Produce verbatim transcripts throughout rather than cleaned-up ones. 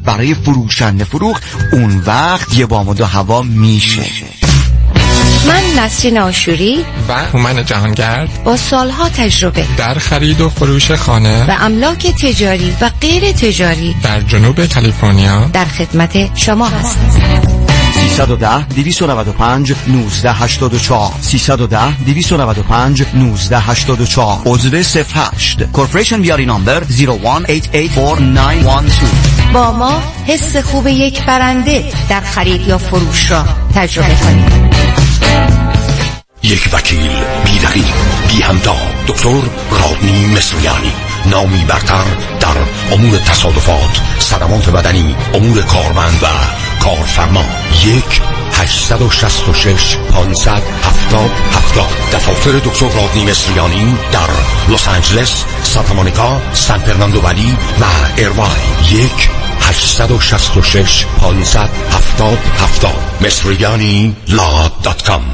برای فروشنده فروخت، اون وقت یه بام و دو هوا میشه. من نسرین آشوری و هومن جهانگرد با سالها تجربه در خرید و فروش خانه و املاک تجاری و غیر تجاری در جنوب کالیفرنیا در خدمت شما هستیم. سیصد و ده دویست و نود و پنج نوزده هشتاد و چهار سیصد و ده دویست و نود و پنج نوزده هشتاد و چهار عضو صفر هشت کورپوریشن بیاری نامبر صفر یک هشت هشت چهار نه یک دو. با ما حس خوب یک برنده در خرید یا فروش را تجربه کنید. یک وکیل بی رقیب بی همتا، دکتر رادنی مصریانی، نامی برتر در امور تصادفات، صدمات بدنی، امور کارمند و کارفرما. یک هشتصد و شصت و شش پانصد هفتاد هفتاد. دفاتر دکتر رادنی مصریانی در لس آنجلس، سانتا مونیکا، سان فرناندو ولی و ایرواین. یک هشتصد و شصت و شش پانصد هفتاد هفتاد. مصریانی لا دات کام.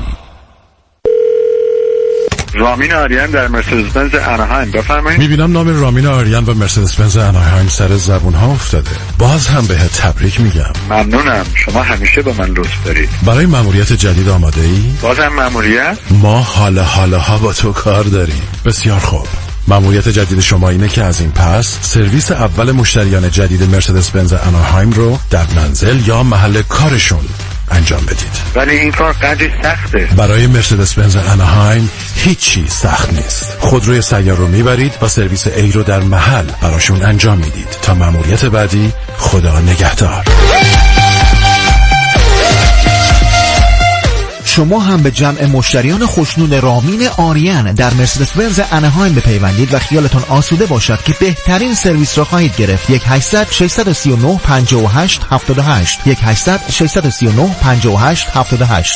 رامین آریان در مرسدس بنز اناهایم، بفرمایید. میبینم نام رامین آریان و مرسدس بنز اناهایم سر زبون ها افتاده. باز هم بهت تبریک میگم. ممنونم، شما همیشه به من لطف دارید. برای مأموریت جدید آماده ای؟ بازم مأموریت؟ ما حالا حالا ها با تو کار داریم. بسیار خوب. مأموریت جدید شما اینه که از این پس سرویس اول مشتریان جدید مرسدس بنز اناهایم رو در منزل یا محل کارشون انجام بدید. ولی این کار قدری سخته. برای مرسدس بنز اناهایم هیچی سخت نیست. خودروی سیار رو میبرید و سرویس ای رو در محل براشون انجام میدید. تا مأموریت بعدی، خدا نگهدار. شما هم به جمع مشتریان خوشنود رامین آریان در مرسدس بنز اناهایم بپیوندید و خیالتون آسوده باشد که بهترین سرویس را خواهید گرفت. یک هشتصد ششصد و سی و نه پنجاه و هشت هفتاد و هشت یک هشتصد ششصد و سی و نه پنجاه و هشت هفتاد و هشت.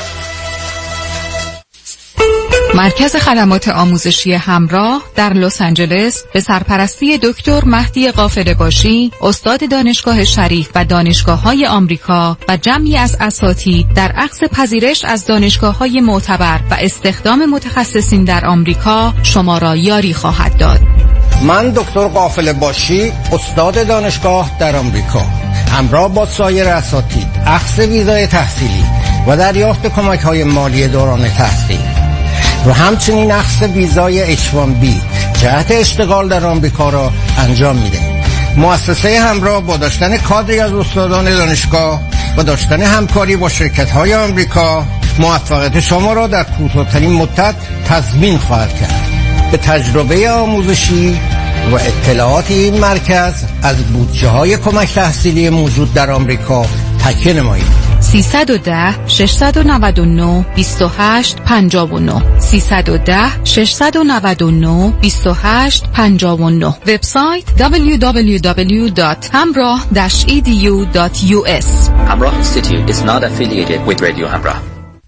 مرکز خدمات آموزشی همراه در لس آنجلس به سرپرستی دکتر مهدی قافله‌باشی، استاد دانشگاه شریف و دانشگاه‌های آمریکا و جمعی از اساتید در عکس پذیرش از دانشگاه‌های معتبر و استخدام متخصصین در آمریکا شما را یاری خواهد داد. من دکتر قافله‌باشی، استاد دانشگاه در آمریکا، همراه با سایر اساتید عکس ویزای تحصیلی و دریافت کمک‌های مالی دوران تحصیل و همچنین اخذ ویزای اچ وان بی جهت اشتغال در آمریکا را انجام می‌دهیم. مؤسسه همراه با داشتن کادری از استادان دانشگاه و داشتن همکاری با شرکت‌های آمریکا موفقیت شما را در کوتاه‌ترین مدت تضمین خواهد کرد. به تجربه آموزشی و اطلاعات این مرکز از بودجه‌های کمک تحصیلی موجود در آمریکا تکیه نمایید. سیصد و ده ششصد و نود و نه بیست و هشت پنجاه و نه سیصد و ده ششصد و نود و نه بیست و هشت پنجاه و نه. وبسایت دبلیو دبلیو دبلیو دات همراه داش ای دی یو دات یو اس. Hamrah Institute is not affiliated with Radio Hamrah.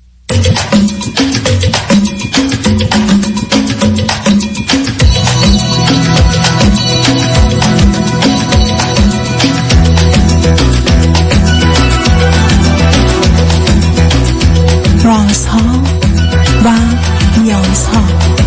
رازها و نیازها.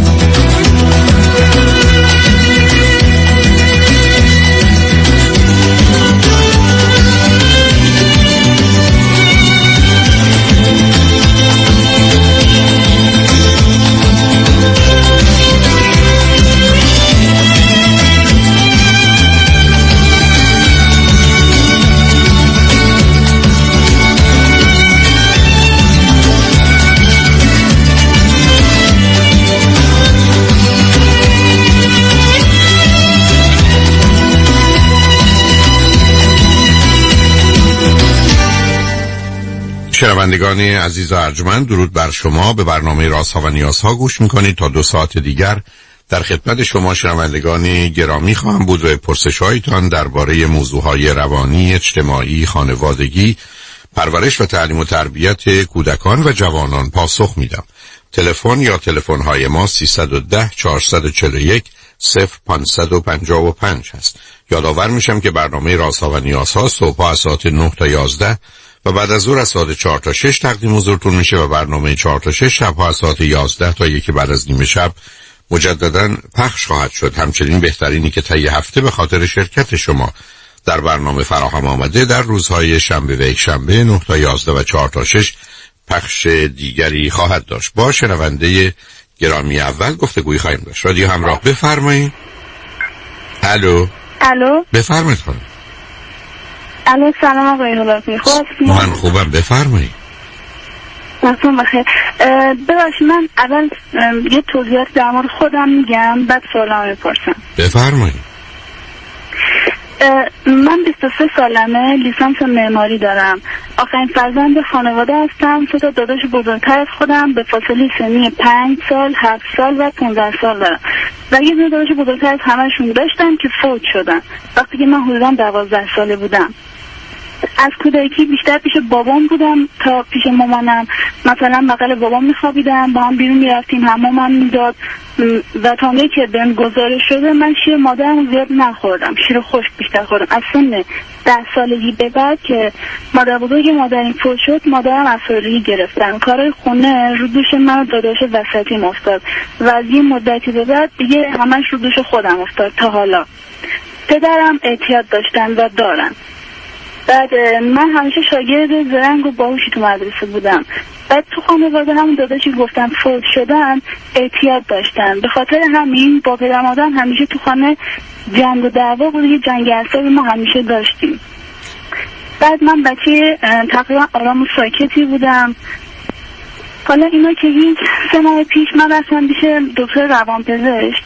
شنوندگان عزیز و ارجمند، درود بر شما. به برنامه رازها و نیازها گوش میکنید. تا دو ساعت دیگر در خدمت شما شنوندگان گرامی خواهم بود و پرسش‌هایتان درباره موضوعهای روانی، اجتماعی، خانوادگی، پرورش و تعلیم و تربیت کودکان و جوانان پاسخ میدم. تلفن یا تلفن‌های ما سیصد و ده چهارصد و چهل و یک صفر پانصد و پنجاه و پنج هست. یادآور میشم که برنامه رازها و نیازها صبح از ساعت نه تا یازده و بعد از ظهر از ساعت چهار تا شش تقدیم حضورتون میشه و برنامه چهار تا شش شب ها از ساعت یازده تا یک بعد از نیمه شب مجددا پخش خواهد شد. همچنین بهترینی که طی هفته به خاطر شرکت شما در برنامه فراهم آمده. در روزهای شنبه و یک شنبه نه تا یازده و چهار تا شش پخش دیگری خواهد داشت. با شنونده گرامی اول گفتگویی خواهیم داشت. رادیو همراه، بفرمایید. الو الو بفرمایید خانم. الو سلام آقای هلاکی. خوب من خوبم، بفرمایید. وقتون بخیر. ببخشید من اول یه توضیحات در مورد خودم میگم بعد سوالام میپرسم. بفرمایید. من بیست و سه سالمه، لیسانس معماری دارم. آخرین فرزند خانواده هستم. سه تا داداش بزرگتر از خودم به فاصله سنی پنج سال، هفت سال و پانزده سال دارم و یه دونه داداش بزرگتر از همه‌شون داشتم که فوت شدن وقتی که من حدوداً دوازده ساله بودم. از کودکی بیشتر پیش بابام بودم تا پیش مامانم. مثلا بغل بابام میخوابیدم، با هم بیرون میرفتیم، حمامم میداد و تا اونجایی که بهم گزارش شده من شیر مادرم زیاد نخوردم، شیر خشک بیشتر خوردم. از سن ده سالگی به بعد که مادر بزرگ مادرم فوت شد مادرم افسردگی گرفتن. کارهای خونه رو دوش من و داداش وسطیم افتاد و از یه مدتی به بعد دیگه همش رو دوش خودم افتاد تا حالا. پدرم اعتیاد داشتن و دارن. بعد من همیشه شاگرد زرنگ و باهوشی تو مدرسه بودم. بعد تو خانواده همون داداشی گفتم فوت شدن اعتیاد داشتن. به خاطر همین با پدر مادرم همیشه تو خانه جنگ و دعوا بود، یه جنگ اعصابی ما همیشه داشتیم. بعد من بچه تقریبا آرام و ساکتی بودم. حالا اینا که هیچ سه ماه پیش من رفتم پیش دکتر روانپزشک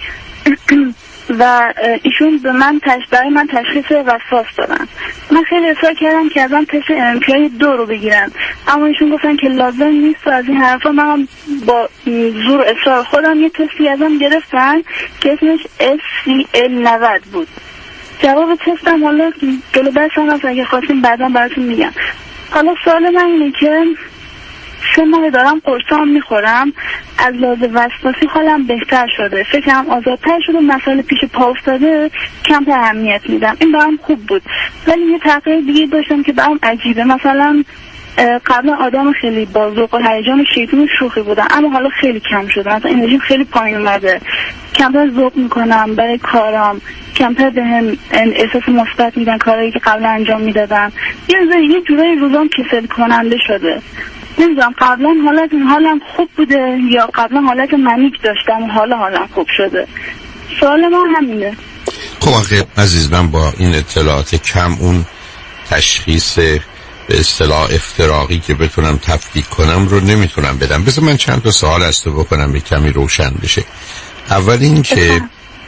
و ایشون به من تش... برای من تشخیص وسواس دادن. من خیلی اصرار کردم که ازم تست ام پی آی دو رو بگیرم، اما ایشون گفتن که لازم نیست و از این حرفا. من با زور اصرار خودم یه تستی ازم گرفتن که اسمش اس سی ال نود بود. جواب تستم حالا جلو بحثم هست، اگه خواستیم بعدا براتون میگم. حالا سوال من اینه که سه ماه دارم قرصام میخورم، از لحاظ وسواسی حالم بهتر شده، فکرم آزادتر شده، مسائل پیش پا افتاده کمتر اهمیت میدم. این برام خوب بود. ولی یه تغییر دیگه داشتم که برام عجیبه. مثلا قبلا آدم خیلی با ذوق و هیجان و شیطون شوخی بودم، اما حالا خیلی کم شده. مثلا انرژیم خیلی پایین اومده، کمتر ذوق میکنم برای کارام، کمتر بهم احساس مثبت میدن کارهایی که قبلا انجام میدادم. یه یه جورایی روزام کسل کننده شده. نمیدونم قبلا حالت حالم خوب بوده یا قبلا حالت منیک داشتم و حالا حالم خوب شده. سوال ما همینه. خب آخه عزیز من با این اطلاعات کم اون تشخیص به اصطلاح افتراقی که بتونم تفکیک کنم رو نمیتونم بدم. بذار من چند تا سوال از تو بکنم یه کمی روشن بشه. اول این که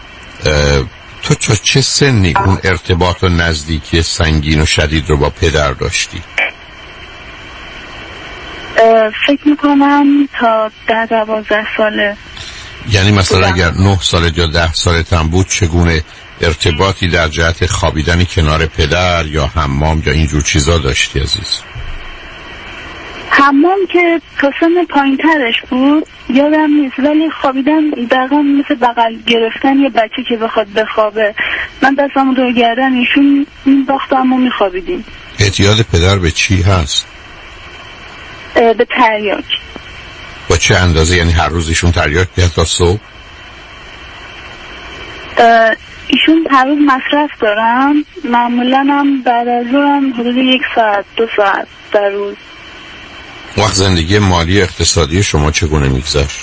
تو چه چه سنی اون ارتباط و نزدیکی سنگین و شدید رو با پدر داشتی؟ فکر میکنم تا ده دوازده ساله. یعنی مثلا اگر نه ساله یا ده ساله تن بود چگونه ارتباطی در جهت خوابیدن کنار پدر یا حمام یا اینجور چیزا داشتی عزیز؟ حمام که تا سن پایین ترش بود یادم نیست، ولی خوابیدن دقیقا مثل بغل گرفتن یه بچه که بخواد بخوابه. من دستم رو گردن ایشون میباختم و میخوابیدیم. اعتیاد پدر به چی هست؟ به تریاک. با چه اندازه؟ یعنی هر روز ایشون تریاک میاد تا صبح؟ ایشون هر روز مصرف دارم، معمولا هم بعد از ظهرم حدود یک ساعت دو ساعت در روز. وقت زندگی مالی اقتصادی شما چگونه میگذشت؟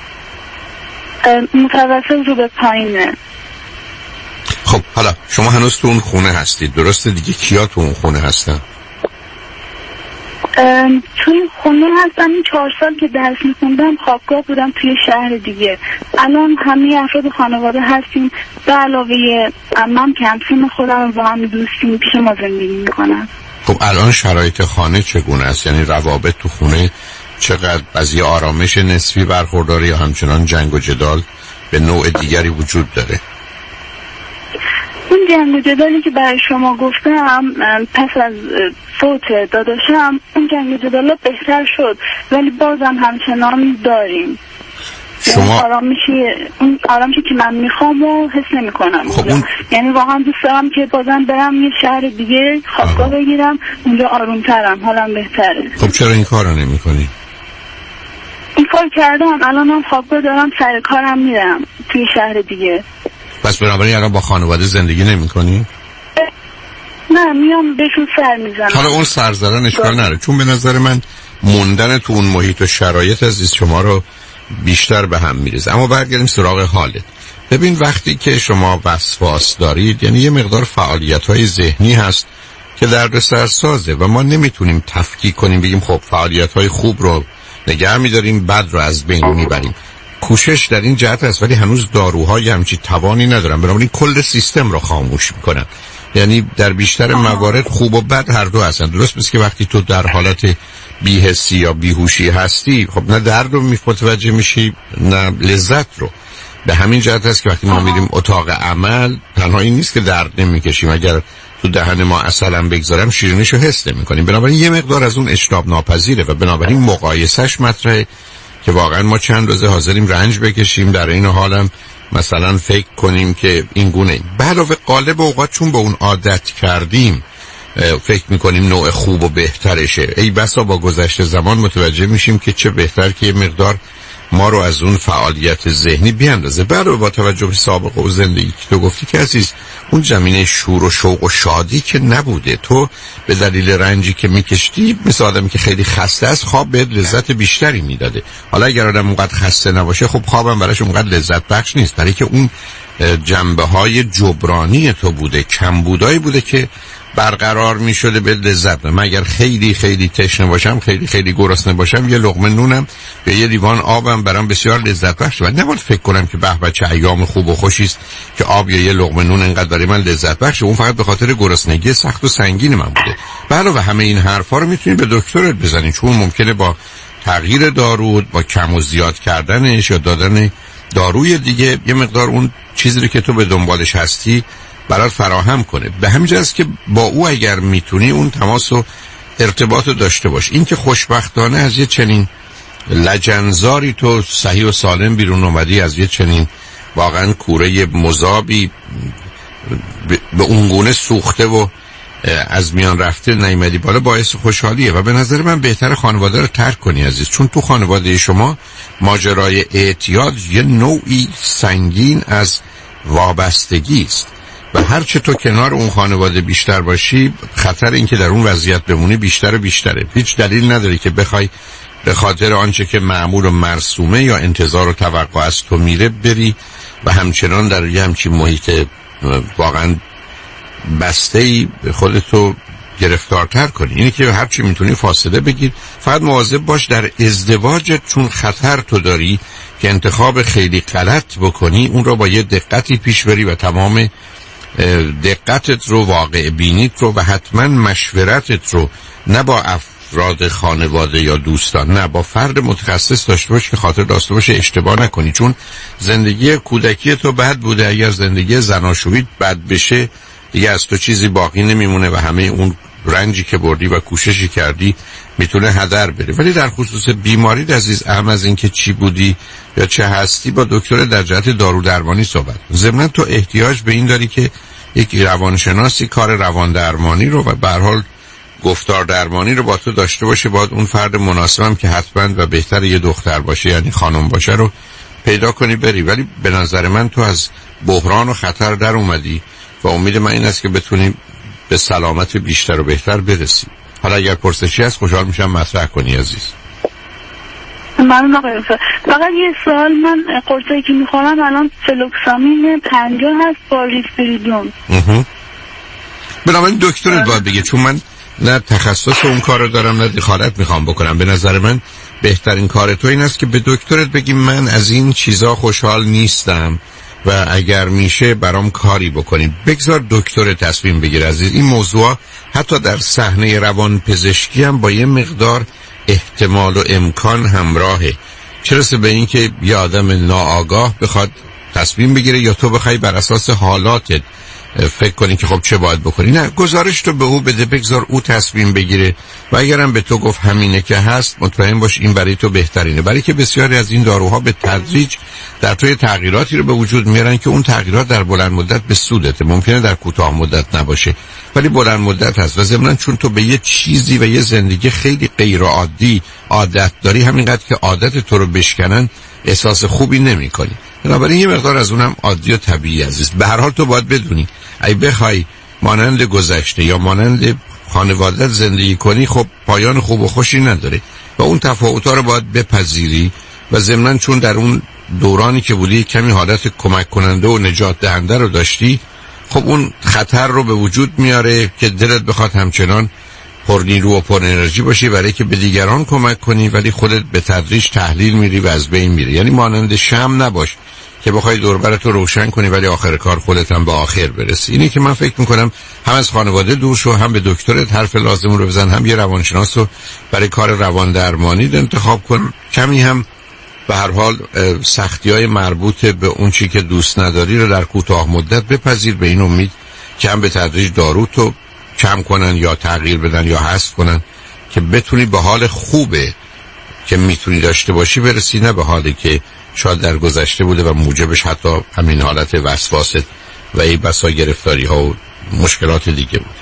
متوسط رو به پایینه. خب حالا شما هنوز تو اون خونه هستید درسته دیگه؟ کیا تو اون خونه هستن؟ توی خونه هستم. این چهار سال که درس میخوندم خوابگاه بودم توی شهر دیگه. الان همه افراد خانواده هستیم به علاوه عمم که همسن خودم با هم دوستیم پیش ما زندگی میکنم. خب الان شرایط خانه چگونه است؟ یعنی روابط تو خونه چقدر از یه آرامش نسبی برخورداره یا همچنان جنگ و جدال به نوع دیگری وجود داره؟ اون جنگ و جدالی که برای شما گفتم پس از فوت داداشم اون جنگ و جدالا بهتر شد، ولی بازم همچنان داریم. شما آرامشی اون آرامشی که من میخوام و حس نمی کنم. خب اون... یعنی واقعا دوست دارم که بازم برم یه شهر دیگه خوابگاه بگیرم، اونجا آرومترم، حالم بهتره. خب چرا این کار رو نمی کنی؟ این کار کردم، الان هم خوابگاه دارم، سر کارم میرم توی شهر دیگه. پس بنابراین الان با خانواده زندگی نمی کنی؟ نه میام بهشون سر میزنم. حالا اون سر زدن اشکال نره، چون به نظر من موندن تو اون محیط و شرایط عزیز شما رو بیشتر به هم میریزه. اما برگردیم سراغ حالت. ببین وقتی که شما وسواس دارید یعنی یه مقدار فعالیت‌های ذهنی هست که دردسر سازه و ما نمیتونیم تفکیک کنیم بگیم خب فعالیت‌های خوب رو نگه می‌داریم بد رو از بین میبریم. کوشش در این جهت است ولی هنوز داروهای همچی توانی ندارن، بنابراین کل سیستم رو خاموش میکنن. یعنی در بیشتر موارد خوب و بد هر دو هستن. درست مثل که وقتی تو در حالت بی‌حسی یا بیهوشی هستی خب نه درد رو متوجه میشی نه لذت رو. به همین جهت است که وقتی ما میریم اتاق عمل تنها این نیست که درد نمیکشیم، اگر تو دهن ما عسلم بگذارم شیرینیشو حس نمی‌کنیم. بنابراین یه مقدار از اون اجتناب ناپذیره و بنابراین مقایسش مطرحه که واقعا ما چند روزه حاضریم رنج بکشیم در این حالم مثلا فکر کنیم که این گونه. به علاوه غالب اوقات چون به اون عادت کردیم فکر میکنیم نوع خوب و بهترشه. ای بسا با گذشت زمان متوجه میشیم که چه بهتر که یه مقدار ما رو از اون فعالیت ذهنی بیاندازه. برای با توجه به سابقه و زندگی که تو گفتی که عزیز اون زمینه شور و شوق و شادی که نبوده، تو به دلیل رنجی که میکشتی مثل آدمی که خیلی خسته است خواب بهت لذت بیشتری میداده. حالا اگر آدم اونقدر خسته نباشه خب خوابم براش اونقدر لذت بخش نیست، برای که اون جنبه های جبرانی تو بوده، کمبودایی بوده که برقرار می شده به لذت. من اگر خیلی خیلی تشنه باشم، خیلی خیلی گرسنه باشم، یه لقمه نونم یا یه لیوان آبم برام بسیار لذت بخشه و نباید فکر کنم که به به چه ایام خوب و خوشی است که آب یا یه لقمه نون انقدر برای من لذت بخشه. اون فقط به خاطر گرسنگی سخت و سنگین من بوده. بله و همه این حرفا رو میتونید به دکترت بزنید، چون ممکنه با تغییر دارو، با کم و زیاد کردنش یا دادن داروی دیگه یه مقدار اون چیزی رو که تو به دنبالش هستی برات فراهم کنه. به همین جاست که با او اگر میتونی اون تماس و ارتباط رو داشته باش. این که خوشبختانه از یه چنین لجنزاری تو صحیح و سالم بیرون اومدی، از یه چنین واقعا کوره مذابی به اونگونه سوخته و از میان رفته نیامدی بالا، باعث خوشحالیه و به نظر من بهتر خانواده رو ترک کنی عزیز، چون تو خانواده شما ماجرای اعتیاد یه نوعی سنگین از وابستگی است و هر چه تو کنار اون خانواده بیشتر باشی خطر این که در اون وضعیت بمونی بیشتر و بیشتره. هیچ دلیل نداری که بخوای به خاطر آنچه که معمول و مرسومه یا انتظار و توقع از تو میره بری و همچنان در یه همچین محیط واقعا بسته‌ای خودتو گرفتارتر کنی. اینی که هر چی میتونی فاصله بگیر، فقط مواظب باش در ازدواجت چون خطر تو داری که انتخاب خیلی غلط بکنی اون رو با یه دقتی پیش بری و تمام دقتت رو، واقع بینیت رو و حتما مشورتت رو نه با افراد خانواده یا دوستان، نه با فرد متخصص داشته باش که خاطر داشته باشه اشتباه نکنی، چون زندگی کودکی تو بد بوده. اگر زندگی زناشویی بد بشه دیگه از تو چیزی باقی نمیمونه و همه اون رنجی که بردی و کوششی کردی میتونه هدر بره. ولی در خصوص بیماری عزیز، اهم از این که چی بودی یا چه هستی با دکتر در جهت دارو درمانی صحبت. ضمن تو احتیاج به این داری که یک روانشناسی کار روان درمانی رو و به هر حال گفتار درمانی رو با تو داشته باشه. باید اون فرد مناسبم که حتما و بهتر یه دختر باشه یعنی خانم باشه رو پیدا کنی بری. ولی به نظر من تو از بحران و خطر در اومدی و امید من این است که بتونی به سلامت بیشتر و بهتر برسی. حالا اگر پرسشی هست خوشحال میشم مطرح کنی عزیز. ممنون آقای دکتر. فقط یه سوال، من قرصایی که میخورم الان فلوکسامین پنجاه هست با ریسپریدون. بنابراین دکترت باید بگه، چون من نه تخصص اون کار رو دارم نه دخالت میخوام بکنم. به نظر من بهترین کار تو این است که به دکترت بگی من از این چیزا خوشحال نیستم و اگر میشه برام کاری بکنی. بگذار دکتر تصمیم بگیر عزیز. این موضوع حتی در صحنه روان پزشکی هم با یه مقدار احتمال و امکان همراهه، چه رسه به این که یه آدم ناآگاه بخواد تصمیم بگیره یا تو بخوای بر اساس حالاتت فکر کنی که خب چه باید بکنی. نه، گزارش تو به او بده، بگذار او تصمیم بگیره و اگرم به تو گفت همینه که هست مطمئن باش این برای تو بهترینه. برای که بسیاری از این داروها به تدریج در توی تغییراتی رو به وجود میارن که اون تغییرات در بلند مدت به سودته. ممکنه در کوتاه مدت نباشه ولی بلند مدت هست و ضمناً چون تو به یه چیزی و یه زندگی خیلی غیر عادی عادت داری، همینقدر که عادت تو رو بشکنن احساس خوبی نمی‌کنی. بنابراین یه مقدار از اونم عادی و طبیعی عزیز. به هر حال تو باید بدونی اگه بخوای مانند گذشته یا مانند خانوادت زندگی کنی، خب پایان خوب و خوشی نداره و اون تفاوت‌ها رو باید بپذیری و ضمناً چون در اون دورانی که بودی کمی حالت کمک کننده و نجات دهنده رو داشتی، خب اون خطر رو به وجود میاره که دلت بخواد همچنان پر نیرو و پر انرژی باشی برای که به دیگران کمک کنی، ولی خودت به تدریج تحلیل میری و از بین میری. یعنی مانند شمع نباش که بخوای دور برت رو روشن کنی ولی آخر کار خودت هم به آخر برسی. اینی که من فکر میکنم هم از خانواده دور شو، هم به دکترت حرف لازم رو بزن، هم یه روانشناس رو برای کار روان درمانی انتخاب کن. کمی هم به هر حال سختی‌های مربوط به اون چی که دوست نداری رو در کوتاه مدت بپذیر، به این امید که هم به تدریج دارو تو کم کنن یا تغییر بدن یا حذف کنن که بتونی به حال خوبه که میتونی داشته باشی برسی، نه به حالی که شاید در گذشته بوده و موجبش حتی همین حالت وسواست و ای بسا گرفتاری ها و مشکلات دیگه بود.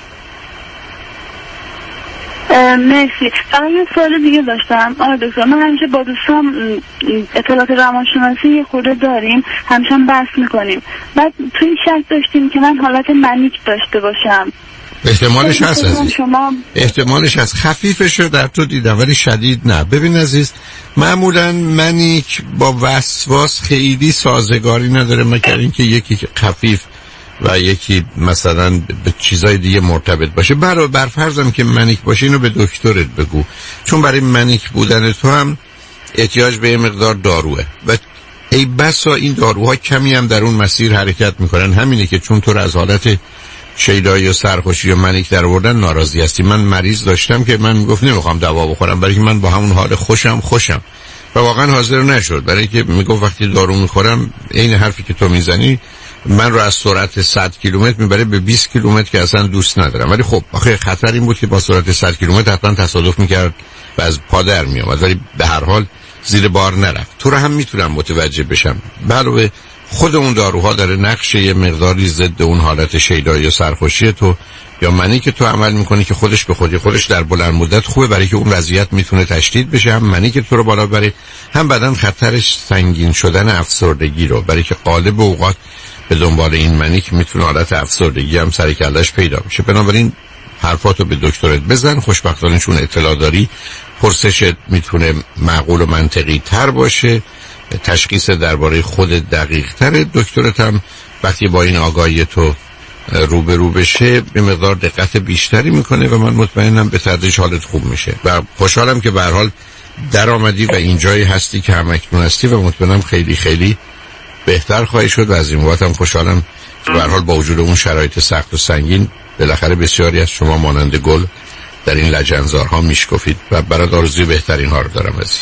مرسی. فقط یه سوال دیگه داشتم آقای دکتر. من همیشه با دوستام اطلاعات روانشناسی یه خورده داریم، همیشه هم بحث میکنیم، بعد توی شک داشتیم که من حالت منیک داشته باشم. احتمالش هست عزیز، شما... احتمالش هست. خفیفش رو در تو دیدم ولی شدید نه. ببین عزیز، معمولا منیک با وسواس خیلی سازگاری نداره، مگر اینکه یکی خفیف و یکی مثلا به چیزای دیگه مرتبط باشه. برای برفرضم که منیک باشه اینو به دکترت بگو، چون برای منیک بودن تو هم احتیاج به مقدار داروه و ای بسا این داروها کمی هم در اون مسیر حرکت میکنن. همینه که چون تو از حالت شیدایی و سرخوشی و منیک در آوردن ناراضی هستی. من مریض داشتم که من میگفت نمیخوام دوا بخورم برای که من با همون حال خوشم خوشم و واقعا حاضر نشد، برای که میگفت وقتی دارو میخورم این حرفی که تو میزنی من رو از سرعت صد کیلومتر میبره به بیست کیلومتر که اصلا دوست ندارم. ولی خب آخه خطر این بود که با سرعت صد کیلومتر حتما تصادف میکرد و از پا در میامد، ولی به هر حال زیر بار نرفت. تو رو هم میتونم متوجه بشم. علاوه خود اون داروها داره نقش یه مقداری ضد اون حالت شیدایی و سرخوشی تو یا منی که تو عمل میکنی که خودش به خودی خودش در بلند مدت خوبه، برای که اون وضعیت میتونه تشدید بشه، هم منی که تو رو بالا ببره، هم بعدن خطرش سنگین شدن افسردگی رو، برای که غالب اوقات به دنبال این منیک میتونه حالت افسردگی هم سر کلش پیدا میشه. بنابراین حرفاتو به دکترت بزن. خوشبختانه چون اطلاع داری پرسشت میتونه معقول و منطقی تر باشه، تشخیص درباره خود دقیق تره. دکترت هم وقتی با این آگاهی تو روبرو بشه به مقدار دقت بیشتری میکنه و من مطمئنم به تدریج حالت خوب میشه و خوشحالم که به هر حال در آمدی و اینجایی هستی که همکنون هستی و مطمئنم خیلی خیلی بهتر خواهی شد و از این بابت هم خوشحالم که به هر حال با وجود اون شرایط سخت و سنگین بالاخره بسیاری از شما مانند گل در این لجنزارها میشکفید و برات آرزوی بهترین ها رو دارم عزیز.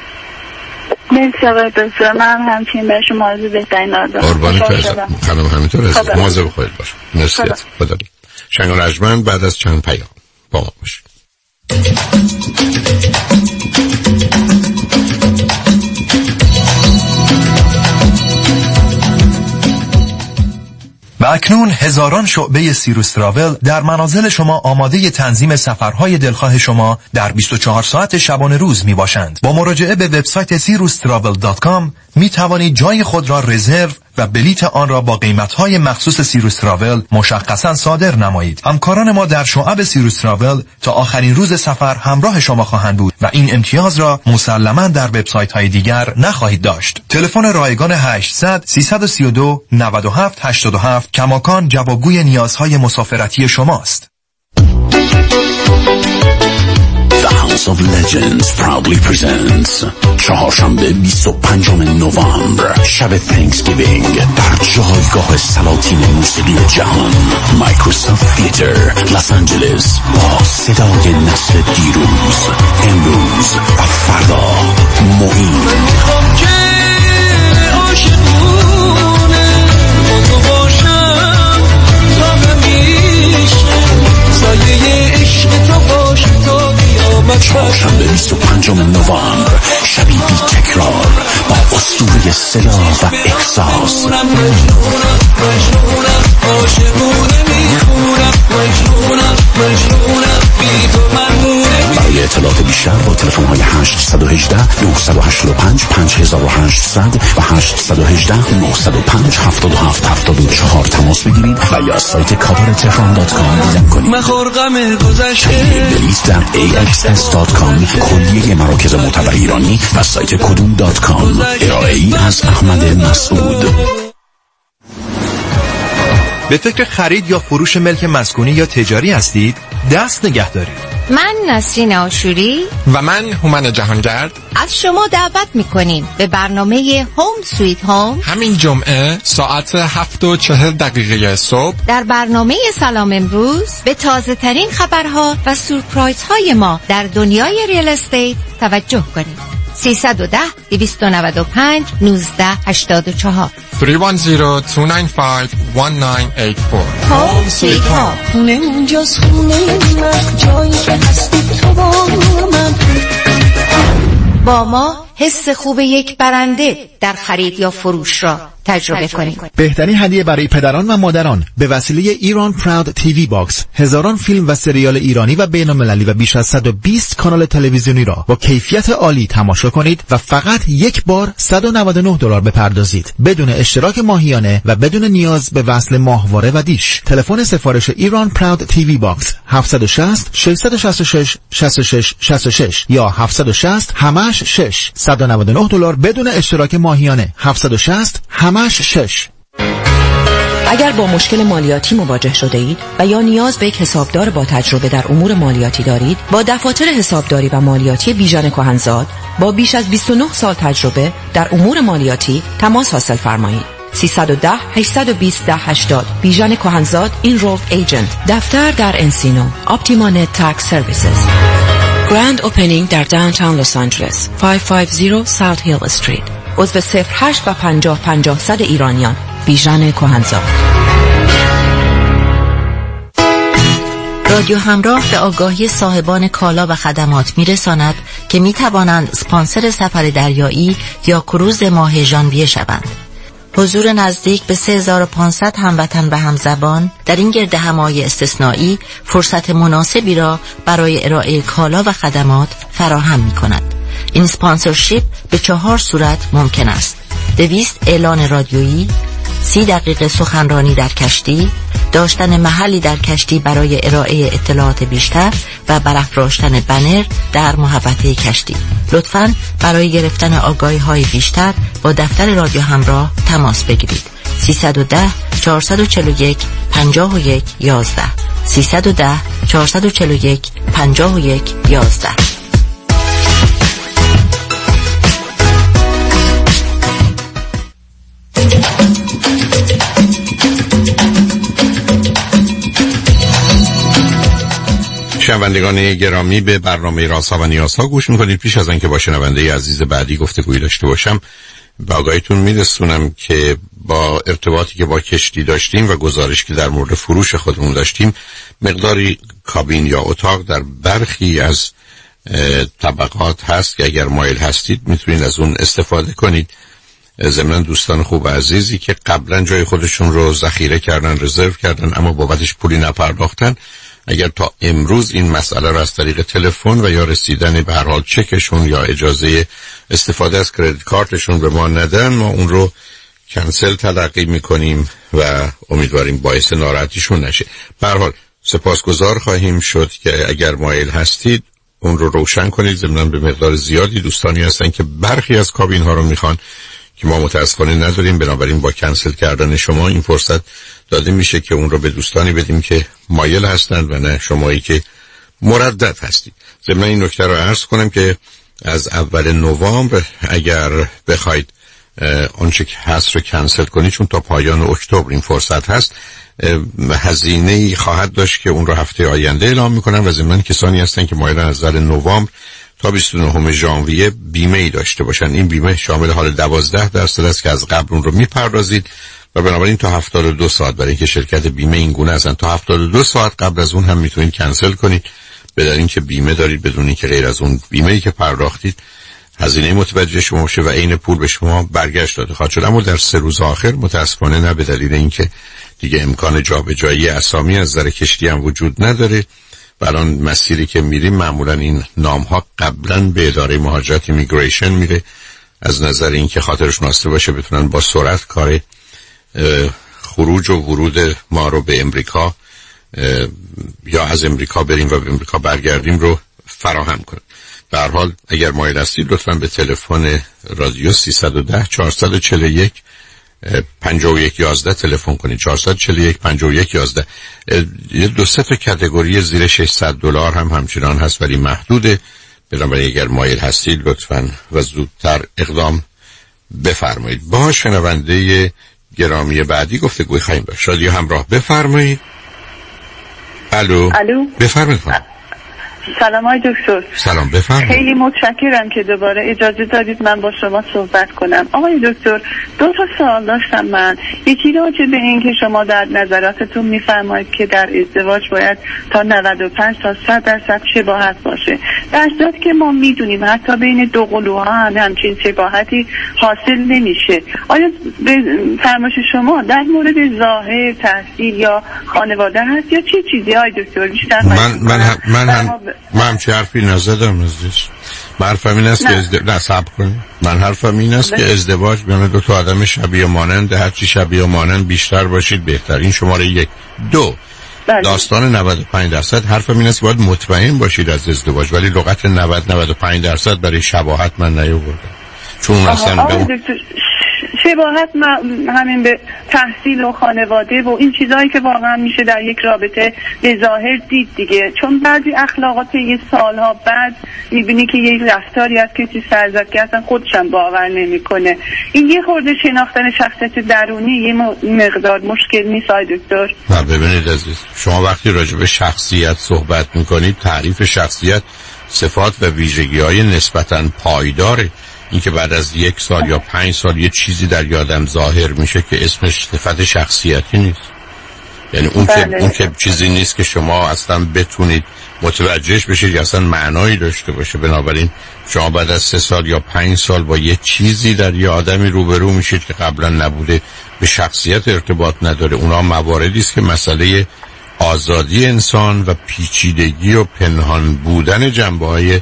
مرسی آقای دکتر. من همچنین برای شما آرزوی بهترین ها دارم. قربانی تو هستم. خانم همینطور هست. مواظب خودت باش. مرسی. خدا. شنگ رجمن بعد از چند پیام با ما باش. و اکنون هزاران شعبه سیروس تراول در منازل شما آماده تنظیم سفرهای دلخواه شما در بیست و چهار ساعت شبانه روز می باشند. با مراجعه به وبسایت سیروس تراول دات کام می توانید جای خود را رزرو و بلیت آن را با قیمت‌های مخصوص سیروس تراول مشخصاً صادر نمایید. همکاران ما در شعب سیروس تراول تا آخرین روز سفر همراه شما خواهند بود و این امتیاز را مسلماً در وبسایت‌های دیگر نخواهید داشت. تلفن رایگان هشتصد سیصد و سی و دو نود و هفت هشتاد و هفت کماکان جوابگوی نیازهای مسافرتی شماست. The House of Legends proudly presents چهارشنبه بیست و پنجم نوامبر شب تhanksgiving در جایگاه سلاطین موسیقی جهان مایکروسافت تیتر لس آنجلس با صدای نسل دیروز امروز و فردا مهین چهارشنبه بیست و پنجم نوامبر شبی بی تکرار با اسطوره صدا و احساس برای اطلاعات بیشتر با تلفن های هشت یک هشت نه هشت پنج پنج هشت صفر صفر و هشت یک هشت نه صفر پنج هفت هفت هفت چهار تماس بگیرید و یا سایت کاور تهران دات کام دیدن کنید. مخور غم گذشته بلیط در ای اکس اس دات کام، کلیه مراکز معتبر ایرانی و سایت کدوم دات کام. ارائه‌ای از احمد مسعود. به فکر خرید یا فروش ملک مسکونی یا تجاری هستید؟ دست نگه دارید. من نسرین آشوری و من هومن جهانگرد از شما دعوت میکنیم به برنامه هوم سویت هوم همین جمعه ساعت هفت و چهل دقیقه صبح در برنامه سلام امروز به تازه ترین خبرها و سورپرایز های ما در دنیای ریل استیت توجه کنید. سیصد و ده دویست و نود و پنج نوزده هشتاد و چهار سه یک صفر دو نه پنج یک نه هشت چهار هوم سویت هوم. خونه اینجاست، خونه من، جایی که هستی تو با من. با ما حس خوب یک برنده در خرید یا فروش را تجربه کنید. بهترین هدیه برای پدران و مادران به وسیله ایران پراود تیوی باکس، هزاران فیلم و سریال ایرانی و بین‌المللی و بیش از صد و بیست کانال تلویزیونی را با کیفیت عالی تماشا کنید و فقط یک بار صد و نود و نه دلار بپردازید بدون اشتراک ماهیانه و بدون نیاز به وصل ماهواره و دیش. تلفن سفارش ایران پراود تیوی باکس هفت شش صفر شش شش شش شش شش شش شش یا هفت شش صفر همش شش صد و نود و نه دلار بدون اشتراک ماهیانه. هفت شش صفر همش شش. اگر با مشکل مالیاتی مواجه شده اید و یا نیاز به یک حسابدار با تجربه در امور مالیاتی دارید، با دفاتر حسابداری و مالیاتی بیژن کهنزاد با بیش از بیست و نه سال تجربه در امور مالیاتی تماس حاصل فرمایید. سیصد و ده هشتصد و بیست ده هشتاد بیژن کهنزاد اینرولد ایجنت. دفتر در انسینو. اپتیما نت تکس سرویسز. گراند اوپنینگ در داونتاون لس آنجلس. پانصد و پنجاه ساوت هیل استریت. عضو صفر هشت و پنجاه پنجاه صد ایرانیان. بیژن کهنزاد. رادیو همراه به آگاهی صاحبان کالا و خدمات میرساند که میتوانند اسپانسر سفر دریایی یا کروز ماه ژانویه شوند. حضور نزدیک به سه هزار و پانصد هموطن و همزبان در این گرد همایی استثنایی فرصت مناسبی را برای ارائه کالا و خدمات فراهم می کند. این اسپانسرشیپ به چهار صورت ممکن است: دویست اعلان رادیویی، سی دقیقه سخنرانی در کشتی، داشتن محلی در کشتی برای ارائه اطلاعات بیشتر و برافراشتن بنر در محوطه کشتی. لطفاً برای گرفتن آگاهی‌های بیشتر با دفتر رادیو همراه تماس بگیرید. سیصد و ده چهارصد و چهل و یک پنجاه و یک یازده سیصد و ده چهارصد و چهل و یک پنجاه و یک یازده. شنوندگان گرامی، به برنامه رازها و نیازها گوش میکنید. پیش از آنکه با شنونده عزیز بعدی گفتگویی داشته باشم، به آگاهیتون میرسونم که با ارتباطی که با کشتی داشتیم و گزارش که در مورد فروش خودمون داشتیم، مقداری کابین یا اتاق در برخی از طبقات هست که اگر مایل هستید میتونید از اون استفاده کنید. ضمن دوستان خوب و عزیزی که قبلا جای خودشون رو ذخیره کردن، رزرو کردن، اما بابتش پولی نپرداختن، اگر تا امروز این مسئله را از طریق تلفن و یا رسیدن به هر حال چکشون یا اجازه استفاده از کریدیت کارتشون به ما ندن، ما اون رو کنسل تلقی میکنیم و امیدواریم باعث ناراحتیشون نشه. به هر حال سپاسگزار خواهیم شد که اگر مایل هستید اون رو روشن کنید. ضمن به مقدار زیادی دوستانی هستن که برخی از کابین ها رو میخوان که ما متاسفانه نداریم، بنابراین با کنسل کردن شما این فرصت داده میشه که اون رو به دوستانی بدیم که مایل هستند و نه شمایی که مردد هستید. ضمن این نکته رو عرض کنم که از اول نوامبر اگر بخواید آنچه که هست رو کنسل کنید، چون تا پایان اکتبر این فرصت هست، هزینه‌ای خواهد داشت که اون رو هفته آینده اعلام میکنم و ضمن کسانی هستن که مایلن از اول نوامبر تا بیست و نهم ژانویه بیمه ای داشته باشن. این بیمه شامل حال دوازده درصد است که از قبل اون رو میپردازید و بنابراین تا هفتاد و دو ساعت، برای اینکه شرکت بیمه این گونه هستن، تا هفتاد و دو ساعت قبل از اون هم میتونید کنسل کنید، بدون اینکه بیمه دارید، بدون اینکه غیر از اون بیمه‌ای که پرداختید هزینه متوجه شما باشه و عین پول به شما برگشت داده خواهد شد. اما در سه روز آخر متاسفانه نه، به دلیل اینکه دیگه امکان جابجایی اسامی از نظر کشتی هم وجود نداره الان مسیری که میریم معمولا این نام ها قبلا به اداره مهاجرت ایمیگریشن میره، از نظر این که خاطرش ناسته باشه بتونن با سرعت کار خروج و ورود ما رو به امریکا یا از امریکا بریم و به امریکا برگردیم رو فراهم کنن. به هر حال اگر مایل هستید لطفاً به تلفن رادیو سیصد و ده چهارصد و چهل و یک پنجاه و یک یازده تلفن کنید. چهارصد و چهل و یک پنجاه و یک یازده. یه دو سه تا کاتگوری زیر ششصد دلار هم همچنان هست ولی محدوده. بنابراین اگر مایل هستید لطفاً و زودتر اقدام بفرمایید. با شنونده گرامی بعدی گفتگوی خواهیم داشت. رادیو همراه، بفرمایید. الو. الو. بفرمایید. سلام های دکتر. سلام، بفرمایید. خیلی متشکرم که دوباره اجازه دادید من با شما صحبت کنم. آقای دکتر، دو تا سوال داشتم من. یکی راجع به این که شما در نظراتتون میفرمایید که در ازدواج باید تا نود و پنج تا صد درصد شباهت باشه، در صورتی که ما میدونیم حتی بین دو قلوها هم همچین شباهتی حاصل نمیشه. آیا به فرمایش شما در مورد ظاهر، تحصیل یا خانواده هست یا چه چیزی های دکتر بیشتر من من هم من هم من هم چه حرفی نزدم ازش. من حرفم این است که ازد... نه صبر کنید. من حرفم این است که ازدواج بین دو تا آدم شبیه مانند، هرچی شبیه مانند بیشتر باشید بهتر. این شماره یک. دو بله. داستان نود و پنج درصد حرفم این است که باید مطمئن باشید از ازدواج، ولی لغت نود نود و پنج درصد برای شباهت من نیاوردم، چون اصلا به اون شباهت همین به تحصیل و خانواده و این چیزهایی که واقعا میشه در یک رابطه به ظاهر دید دیگه، چون بعضی اخلاقات یه سالها بعد میبینی که یک رفتاری از کسی سرزد که اصلا خودشم باور نمیکنه. این یه خورده شناختن شخصیت درونی یه مقدار مشکل نیست آقای دکتر؟ نه ببینید عزیز، شما وقتی راجع به شخصیت صحبت میکنید تعریف شخصیت صفات و ویژگی‌های نسبتاً پایداره. این که بعد از یک سال یا پنج سال یه چیزی در یادم ظاهر میشه که اسمش صفت شخصیتی نیست. یعنی اون بله. که اون که چیزی نیست که شما اصلا بتونید متوجهش بشید یا اصلا معنایی داشته باشه. بنابراین شما بعد از سه سال یا پنج سال با یه چیزی در یه آدمی روبرو میشید که قبلا نبوده، به شخصیت ارتباط نداره. اونا مواردی است که مسئله آزادی انسان و پیچیدگی و پنهان بودن جنبه‌های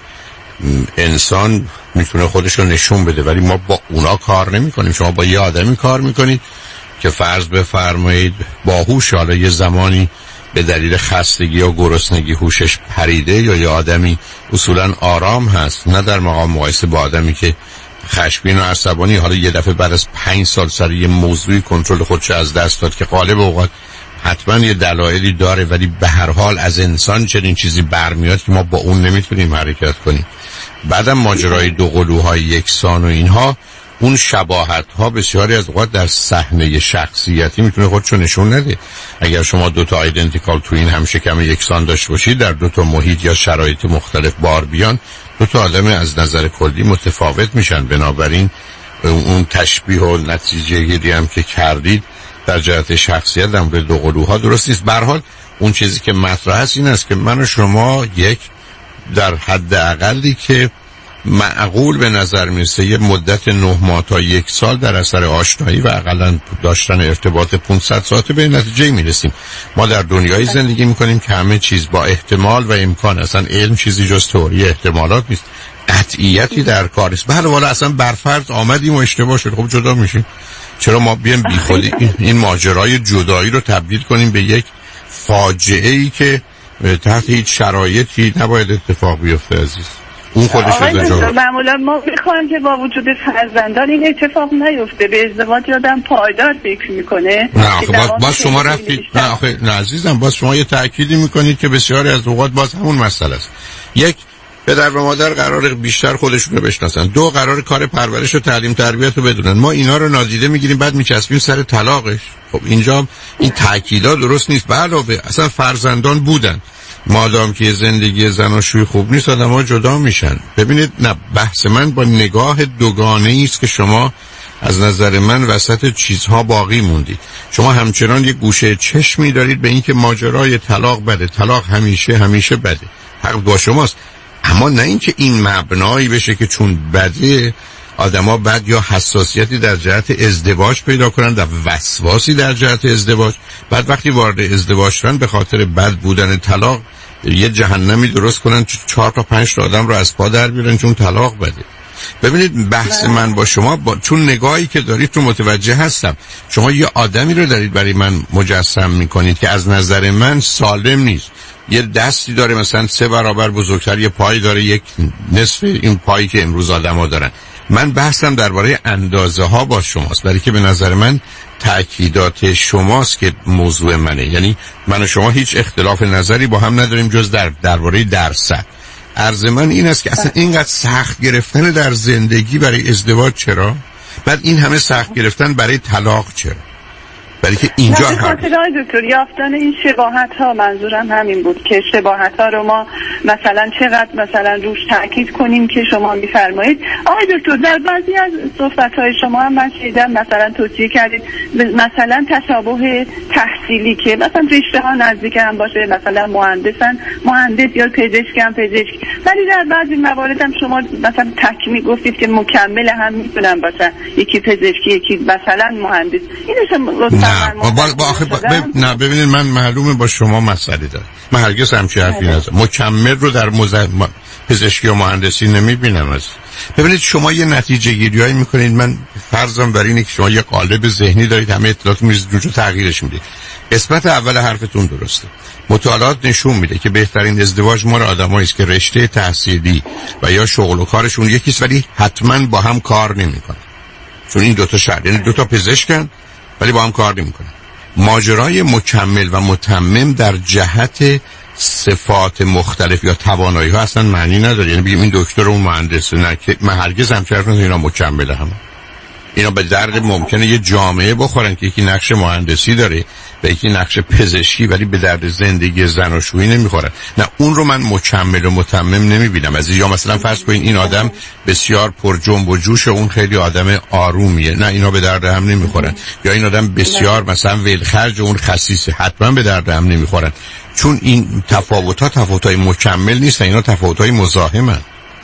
انسان میتونه خودش رو نشون بده، ولی ما با اونا کار نمی کنیم. شما با یه آدمی کار میکنید که فرض بفرمایید باهوش، حالا یه زمانی به دلیل خستگی یا گرسنگی هوشش پریده، یا یه آدمی اصولا آرام هست، نه در مقام مقایسه با آدمی که خشمگین و عصبانی حالا یه دفعه بعد از پنج سال سر یه موضوعی کنترل خودش از دست داد که غالب اوقات حتما یه دلایلی داره، ولی به هر حال از انسان چنین چیزی برمیاد که ما با اون نمیتونیم حرکت کنیم. بعدم ماجرای دو قلوهای یکسان و اینها، اون شباهت ها بسیاری از اوقات در صحنه شخصیتی میتونه خودشو نشون نده. اگر شما دو تا آیدنتیکال توین هم شکم یکسان داشته باشید، در دو تا محیط یا شرایط مختلف بار بیان، دو تا آدم از نظر کلی متفاوت میشن. بنابراین اون تشبیه و نتیجه گیری هم که کردید در جهت شخصیت در مورد دو قلوها درست نیست. به هر حال اون چیزی که مطرح است این است که من و شما یک در حد اقلی که معقول به نظر میرسه یه مدت نه ماه تا یک سال در اثر آشنایی و اقلا داشتن ارتباط پانصد ساعته به نتیجه میرسیم. ما در دنیای زندگی میکنیم که همه چیز با احتمال و امکان، اصلا علم چیزی جز تئوری احتمالات نیست، قطعیتی در کار است. بله والا اصلا برفرض آمدیم و اشتباه شد، خب جدا میشیم. چرا ما بیایم بی خودی این ماجرای جدایی رو تبدیل کنیم به یک فاجعه ای که تحت هیچ شرایطی نباید اتفاق بیفته عزیز؟ اون خودش رو معمولا ما میخوایم که با وجود فرزندان این اتفاق نیفته. به ازدواج آدم پایدار فکر میکنه. نه آخه باز, باز شما رفتید، نه آخه نه عزیزم، باز شما یه تأکیدی میکنید که بسیاری از اوقات باز همون مسئله است. یک، پدر و مادر قرار بیشتر خودشون رو بشناسن. دو، قرار کار پرورش و تعلیم تربیت رو بدونن. ما اینا رو نادیده میگیریم بعد میچسبیم سر طلاقش. خب اینجا این تأکیدا درست نیست. به علاوه اصلا فرزندان بودن، مادام که زندگی زناشویی خوب نیست آدم‌ها جدا میشن. ببینید، نه، بحث من با نگاه دوگانه‌ای است که شما از نظر من وسط چیزها باقی موندید. شما همچنان یک گوشه چشمی دارید به اینکه ماجرای طلاق بده، طلاق همیشه همیشه بده. حق با شماست، اما نه اینکه این مبنایی بشه که چون بده آدما بعد یا حساسیتی در جهت ازدواج پیدا کنند و وسواسی در جهت ازدواج، بعد وقتی وارد ازدواج شدن به خاطر بد بودن طلاق یه جهنمی درست کنن چهار تا پنج تا آدم رو از پا در بیارن چون طلاق بده. ببینید بحث من با شما با... چون نگاهی که دارید تو متوجه هستم. شما یه آدمی رو دارید برای من مجسم میکنید که از نظر من سالم نیست. یه دستی داره مثلا سه برابر بزرگتر، یه پای داره یک نصف این پایی که امروز آدما دارن. من بحثم درباره اندازه ها با شماست، برای که به نظر من تأکیدات شماست که موضوع منه. یعنی من و شما هیچ اختلاف نظری با هم نداریم جز در درباره درصد. عرض من این است که اصلا اینقدر سخت گرفتن در زندگی برای ازدواج چرا؟ بعد این همه سخت گرفتن برای طلاق چرا؟ برای که اینجا نه خاطر دکتر یافتن این شباهت ها، منظورم همین بود که شباهت ها رو ما مثلا چقدر مثلا روش تاکید کنیم که شما میفرمایید. آقای دکتر در بعضی از صحبت های شما هم من شنیدم مثلا توصیه کردید مثلا تشابه تحصیلی که مثلا رشته ها نزدیک هم باشه، مثلا مهندسن مهندس یا پزشک هم پزشک، ولی در بعضی موارد هم شما مثلا تکمی گفتید که مکمل هم میتونن باشن، یکی پزشکی یکی مثلا مهندس. اینش نه با با آخه با بب... نه ببینید من معلومه با شما مسئله دارم. من هرگز همچین حرفی نزدم. مکمل رو در مز... پزشکی و مهندسی نمیبینم. از ببینید شما یه نتیجه گیریایی میکنید. من فرضم بر اینه که شما یه قالب ذهنی دارید، همه اطلاعات میریزید روش تغییرش میدید. قسمت اول حرفتون درسته. مطالعات نشون میده که بهترین ازدواج مال آدمایی است که رشته تحصیلی و یا شغل و کارشون یکیست ولی حتما با هم کار نمیکنن. چون این دو تا شرط، یعنی دو تا پزشکن ولی با هم کار نمی‌کنن. ماجرای مکمل و متمم در جهت صفات مختلف یا توانایی‌ها اصلا معنی نداره. یعنی بگیم این دکتر و اون مهندس، نه که من هرگز هم چرا اینا مکمله هم. اینا به درد ممکنه یه جامعه بخورن که یکی نقش مهندسی داره و یکی نقش پزشکی، ولی به درد زندگی زناشویی نمیخورن. نه اون رو من مکمل و متمم نمیبینم. از یا مثلا فرض کنین این آدم بسیار پر جنب و جوش، اون خیلی آدم آرومیه، نه اینا به درد هم نمیخورن. یا این آدم بسیار مثلا ولخرج و اون خسیسه، حتما به درد هم نمیخورن. چون این تفاوت‌ها تفاوت‌های مکمل نیستن، اینا تفاوت‌های مزاحمن.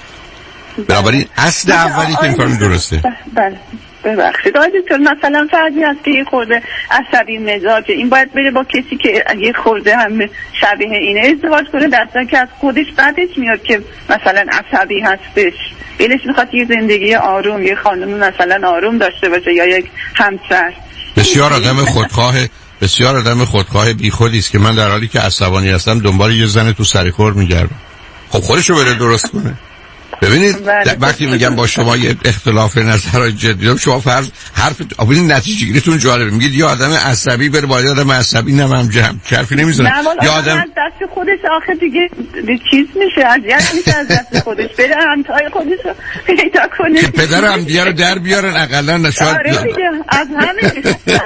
بنابراین اصل اولی که این کار درسته. بله ببخشید آقای دکتر، مثلا فردی هست که یه خورده عصبی مزاجه، این باید بره با کسی که یه خورده هم شبیه اینه ازدواج کنه، در حالی که از خودش بعدش میاد که مثلا عصبی هستش، دلش میخواد یه زندگی آروم، یه خانم مثلا آروم داشته باشه یا یک همسر. بسیار آدم خودخواه بسیار آدم خودخواه بیخودی است که من در حالی که عصبانی هستم دنبال یه زن تو سرخور میگردم. خب خودشو بره درست کنه. ببینید وقتی میگم با شما یه اختلاف نظر جدی دارم، شما فرض حرف ببینید نتیجه گیریتون جالبه. میگید یه آدم عصبی بره با یه آدم عصبی نمام جمع حرفی نمیزنه. یه آدم از دست خودش آخه دیگه چیز میشه، اذیت میشه از دست خودش، بره همتای خودش رو پیدا کنه که پدر هم دیگه رو در بیارن اقلا شاید. آره دیگه از همین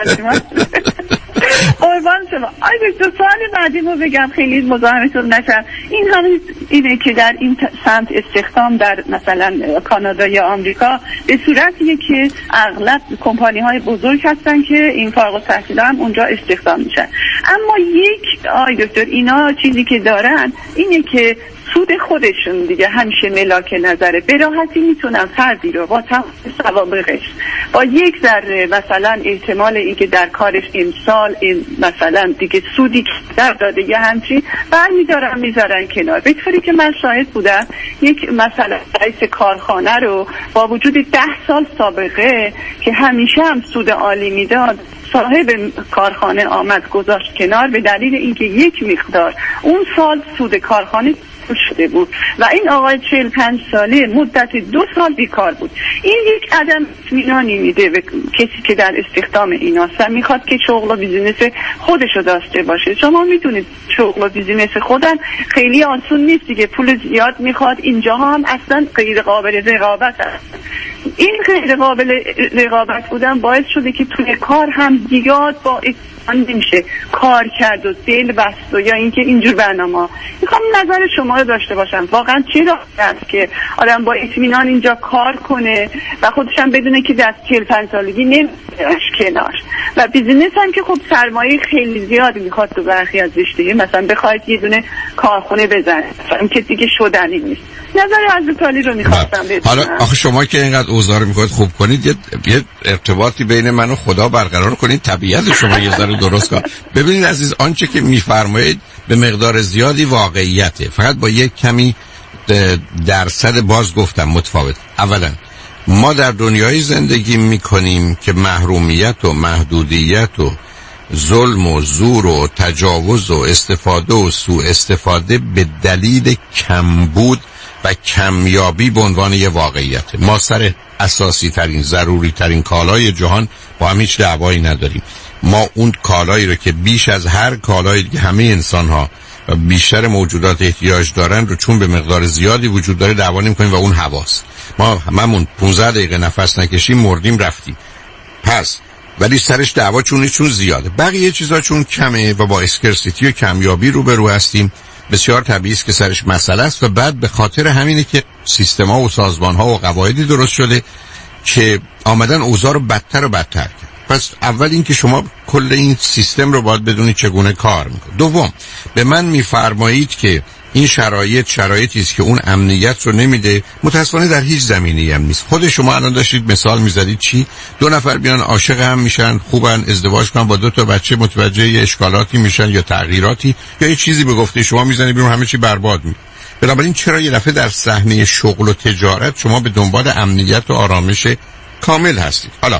قربان شما. آی دکتر سوال بعدیمو بگم خیلی مزاحمتون نشم. این همین اینه که در این سمت استخدام در مثلا کانادا یا آمریکا به صورتیه که اغلب کمپانی های بزرگ هستن که این فارغ التحصیلا هم اونجا استخدام میشن. اما یک آی دکتر اینا چیزی که دارن اینه که سود خودشون دیگه همیشه ملاک نظره. به راحتی میتونن فردی رو با تمام سوابقش با یک ذره مثلا احتمال اینکه در کارش امسال این مثلا دیگه سودی در داده یه همچین برمیدارن میذارن کنار. به طوری که من شاهد بودم یک مثلا رئیس کارخانه رو با وجود ده سال سابقه که همیشه هم سود عالی میداد، صاحب کارخانه آمد گذاشت کنار به دلیل اینکه یک مقدار اون سال سود کارخانه شده بود و این آقای چهل پنج ساله مدت دو سال بیکار بود. این یک عدم اطمینانی میده به کسی که در استخدام ایناست، میخواد که شغل و بیزینس خودشو داشته باشه. شما میدونید شغل و بیزینس خودن خیلی آسون نیست دیگه، پول زیاد میخواد. اینجا هم اصلا غیر قابل رقابت هست. این غیر قابل رقابت بودن باعث شده که توی کار هم زیاد با نمیشه کار کرد و دل بست و یا اینکه اینجور برنامه. میخوام نظر شما رو داشته باشم واقعا چرا هست که آدم با اطمینان اینجا کار کنه و خودش هم بدونه که در چهل پنج سالگی نمیشه کنار، و بیزینس هم که خب سرمایه خیلی زیاد میخواد تو برخی از رشته، مثلا بخواید یه دونه کارخونه بزنه مثلا که دیگه شدنی نیست. نظر از کالی رو میخواستم بدونم. حالا آخه شما که اینقدر اوضاع رو میخواید خوب کنید، یه, یه ارتباطی بین من و خدا برقرار کنید، طبیعت شما یه ذره درست کن. ببینید عزیز، آنچه که میفرمایید به مقدار زیادی واقعیته، فقط با یک کمی درصد باز گفتم متفاوت. اولا ما در دنیای زندگی میکنیم که محرومیت و محدودیت و ظلم و زور و تجاوز و استفاده و سوء استفاده به دلیل کمبود و کمیابی به عنوان یه واقعیت. ما سر اساسی ترین ضروری ترین کالای جهان با هم هیچ دعوایی نداریم. ما اون کالایی رو که بیش از هر کالایی که همه انسان ها و بیشتر موجودات احتیاج دارن رو چون به مقدار زیادی وجود داره دعوا نمی‌کنیم و اون هواست. ما هممون پانزده دقیقه نفس نکشیم مردیم رفتیم. پس ولی سرش دعوا چون چون زیاده، بقیه چیزا چون کمه و با اسکرسیتی و کمیابی روبرو هستیم بسیار طبیعی است که سرش مسئله است. و بعد به خاطر همینه که سیستم‌ها و سازمان‌ها و قواعدی درست شده که آمدن اوضاع رو بدتر و بدتر کرد. پس اول این که شما کل این سیستم رو باید بدونید چگونه کار میکنه. دوم به من میفرمایید که این شرایط شرایطی است که اون امنیت رو نمیده. متاسفانه در هیچ زمینه‌ای هم نیست. خود شما الان داشتید مثال میزدید چی؟ دو نفر بیان عاشق هم میشن، خوبن، ازدواج کنن، با دو تا بچه متوجه یه اشکالاتی میشن یا تغییراتی یا یه چیزی به گفته شما میزنید بیرون همه چی برباد میشه. بنابراین چرا یه دفعه در صحنه شغل و تجارت شما به دنبال امنیت و آرامش کامل هستید؟ حالا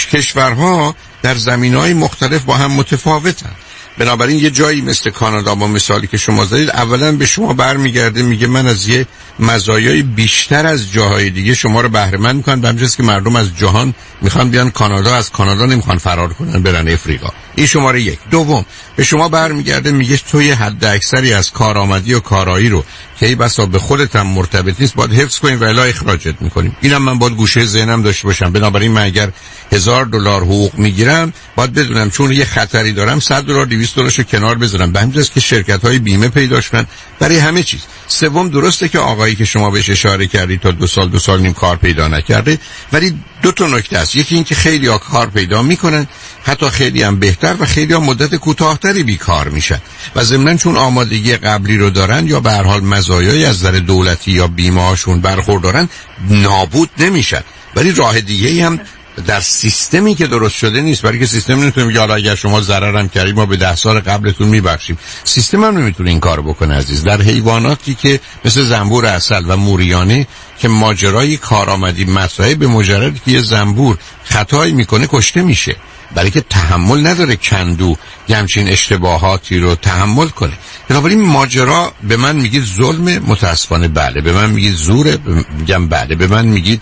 کشورها در زمینه‌های مختلف با هم متفاوتن. بنابراین یه جایی مثل کانادا با مثالی که شما زدید اولا به شما برمیگرده میگه من از یه مزایای بیشتر از جاهای دیگه شما رو بهره مند میکنم، به همین جاست که مردم از جهان میخوان بیان کانادا، از کانادا نمیخوان فرار کنن برن افریقا. این شماره یک. دوم به شما برمیگرده میگه تو یه حد اکثری از کارآمدی و کارایی رو که ای بسا به خودت هم مرتبط نیست باید حفظ کنیم و الا اخراجت میکنیم. اینم من باید گوشه ذهنم داشته باشم. بنابراین من اگر هزار دلار حقوق میگیرم باید بدونم چون یه خطری دارم صد دلار دویست دلارشو کنار بذارم. به همین جاست که شرکت های بیمه پیدا شدن برای همه چیز. سوم درسته که آقایی که شما بهش اشاره کردید تا دو سال دو سال نیم کار پیدا نکرده، ولی دو تا نکته است. یکی این که خیلی ها کار پیدا میکنن، حتی خیلی هم بهتر، و خیلی ها مدت کوتاه‌تری بیکار میشن و ضمناً چون آمادگی قبلی رو دارن یا به هر حال مزایایی از نظر دولتی یا بیمه هاشون برخوردارن نابود نمیشن. ولی راه دیگه‌ای هم در سیستمی که درست شده نیست، برای که سیستم نمیتونه میگه حالا اگر شما ضررم کردید ما به ده سال قبلتون میبخشیم. سیستم هم نمیتونه این کارو بکنه عزیز. در حیواناتی که مثل زنبور اصل و موریانه که ماجرای کارآمدی مطرحه، به مجرد که یه زنبور خطایی میکنه کشته میشه، برای که تحمل نداره کندو یه همچین اشتباهاتی رو تحمل کنه. بنابراین ماجرا به من میگید ظلم، متاسفانه بله. به من میگید زوره، میگم بله. به من میگید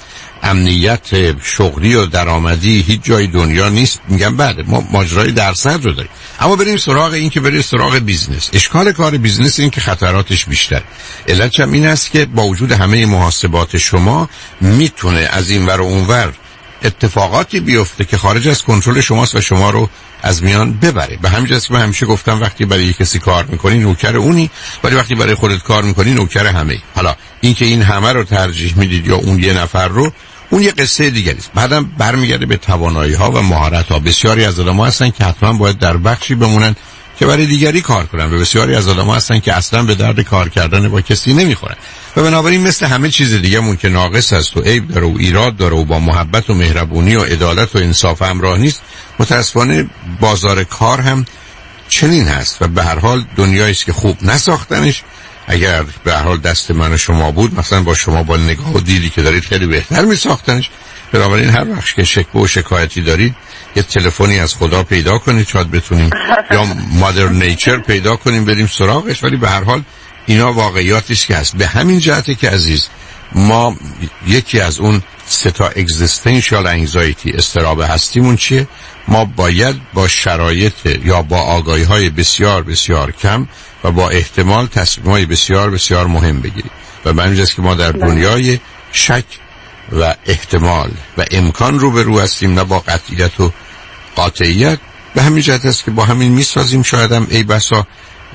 امنیت شغلی و درآمدی هیچ جای دنیا نیست، میگم بله. ما ماجرای درصد رو داریم. اما بریم سراغ این که بریم سراغ بیزنس. اشکال کار بیزنس این که خطراتش بیشتر. علتش هم این است که با وجود همه محاسبات شما میتونه از این ور و اون ور اتفاقاتی بیفته که خارج از کنترل شماست و شما رو از میان ببره. به همین جاست که من همیشه گفتم وقتی برای کسی کار میکنی نوکر اونی، ولی وقتی برای خودت کار میکنی نوکر همه. حالا این که این همه رو ترجیح میدید یا اون یه نفر رو، اون یه قصه دیگری است. بعدم برمیگرده به توانایی ها و مهارت ها. بسیاری از آدم‌ها هستن که حتما باید در بخشی بمونن که برای دیگری کار کنن و بسیاری از آدم‌ها هستن که اصلا به درد کار کردن با کسی نمیخورن. و بنابراین مثل همه چیز دیگه مون که ناقص است و عیب داره و ایراد داره و با محبت و مهربونی و عدالت و انصاف همراه نیست، متاسفانه بازار کار هم چنین هست و به هر حال دنیایی است که خوب نساختنش. اگر به هر حال دست من و شما بود، مثلا با شما با نگاه و دیدی که دارید خیلی بهتر میساختنش. بنابراین هر وقت که شکوه و شکایتی دارید یه تلفنی از خدا پیدا کنید شاید بتونیم یا مادر نیچر پیدا کنیم بریم سراغش. ولی به هر حال اینا واقعیاتش که هست. به همین جهته که عزیز ما یکی از اون سه تا اگزیستنشال انگزایتی استراب هستیمون چیه؟ ما باید با شرایط یا با آگاهی های بسیار بسیار کم و با احتمال تصمیم‌های بسیار بسیار مهم بگیریم و به همین جهت که ما در دنیای شک و احتمال و امکان رو به رو هستیم، نه با قطعیت و قاطعیت. به همین جهت است که با همین میسازیم. شاید هم ای بسا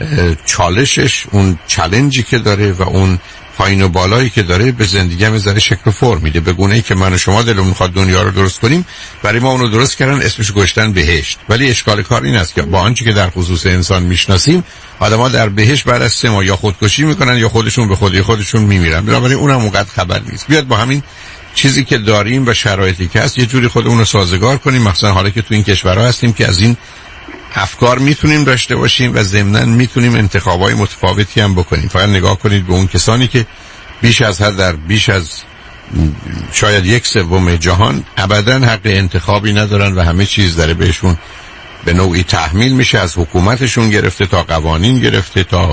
چالشش، اون چالنجی که داره و اون پایین و بالایی که داره به زندگی هم ذره شکل و فرم میده. به گونه‌ای که من و شما دلمون میخواد دنیا رو درست کنیم، برای ما اونو درست کردن، اسمش گذاشتن بهشت. ولی اشکال کار این است که با آنچه که در خصوص انسان میشناسیم، آدم‌ها در بهشت بعد از سه ماه یا خودکشی میکنن یا خودشون به خودی خودشون میمیرن. بنابراین اونم اونقدر خبر نیست. بیاد با همین چیزی که داریم و شرایطی که هست یه جوری خودمون رو سازگار کنیم، مثلا حالا که تو این کشورها هستیم که از این افکار میتونیم داشته باشیم و ضمناً میتونیم انتخابای متفاوتی هم بکنیم. فقط نگاه کنید به اون کسانی که بیش از حد در بیش از شاید یک سوم جهان ابداً حق انتخابی ندارن و همه چیز داره بهشون به نوعی تحمیل میشه، از حکومتشون گرفته تا قوانین گرفته تا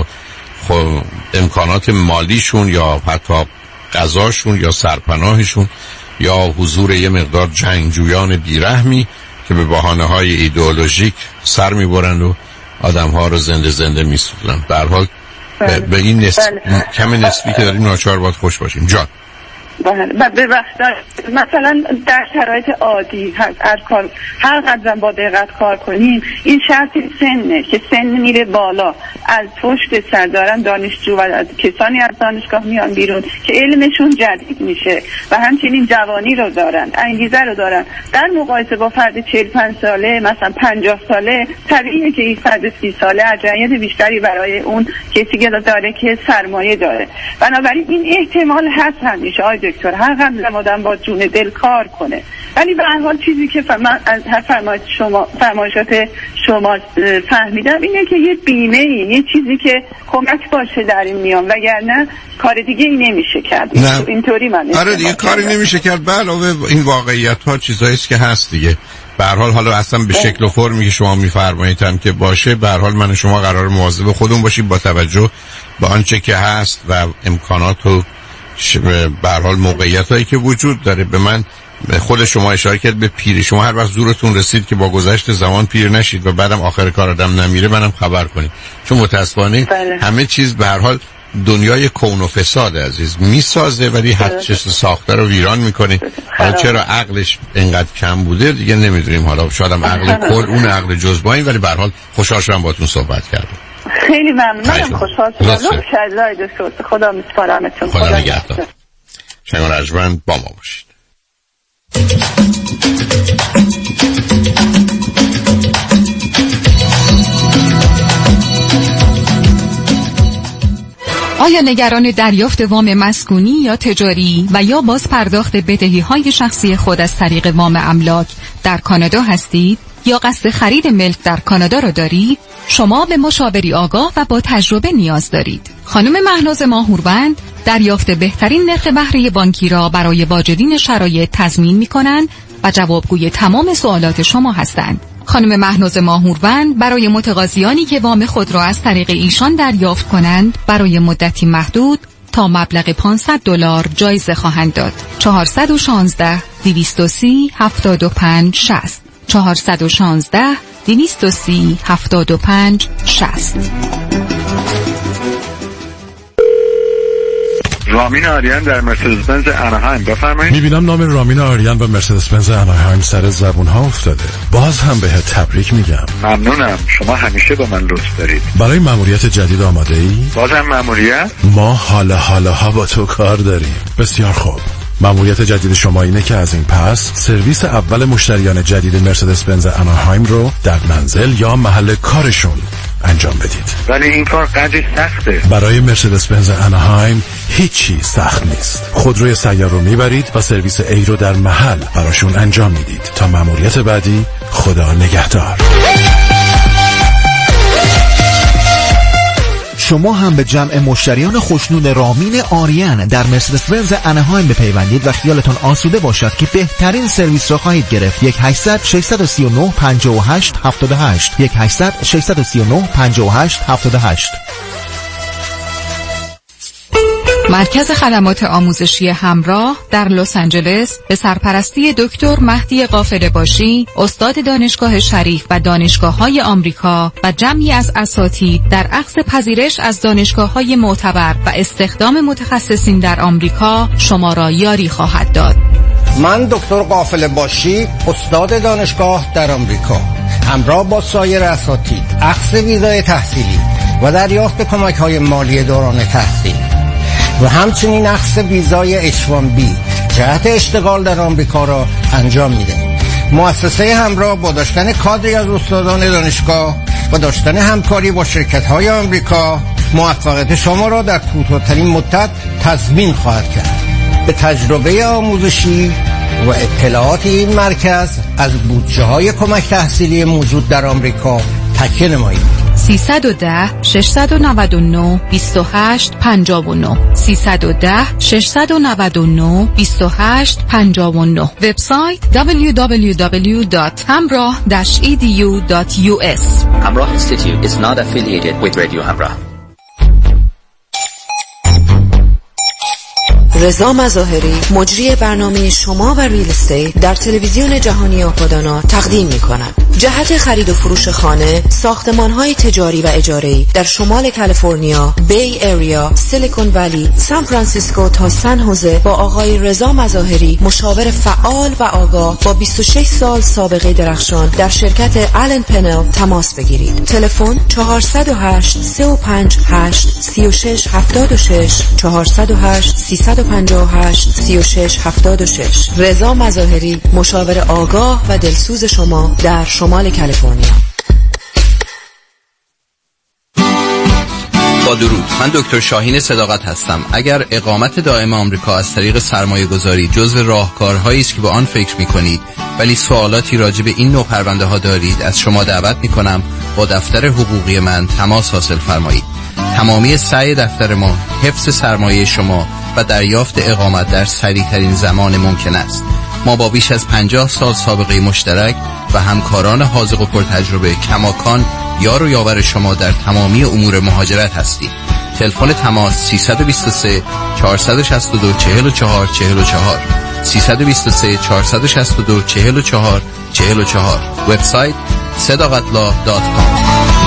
امکانات مالیشون یا حتی غذاشون یا سرپناهشون یا حضور یه مقدار جنگجویان بیرحمی که به بهانه‌های ایدئولوژیک سر میبرن و آدم‌ها رو زنده زنده میسوزن. به هر حال به این نسب... کم نسبی که داریم ناچار باید خوش باشیم. جان و به وقت مثلا در شرایط عادی هر کار هر قدر با دقت کار کنیم، این شرط سنه که سن میره بالا، از پشت سر دارن دانشجو و کسانی از دانشگاه میان بیرون که علمشون جدید میشه و همچنین جوانی رو دارن، انگیزه رو دارن. در مقایسه با فرد چهل پنج ساله مثلا پنجاه ساله طبیعیه که این فرد سی ساله ارجحیت بیشتری برای اون کسی که داره که سرمایه داره. بنابراین این احتمال هست همیشه آی دکتر، هر قدر آدم با جون دل کار کنه. ولی به هر حال چیزی که من از هر فرمایش شما فرمایشات شما فهمیدم اینه که یه بیمه ای، یه چیزی که کمک باشه در این میان، وگرنه کار دیگه ای نمیشه کرد. نه. اینطوری من آره دیگه کاری نمیشه کرد. به علاوه این واقعیت ها چیزایی است که هست دیگه. به هر حال حالا اصلا به شکل و فرمی که شما میفرمایید هم که باشه، به هر حال من و شما قرار مواظب خودمون باشیم با توجه به آنچه که هست و امکانات و به هر حال موقعیتایی که وجود داره. به من خود شما اشاره کرد به پیری. شما هر وقت زورتون رسید که با گذشت زمان پیر نشید و بعدم آخر کار آدم نمیره، منم خبر کنید، چون متاسفانه بله. همه چیز به هر حال دنیای کون و فساد عزیز میسازه ولی هر چیز ساخته رو ویران میکنه. حالا چرا عقلش اینقدر کم بوده دیگه نمیدونیم، حالا شاید هم عقل کل اون عقل جزبایی، ولی به هر حال خوشحال شدم باهاتون صحبت کردم. خیلی ممنونم، خوشحال شدم. لطفاً دکتر خدا میسپارمتون. خدا نگهدار. شنگ رجمن با ما باشید. آیا نگران دریافت وام مسکونی یا تجاری و یا باز پرداخت بدهی‌های شخصی خود از طریق وام املاک در کانادا هستید یا قصد خرید ملک در کانادا را دارید؟ شما به مشاوری آگاه و با تجربه نیاز دارید. خانم مهناز ماهوروند دریافت بهترین نرخ بهره بانکی را برای واجدین شرایط تضمین می‌کنند و جوابگوی تمام سوالات شما هستند. خانم مهناز ماهوروند برای متقاضیانی که وام خود را از طریق ایشان دریافت کنند برای مدتی محدود تا مبلغ پانصد دلار جایزه خواهند داد. چهارصد و شانزده دویست و سی هفتاد و پنج شصت چهارصد و شانزده دویست و سی هفتاد و پنج شصت. رامین آریان در مرسدس بنز اناهایم، بفرمایید. میبینم نام رامین آریان و مرسدس بنز اناهایم سر زبون ها افتاده. باز هم بهت تبریک میگم. ممنونم، شما همیشه با من لطف دارید. برای مأموریت جدید آماده ای؟ بازم مأموریت؟ ما حالا حالا ها با تو کار داریم. بسیار خوب. مأموریت جدید شما اینه که از این پس سرویس اول مشتریان جدید مرسدس بنز اناهایم رو در منزل یا محل کارشون انجام بدید. ولی این کار قدری سخته. برای مرسدس بنز اناهایم هیچی سخت نیست. خودروی سیار رو میبرید و سرویس ای رو در محل براشون انجام میدید. تا مأموریت بعدی، خدا نگهدار. شما هم به جمع مشتریان خوشنود رامین آریان در مرسدس بنز اناهایم بپیوندید و خیالتون آسوده باشد که بهترین سرویس را خواهید گرفت. یک هشتصد ششصد و سی و نه پنجاه و هشت هفتاد و هشت یک هشتصد ششصد و سی و نه پنجاه و هشت هفتاد و هشت. مرکز خدمات آموزشی همراه در لس آنجلس به سرپرستی دکتر مهدی قافله باشی، استاد دانشگاه شریف و دانشگاه‌های آمریکا و جمعی از اساتید در اخذ پذیرش از دانشگاه‌های معتبر و استخدام متخصصین در آمریکا شما را یاری خواهد داد. من دکتر قافله باشی، استاد دانشگاه در آمریکا، همراه با سایر اساتید اخذ ویزای تحصیلی و دریافت کمک‌های مالی دوران تحصیل و همچنین اخذ ویزای اچ وان بی جهت اشتغال در آمریکا را انجام میده. مؤسسه همراه با داشتن کادری از استادان دانشگاه و داشتن همکاری با شرکت‌های آمریکا موفقیت شما را در کوتاه‌ترین مدت تضمین خواهد کرد. به تجربه آموزشی و اطلاعات این مرکز از بودجه‌های کمک تحصیلی موجود در آمریکا تکیه نمایید. سیصد و ده ششصد و نود و نه بیست و هشت پنجاه و نه سیصد و ده ششصد و نود و نه بیست و هشت پنجاه و نه. وبسایت دبلیو دبلیو دبلیو دات همراه داش ای دی یو دات یو اس. Hamrah Institute is not affiliated with Radio Hamrah. رضا مظاهری مجری برنامه شما و ریل استیت در تلویزیون جهانی آپادانا تقدیم می‌کند. جهت خرید و فروش خانه، ساختمان‌های تجاری و اجاره‌ای در شمال کالیفرنیا، بی ایریا، سیلیکون ولی، سان فرانسیسکو تا سن خوزه با آقای رضا مظاهری مشاور فعال و آگاه با بیست و شش سال سابقه درخشان در شرکت آلن پنل تماس بگیرید. تلفن چهار صفر هشت سه پنج هشت سه شش هفت شش چهار صفر هشت سه پنج هشت سه شش هفت شش. رضا مظاهری مشاور آگاه و دلسوز شما در شمال کالیفرنیا. با درود، من دکتر شاهین صداقت هستم. اگر اقامت دائم آمریکا از طریق سرمایه گذاری جزو راهکارهایی است که با آن فکر می کنید ولی سوالاتی راجع به این نوع پرونده ها دارید، از شما دعوت می کنم با دفتر حقوقی من تماس حاصل فرمایید. تمامی سعی دفتر ما حفظ سرمایه شما و دریافت اقامت در سریع‌ترین زمان ممکن است. ما با بیش از پنجاه سال سابقه مشترک و همکاران حاذق و پرتجربه کماکان یار و یاور شما در تمامی امور مهاجرت هستیم. تلفن تماس سیصد و بیست و سه چهارصد و شصت و دو چهل و چهار چهل و چهار سیصد و بیست و سه چهارصد و شصت و دو چهل و چهار چهل و چهار. وبسایت صداقتلا دات کام.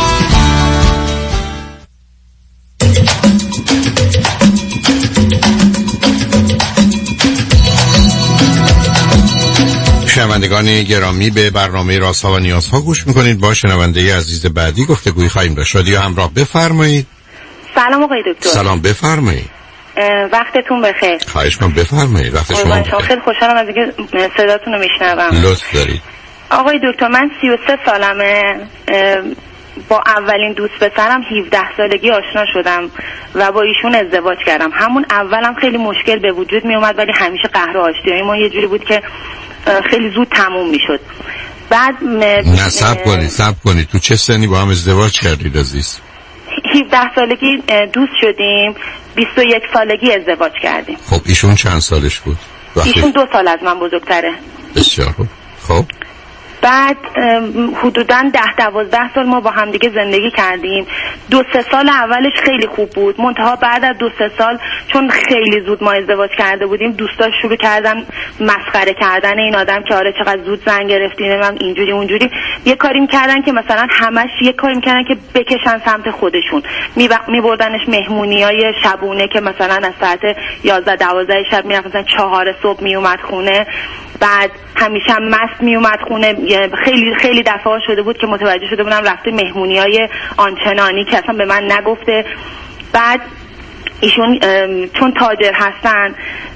شنوندگان گرامی، به برنامه رازها و نیازها گوش میکنید. با شنونده عزیز بعدی گفتگوی خواهیم داشت. رادیو همراه، بفرمایید. سلام آقای دکتر. سلام، بفرمایید. وقتتون بخیر. خواهش می‌کنم، بفرمایید. وقت شما بخیر. خیلی خوشحالم از اینکه صداتون رو میشنوم. لطف دارید. آقای دکتر، من سی و سه سالمه. با اولین دوست پسرم هفده سالگی آشنا شدم و با ایشون ازدواج کردم. همون اولم خیلی مشکل به وجود می اومد ولی همیشه قهر و آشتی ما یه جوری بود که خیلی زود تموم میشد. بعد نه صبر کنید صبر کنید تو چه سنی با هم ازدواج کردید عزیز؟ هفده سالگی دوست شدیم، بیست و یک سالگی ازدواج کردیم. خب ایشون چند سالش بود؟ ایشون دو سال از من بزرگتره. بسیار خوب. خب بعد حدوداً ده دوازده سال ما با هم دیگه زندگی کردیم. دو سه سال اولش خیلی خوب بود، منتها بعد از دو سه سال چون خیلی زود ما ازدواج کرده بودیم دوستاش شروع کردن مسخره کردن این آدم که آره چقدر زود زن گرفتین، من اینجوری اونجوری. یه کاری می‌کردن که مثلا همش یه کاری می‌کردن که بکشن سمت خودشون. می‌بردنش مهمونیای شبونه که مثلا از ساعت یازده دوازده شب می‌رفت، مثلا چهار صبح میومد خونه. بعد همیشه هم مست می اومد خونه. خیلی خیلی دفعه شده بود که متوجه شده بودم رفته مهمونیای آنچنانی که اصلا به من نگفته. بعد ایشون چون تاجر هستن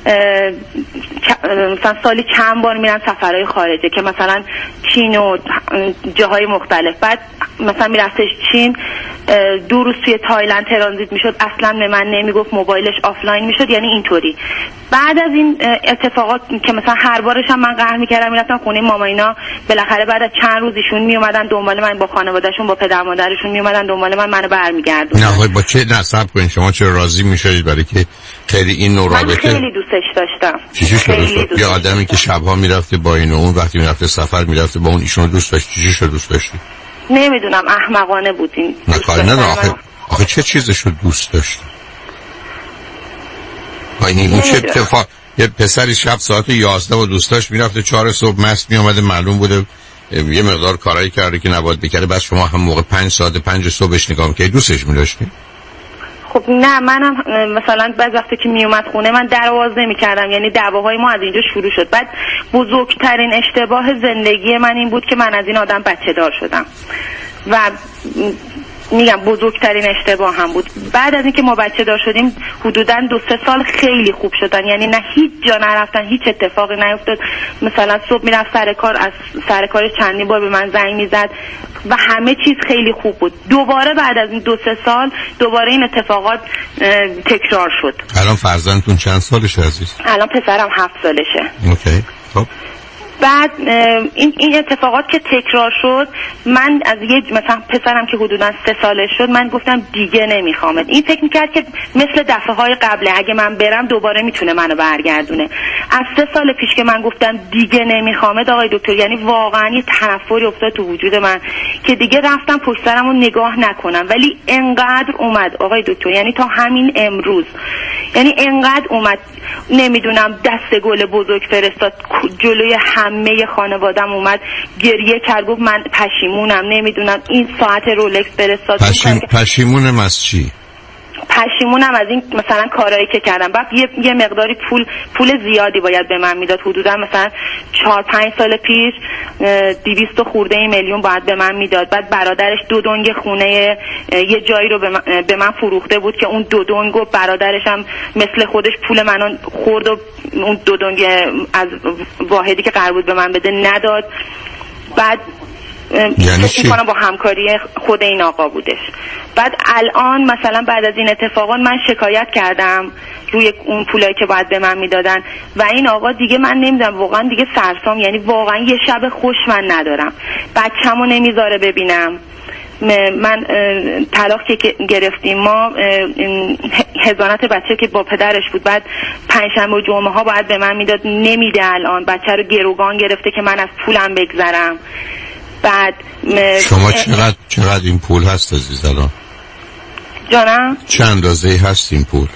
مثلا سالی چند بار میرن سفرهای خارجه که مثلا چین و جاهای مختلف. بعد مثلا میرفتش چین، دو روز توی تایلند ترانزیت میشد، اصلا به من نمیگفت، موبایلش آفلاین میشد، یعنی اینطوری. بعد از این اتفاقات که مثلا هر بارش هم من قهر میکردم میرفتم خونه ماما اینا، بالاخره بعد از چند روز ایشون میومدن دنبال من، با خانوادهشون با پدر مادرشون میومدن دنبال من، منو برمیگردوندن. نه با چه نصب کنین شما چرا راضی میشدید برای که خیلی این نوع رابطه؟ من خیلی دوستش داشتم. چیزی شده؟ یه آدمی که شبها میرفته با این و اون، وقتی میرفته سفر میرفته با اون، ایشونو دوست داشت، چیزی شده دوست داشتی؟ نمیدونم، احمقانه بود این. نه کاری نداره. آخه آخه چه چیزشو دوست داشت؟ این اون چه اتفاق؟ یه پسری شب ساعت یازده با دوستاش میرفته، چهار صبح مست میامده، معلوم بوده یه مقدار کارایی کرده که نباید بکره، بعد شما هم موقع پنج ساعت پنج صبحش نگاه می‌کردید، دوستش می‌داشتید؟ خب نه، منم مثلا بعضی وقتی که میومد خونه من در آواز نمی‌کردم، یعنی دعواهای ما از اینجا شروع شد. بعد بزرگترین اشتباه زندگی من این بود که من از این آدم بچه دار شدم و میگم بزرگترین اشتباه هم بود. بعد از اینکه ما بچه دار شدیم حدوداً دو سه سال خیلی خوب شدن، یعنی نه هیچ جا نرفتن، هیچ اتفاقی نیفتاد. مثلا صبح میرفت سر کار، از سر کار چندین بار به من زنگ میزد و همه چیز خیلی خوب بود. دوباره بعد از این دو سه سال دوباره این اتفاقات تکرار شد. الان فرزندتون چند سالشه عزیز؟ الان پسرم هفت سالشه. اوکی. خب بعد این این اتفاقات که تکرار شد، من از یه مثلا پسرم که حدودا سه ساله شد من گفتم دیگه نمیخوام. این فکر میکرد که مثل دفعه های قبله اگه من برم دوباره میتونه منو برگردونه. از سه سال پیش که من گفتم دیگه نمیخوام آقای دکتر، یعنی واقعا یه تنفری افتاد تو وجود من که دیگه رفتم پشت سرمو نگاه نکنم، ولی انقدر اومد آقای دکتر، یعنی تا همین امروز، یعنی انقدر اومد نمیدونم دست گل بزرگ فرستاد جلوی همه خانوادم، اومد گریه کرد گفت من پشیمونم، نمیدونم این ساعت رولکس فرستاد. پشیم... پشیمونم از چی؟ پشیمونم از این مثلا کارهایی که کردم. بعد یه, یه مقداری پول پول زیادی باید به من میداد، حدودا مثلا چهار پنج سال پیش دویست خورده میلیون باید به من میداد. بعد برادرش دو دنگ خونه یه جایی رو به من, به من فروخته بود که اون دو دنگ و برادرش هم مثل خودش پول منو خورد و اون دو دنگ از واحدی که قرار بود به من بده نداد. بعد یعنی فکر میکنم با همکاری خود این آقا بودش. بعد الان مثلا بعد از این اتفاقات من شکایت کردم روی اون پولایی که باید به من میدادن و این آقا دیگه من نمیدونم واقعا دیگه سرسام، یعنی واقعا یه شب خوش من ندارم، بچه‌مو نمیذاره ببینم. من طلاق که گرفتیم ما حضانت بچه که با پدرش بود، بعد پنجشنبه و جمعه ها باید به من میداد، نمیده. الان بچه رو گروگان گرفته که من از پولم بگذرم. بعد شما چقدر چقدر این پول هست عزیز الان؟ جانم چه اندازه هست این پول؟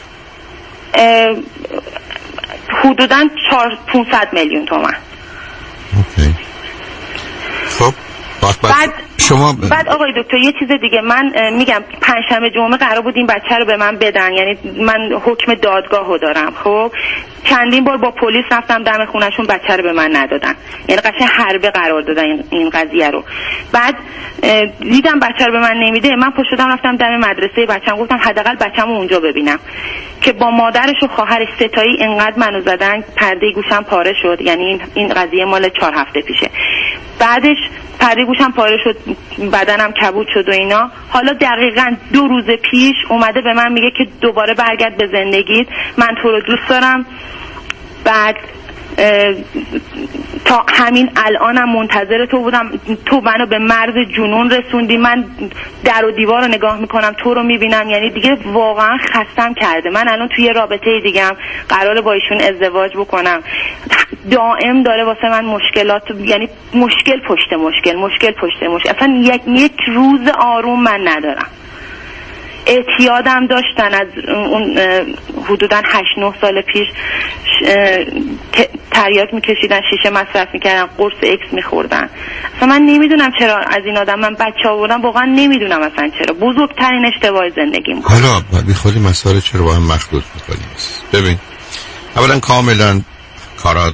حدوداً پانصد میلیون تومان. اوکی. خب بعد, بعد شما ب... بعد آقای دکتر یه چیز دیگه، من میگم پنجشنبه جمعه قرار بود این بچه رو به من بدن، یعنی من حکم دادگاهو دارم. خب چندین بار با پلیس رفتم دم خونهشون، بچه رو به من ندادن، یعنی قشنگ حربه قرار دادن این, این قضیه رو. بعد دیدم بچه رو به من نمیده، من پشت شدم رفتم دم مدرسه بچه‌م، گفتم حداقل بچه‌مو اونجا ببینم، که با مادرش و خواهرش ستایی اینقدر منو زدن پرده گوشم پاره شد. یعنی این قضیه مال چهار هفته پیشه. بعدش پرده گوشم پاره شد، بدنم کبود شد و اینا. حالا دقیقاً دو روز پیش اومده به من میگه که دوباره برگرد به زندگیت، من تو رو دوست دارم. بعد تا همین الانم منتظر تو بودم، تو منو به مرز جنون رسوندی، من در و دیوار رو نگاه میکنم تو رو میبینم، یعنی دیگه واقعا خستم کرده. من الان توی رابطه دیگه هم قراره با ایشون ازدواج بکنم، دائم داره واسه من مشکلات، یعنی مشکل پشت مشکل مشکل پشت مشکل، اصلا یک یک روز آروم من ندارم. اعتیادم داشتن از اون حدوداً هشت نه سال پیش، تریاک میکشیدن، شیشه مصرف میکردن، قرص اکس میخوردن. اصلا من نمیدونم چرا از این آدم من بچه آوردم، واقعا نمیدونم اصلا چرا. بزرگترین اشتباه زندگیم. حالا بی خودی مسئله چرا با هم مخلوط میکنیم؟ ببین، اولا کاملا کارات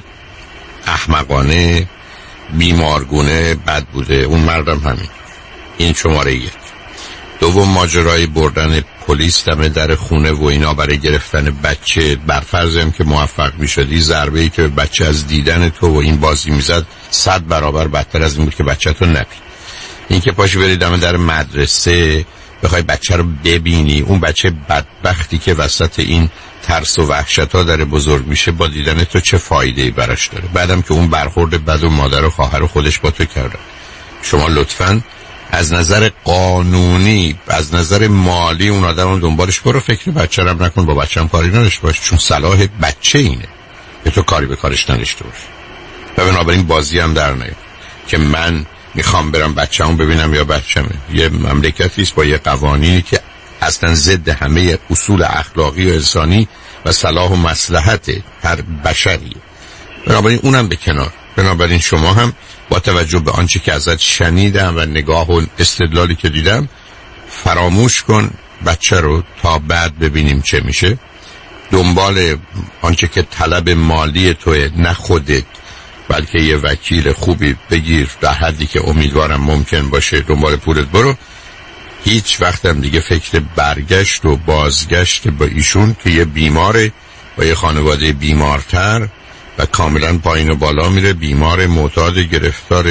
احمقانه، بیمارگونه، بد بوده. اون مردم همین. این شماره یک. دوم، ماجرای بردن پلیس دم در خونه و اینا برای گرفتن بچه، برفرض هم که موفق می شدی، ضربه ای که به بچه از دیدن تو و این بازی می زد صد برابر بدتر از این بود که بچه تو نبینی. این که پاشی بری دم در مدرسه بخوای بچه رو ببینی، اون بچه بدبختی که وسط این ترس و وحشت ها داره بزرگ میشه، با دیدن تو چه فایده‌ای براش داره؟ بعدم که اون برخورد بد و مادر و خواهر و خودش با تو کردن. شما لطفاً از نظر قانونی، از نظر مالی اون آدم رو دنبالش برو، فکر بچه رو نکن، با بچه هم کاری نداشته باش، چون صلاح بچه اینه که تو کاری به کارش نداشته باش. و بنابراین بازی هم در نیار که من میخوام برم بچه هم ببینم یا بچه‌مه. یه مملکتی است با یه قوانینی که اصلا ضد همه اصول اخلاقی و انسانی و صلاح و مصلحت هر بشریه. بنابراین اونم به کنار. بنابراین شما هم با توجه به آنچه که ازت شنیدم و نگاه و استدلالی که دیدم، فراموش کن بچه رو تا بعد ببینیم چه میشه. دنبال آنچه که طلب مالی توه، نه خودت، بلکه یه وکیل خوبی بگیر در حدی که امیدوارم ممکن باشه، دنبال پولت برو. هیچ وقتم دیگه فکر برگشت و بازگشت با ایشون که یه بیماره با یه خانواده بیمارتر و کاملا پایین و بالا میره، بیمار، معتاد، گرفتار،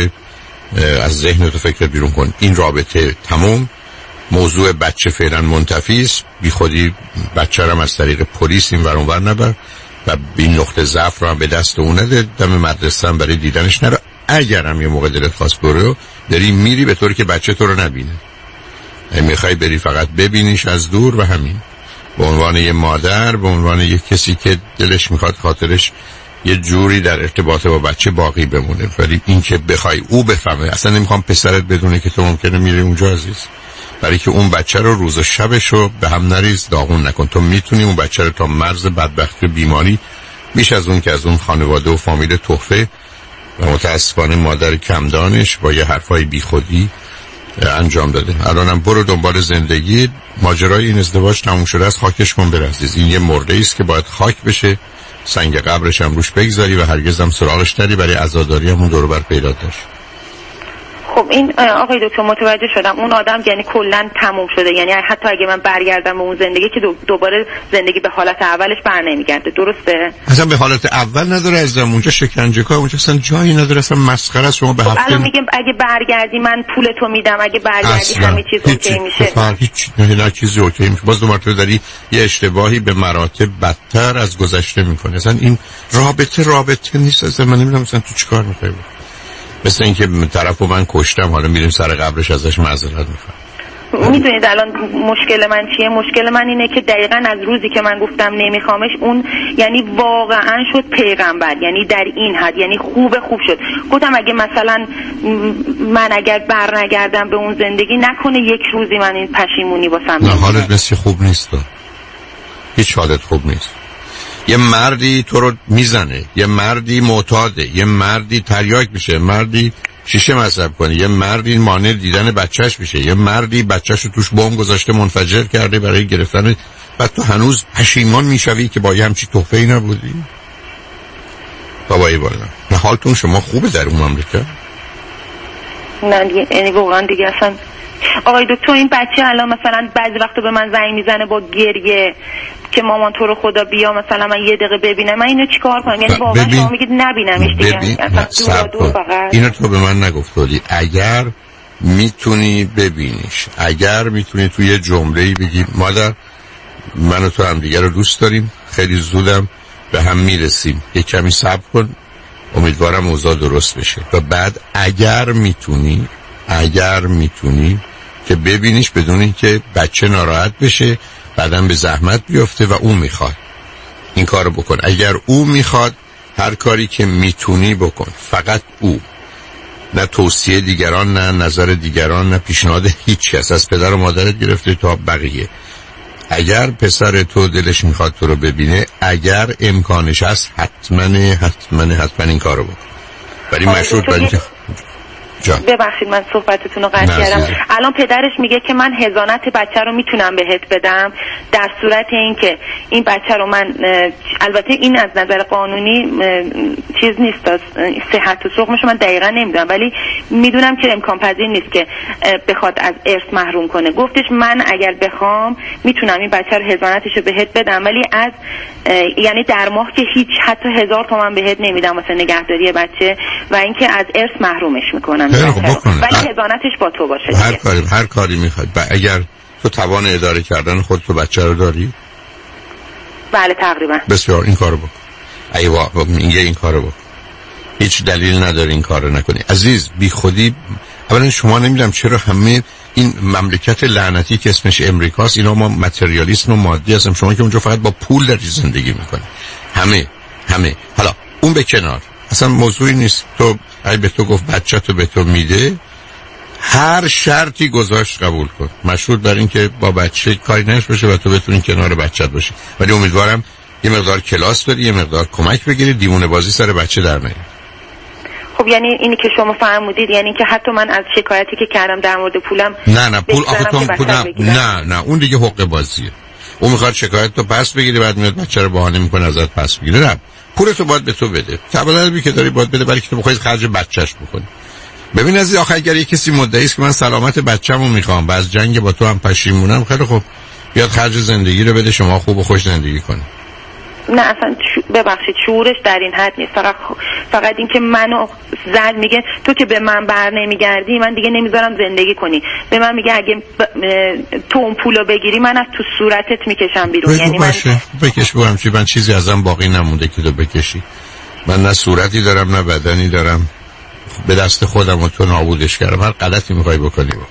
از ذهن تو فکر بیرون کن. این رابطه تموم. موضوع بچه فعلا منتفی است. بی خودی بچه رم از طریق پلیس این ور اون ور نبر. و این نقطه ضعف رو هم به دست اون نده، دم مدرسه هم برای دیدنش نرو. اگر هم یه موقع دلت خواست برو، داری میری به طوری که بچه تو رو نبینه. میخوای بری فقط ببینیش از دور و همین. به عنوان یه مادر، به عنوان یه کسی که دلش میخواد خاطرش یه جوری در ارتباط با بچه باقی بمونه. ولی این که بخوای او بفهمه، اصلا نمیخوام پسرت بدونه که تو ممکنه میری اونجا عزیز، برای که اون بچه رو روز و شبش رو به هم نریز، داغون نکن. تو میتونی اون بچه رو تا مرز بدبختی و بیماری، بیش از اون که از اون خانواده و فامیل تحفه و متاسفانه مادر کم دانش با یه حرفای بیخودی انجام داده. الانم برو دنبال زندگی. ماجرای این ازدواج تموم شده است، خاکش کن بره عزیز. این یه مرده است که باید خاک بشه، سنگ قبرش هم روش بگذاری و هرگز هم سراغش نری، برای عزاداری هم اون دور بر پیدا داشت. خب این آقای دکتر متوجه شدم اون آدم یعنی کلا تموم شده، یعنی حتی اگه من برگردم به اون زندگی که دوباره زندگی به حالت اولش بر نمیگرده، درسته؟ اصلا به حالت اول نداره عزیزم. اونجا شکنجه کار، اونجا اصلا جایی نداره، اصلا مسخره است. شما به هفته الان میگم اگه برگردی من پول تو میدم، اگه برگردی همه چیز اوکی میشه. هیچ نه نه چیزی اوکی میشه. باز دو مرتبه داری یه اشتباهی به مراتب بدتر از گذشته میکنه. اصلا این رابطه رابطه نیست. اصلا من نمیدونم اصلا تو چیکار میخوای. مثل اینکه طرفو من کشتم، حالا میریم سر قبرش ازش معذرت میخوام. میدونید الان مشکل من چیه؟ مشکل من اینه که دقیقاً از روزی که من گفتم نمیخوامش، اون یعنی واقعاً شد پیغمبر، یعنی در این حد، یعنی خوب خوب شد. گفتم اگه مثلا من اگر برنگردم به اون زندگی، نکنه یک روزی من این پشیمونی واسم. نه حالت مثل خوب نیست، هیچ حالت خوب نیست. یه مردی تو رو میزنه، یه مردی معتاده، یه مردی تریاک میشه، مردی شیشه مصرف کنه، یه مردی مانع دیدن بچهش میشه، یه مردی بچهش رو توش بمب گذاشته منفجر کرده برای گرفتن، بعد تو هنوز پشیمان میشوی که با یه همچی تحفه‌ای نبودی. بابایی بالا نه حالتون شما خوبه در اون مملکت؟ نه دیگه، یعنی واقعا دیگه اصلا. آقای دکتر این بچه الان مثلا بعضی وقتا به من زنگ میزنه با گریه که مامان تو رو خدا بیا مثلا من یه دقیقه ببینم، من اینو چیکار کنم؟ یعنی واقعا شما میگید نبینمش دیگه. ببین اصلا دور دور فقط. اینو تو به من نگفتی. اگر میتونی ببینیش، اگر میتونی توی یه جمله‌ای بگی مادر من و تو هم دیگه رو دوست داریم، خیلی زودم به هم میرسیم، یه کمی صبر کن، امیدوارم اوضاع درست بشه. و بعد اگر میتونی اگر میتونی که ببینیش بدون اینکه بچه ناراحت بشه، بعدم به زحمت بیفته و اون میخواد این کارو بکن. اگر او میخواد هر کاری که میتونی بکن، فقط او، نه توصیه دیگران، نه نظر دیگران، نه پیشنهاد هیچ کس از پدر و مادرت گرفته تا بقیه. اگر پسر تو دلش میخواد تو رو ببینه، اگر امکانش هست، حتما حتما حتما این کارو بکن. ولی مشروط بر اینکه ببخشید من صحبتتون رو قطع کردم. الان پدرش میگه که من حضانت بچه رو میتونم بهت بدم در صورت اینکه این بچه رو من، البته این از نظر قانونی چیز نیست، از صحت و سقمش من دقیقا نمیدونم، ولی میدونم که امکان پذیر نیست که بخواد از ارث محروم کنه. گفتش من اگر بخوام میتونم این بچه رو حضانتش رو بهت بدم، ولی از یعنی در ماه که هیچ حتی هزار تومن بهت نمیدم واسه نگهداری بچه، و اینکه از ارث محرومش میکنم، ولی حضانتش با تو باشه. هر کاری هر کاری میخواد. و اگر تو توان اداره کردن خود تو بچه رو داری؟ بله تقریبا. بسیار، این کارو بکن. ایوا میگه این کارو بکن. هیچ دلیل نداره این کارو نکنی عزیز. بی خودی اولا شما نمیدونم چرا همه این مملکت لعنتی که اسمش امریکاست، اینا ما متریالیسم و مادی هستیم، شما که اونجا فقط با پول داری زندگی میکنی. همه همه حالا اون به کنار، اصلا موضوعی نیست. تو اگه به تو گفت بچه تو به تو میده، هر شرطی گذاشت قبول کن، مشروط بر این که با بچه کاری نش بشه و تو بتونی کنار بچت باشی. ولی امیدوارم یه مقدار کلاس بدی، یه مقدار کمک بگیری، دیوونه بازی سر بچه در نیاری. خب یعنی اینی که شما فرمودید، یعنی که حتی من از شکایتی که کردم در مورد پولم، نه نه پول آخه تو پول نه نه اون دیگه حق بازیه. اون میخواد شکایت تو پس بگیری، بعد میاد بچه رو بهانه میکنه ازت پس بگیره. نه، پولتو باید به تو بده. تبدیل که داری باید بده، برای که تو بخوای خرج بچه‌ش بکنی. ببین از آخه اگر یه کسی مدعی است که من سلامت بچه‌مو میخوام، بعد جنگ با تو هم پشیمونم، خیلی خوب بیاد خرج زندگی رو بده، شما خوب و خوش زندگی کنی. نه اصلا ببخشید شعورش در این حد نیست. فقط فقط این که منو زد میگه تو که به من بر نمیگردی من دیگه نمیذارم زندگی کنی. به من میگه اگه تو اون پولو بگیری من از تو صورتت میکشم بیرون. یعنی من بکش برم چی من چیزی ازم باقی نمونده که تو بکشی. من نه صورتی دارم نه بدنی دارم، به دست خودم و تو نابودش کردم. هر غلطی میخوای بکنی با.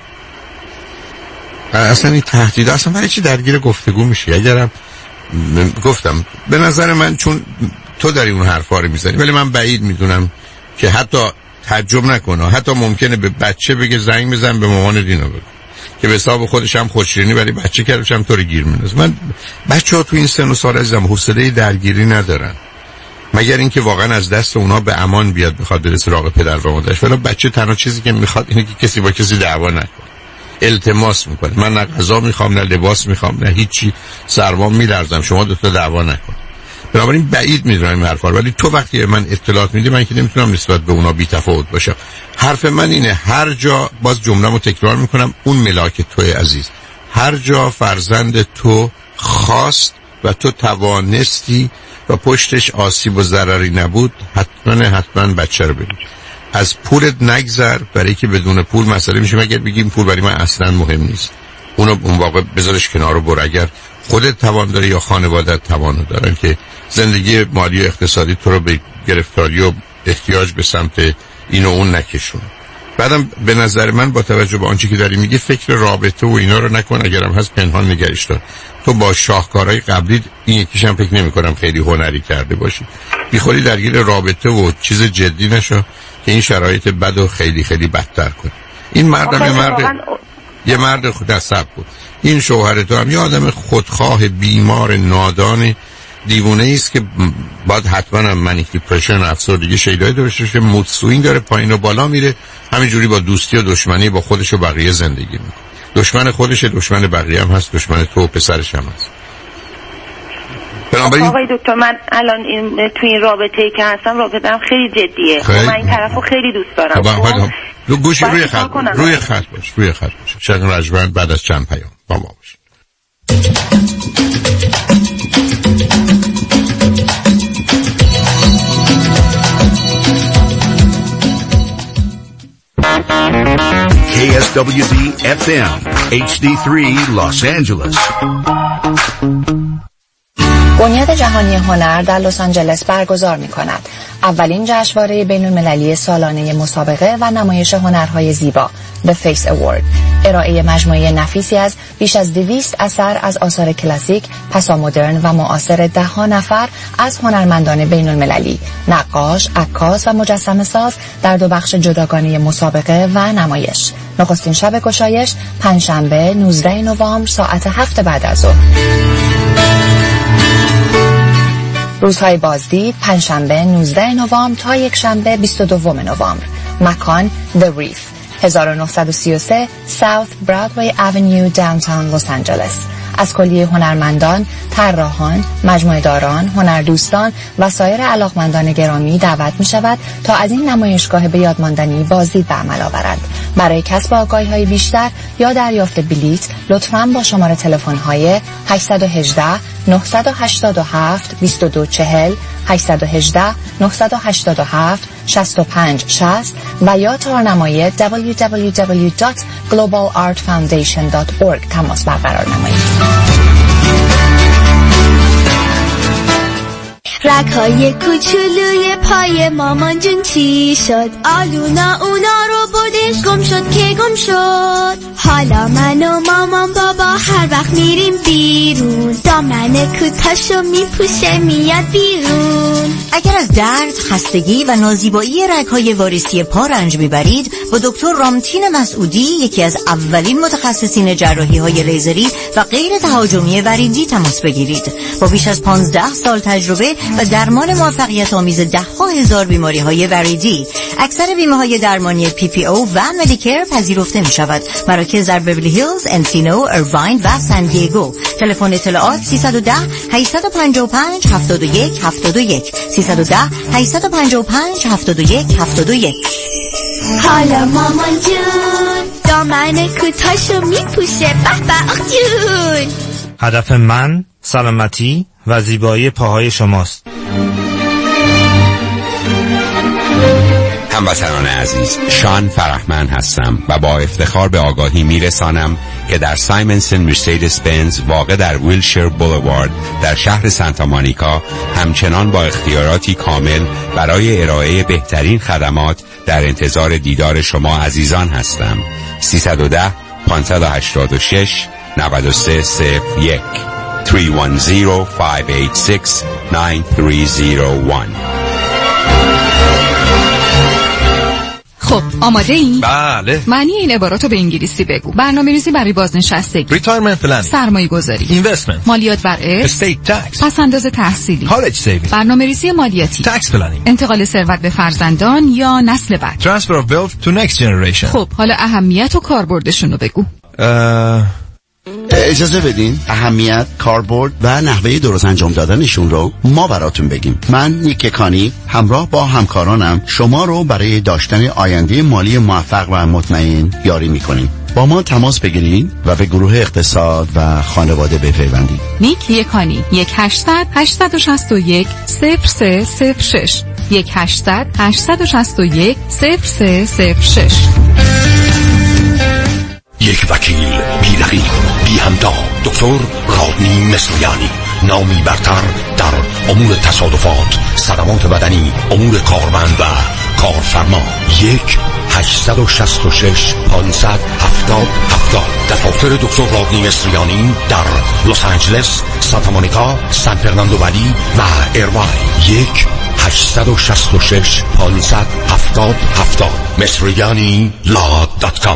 اصلا این تهدید اصلا برای چی درگیر گفتگو میشی؟ اگرم گفتم به نظر من چون تو داری اون حرفا رو میزنی، ولی من بعید میدونم که حتی تعجب نکنه، حتی ممکنه به بچه بگه زنگ بزن به مامان دینو بگو که به حساب خودش هم خوشیرینی ولی بچه کردش هم تو رو گیر میندازه. من بچه‌ها تو این سن و سال عزیزم حوصله درگیری ندارن مگر اینکه واقعا از دست اونا به امان بیاد بخواد بره سراغ پدر و مادرش. ولی بچه تنها چیزی که میخواد اینه که کسی با کسی دعوا نکنه. التماس میکنه من نه غذا میخوام نه لباس میخوام نه هیچی، سرمام میلرزم شما دو تا دعوا نکن. بنابراین بعید میدونم این حرفا، ولی تو وقتی من اطلاعات میدی من که نمیتونم نسبت به اونا بی تفاوت باشم. حرف من اینه هر جا، باز جمله‌مو تکرار میکنم، اون ملاک توی عزیز، هر جا فرزند تو خواست و تو توانستی و پشتش آسیب و ضرری نبود، حتما حتما بچه رو بگیر. از پولت نگذر، برای که بدون پول مسئله میشه. مگر بگیم پول برای من اصلا مهم نیست، اونو اون واقع بذارش کنار و برو. اگر خودت توان داری یا خانوادت توانو دارن که زندگی مالی و اقتصادی تو رو به گرفتاری و احتیاج به سمت این و اون نکشون. بعدم به نظر من با توجه به آنچه که داری میگی فکر رابطه و اینا رو نکن، اگرم هست پنهان نگریش دار. تو با شاهکارهای قبلی این یکیش هم فکر نمی کنم خیلی هنری کرده باشی. بیخوری درگیر رابطه و چیز جدی نشو که این شرایط بد و خیلی خیلی بدتر کنه. این مردم یه مرد واقعا... یه مرد خود عصب بود. این شوهر تو هم یه آدم خودخواه بیمار نادان دیوونه است که باید حتما هم منیک دیپرشن و افسردگی شیدایی داشته باشه، مود سوینگ داره، پایین و بالا میره، همینجوری با دوستی و دشمنی با خودش و بقیه زندگی میکنه. دشمن خودشه، دشمن بقیه هم هست، دشمن تو و پسرش هم هست. بنابراین آقای دکتر من الان این تو این رابطه‌ای که هستم رابطه‌ام خیلی جدیه. خیلی. من این طرفو خیلی دوست دارم. خب رو گوشی روی خط روی خط باش روی خط باش. شنگ رجمن بعد از چند پیام با ما باش. کی اس دبلیو دی اف ام اچ دی سه Los Angeles. بنیاد جهانی هنر در لس آنجلس برگزار می‌کند اولین جشنواره بین‌المللی سالانه مسابقه و نمایش هنرهای زیبا The Face Award. ارائه مجموعه نفیسی از بیش از دویست اثر از آثار کلاسیک، پسامدرن و معاصر ده ها نفر از هنرمندان بین‌المللی، نقاش، عکاس و مجسمه ساز در دو بخش جداگانه مسابقه و نمایش. نخستین شب گشایش پنجشنبه نوزدهم نوامبر ساعت هفت بعد از ظهر. روزهای بازدید پنجشنبه نوزدهم نوامبر تا یکشنبه بیست و دوم نوامبر. مکان The Reef هزار و نهصد و سی و سه South Broadway Avenue Downtown Los Angeles. از کلیه هنرمندان، طراحان، مجموعه داران، هنردوستان و سایر علاقمندان گرامی دعوت می شود تا از این نمایشگاه به یاد ماندنی بازدید به عمل آورند. برای کسب آگاهی‌های بیشتر یا دریافت بلیط لطفاً با شماره تلفن‌های هشت یک هشت نه هشت هفت دو دو چهار صفر هشت یک هشت نه هشت هفت شش پنج شصت و یا تارنمای دبلیو دبلیو دبلیو دات گلوبال آرت فاوندیشن دات اورگ تماس برقرار نمایید. رگ‌های کوچولوی پای مامان جون چی شد؟ آلونا اونا رو بردش گم شد که گم شد. حالا من و مامان بابا هر وقت میریم بیرون دامن کوتاشو میپوشه میاد بیرون. اگر از درد، خستگی و نازیبایی رگ‌های واریسی پا رنج میبرید با دکتر رامتین مسعودی، یکی از اولین متخصصین جراحی‌های لیزری و غیر تهاجمی وریدی تماس بگیرید. با بیش از پانزده سال تجربه و درمان موفقیت آمیز ده ها هزار بیماری های وریدی، اکثر بیمه های درمانی پی پی او و مدیکر پذیرفته می شود. مراکز در بیولی هیلز، انسینو، ایرواین و سان دیگو. تلفن اطلاعات سیصد و ده هشتصد و پنجاه و پنج هفتاد و یک هفتاد و یک سیصد و ده هشتصد و پنجاه و پنج هفتاد و یک هفتاد و یک. حالا مامان جون دامن کوتاشو میپوشه به به آخ جون. هدف من سلامتی و زیبایی پاهای شماست. هموطنان عزیز، شان فرحمند هستم و با افتخار به آگاهی میرسانم که در سایمنسن مرسدس بنز واقع در ویلشیر بولوارد در شهر سانتا مونیکا همچنان با اختیاراتی کامل برای ارائه بهترین خدمات در انتظار دیدار شما عزیزان هستم. سیصد و ده پانصد و هشتاد و شش نود و سه صفر یک سه یک صفر پنج هشت شش نه سه صفر یک. خب آماده ای؟ بله. معنی این عباراتو به انگلیسی بگو. برنامه‌ریزی برای بازنشستگی، ریتایرمنت پلن، سرمایه گذاری، اینوستمنت، مالیات بر ارث، استیت تکس، پس‌انداز تحصیلی، کالج سیوینگ، برنامه‌ریزی مالیاتی، تکس پلنینگ، انتقال ثروت به فرزندان یا نسل بعد، ترانسفر اف ویلث تو نکست جنریشن. خب حالا اهمیت و کاربردشون رو بگو. اه... اجازه بدین اهمیت، کاربرد و نحوه درست انجام دادنشون رو ما براتون بگیم. من نیک کانی همراه با همکارانم شما رو برای داشتن آینده مالی موفق و مطمئن یاری میکنیم. با ما تماس بگیرین و به گروه اقتصاد و خانواده بپیوندید. نیک یکانی یک هشتصد هشتصد و شصت و یک صفر سه صفر شش یک هشتصد هشتصد و شصت و یک صفر سه صفر شش. یک وکیل بی رقیب بی همتا، دکتر رادنی مصریانی، نامی برتر در امور تصادفات، صدمات بدنی، امور کارمند و کارفرما. یک هشتصد و شصت و شش پانصد هفتاد هفتاد. دفاتر دکتر رادنی مصریانی در لس آنجلس، سانتا مونیکا، سان فرناندو ولی و ایروای. یک هشتصد و شصت و شش پانصد هفتاد هفتاد. مصریانی لا دات کام.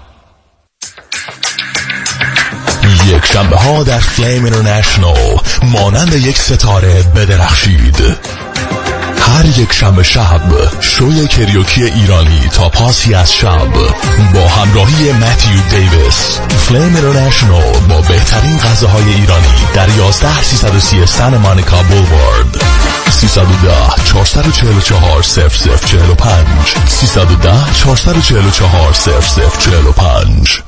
یک شنبه ها در فلیم اینترنشنال مانند یک ستاره بدرخشید. هر یک شنبه شب شوی کریوکی ایرانی تا پاسی از شب با همراهی متیو دیویس. فلیم اینترنشنال با بهترین غذاهای ایرانی در یازده سیصد و سی سان مونیکا بولوارد. سیصد و ده چهارصد و چهل و چهار صفر صفر چهل و پنج سیصد و ده چهارصد و چهل و چهار صفر صفر چهل و پنج.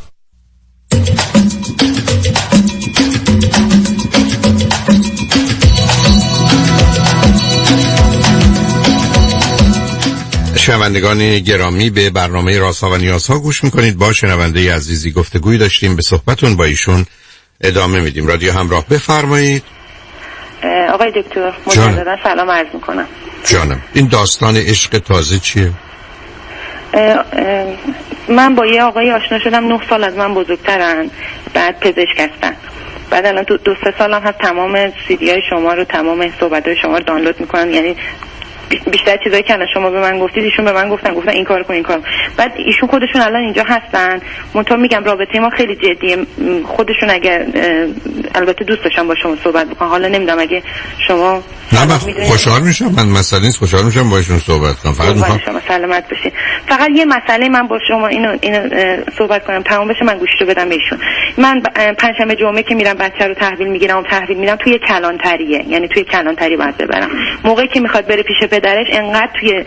شنوندگان گرامی، به برنامه رازها و نیازها گوش میکنید. با شنونده عزیزی گفتگوی داشتیم، به صحبتون با ایشون ادامه میدیم. رادیو همراه، بفرمایید. آقای دکتر مجددا سلام عرض میکنم. جانم، این داستان عشق تازه چیه؟ اه اه من با یه آقای آشنا شدم، نه سال از من بزرگترن، بعد پزشک هستن. بعد الان دو, دو سه سال هم هست تمام سیدی های شما رو، تمام صحبت های شما رو دانلود میکنن. یعنی بیشتر چیزایی که شما به من گفتید ایشون به من گفتن گفتن این کار کن این کار. بعد ایشون خودشون الان اینجا هستن. منتها میگم رابطه ما خیلی جدیه. خودشون اگر البته دوست داشتم با شما صحبت بکنم. حالا نمیدونم اگه شما نه من خوشحال میشم، من مسئله نیست، خوشحال میشم با ایشون صحبت کنم. فقط میخوام شما سلامت باشین. فقط یه مسئله من با شما اینو اینو صحبت کنم تمام بشه، من گوش رو بدم به ایشون. من پنجشنبه جمعه که میرم بچه رو تحویل میگیرم و تحویل میدم توی کلانتریه، یعنی توی کلانتری باید ببرم. موقعی که میخواد بره پیش پدرش انقدر توی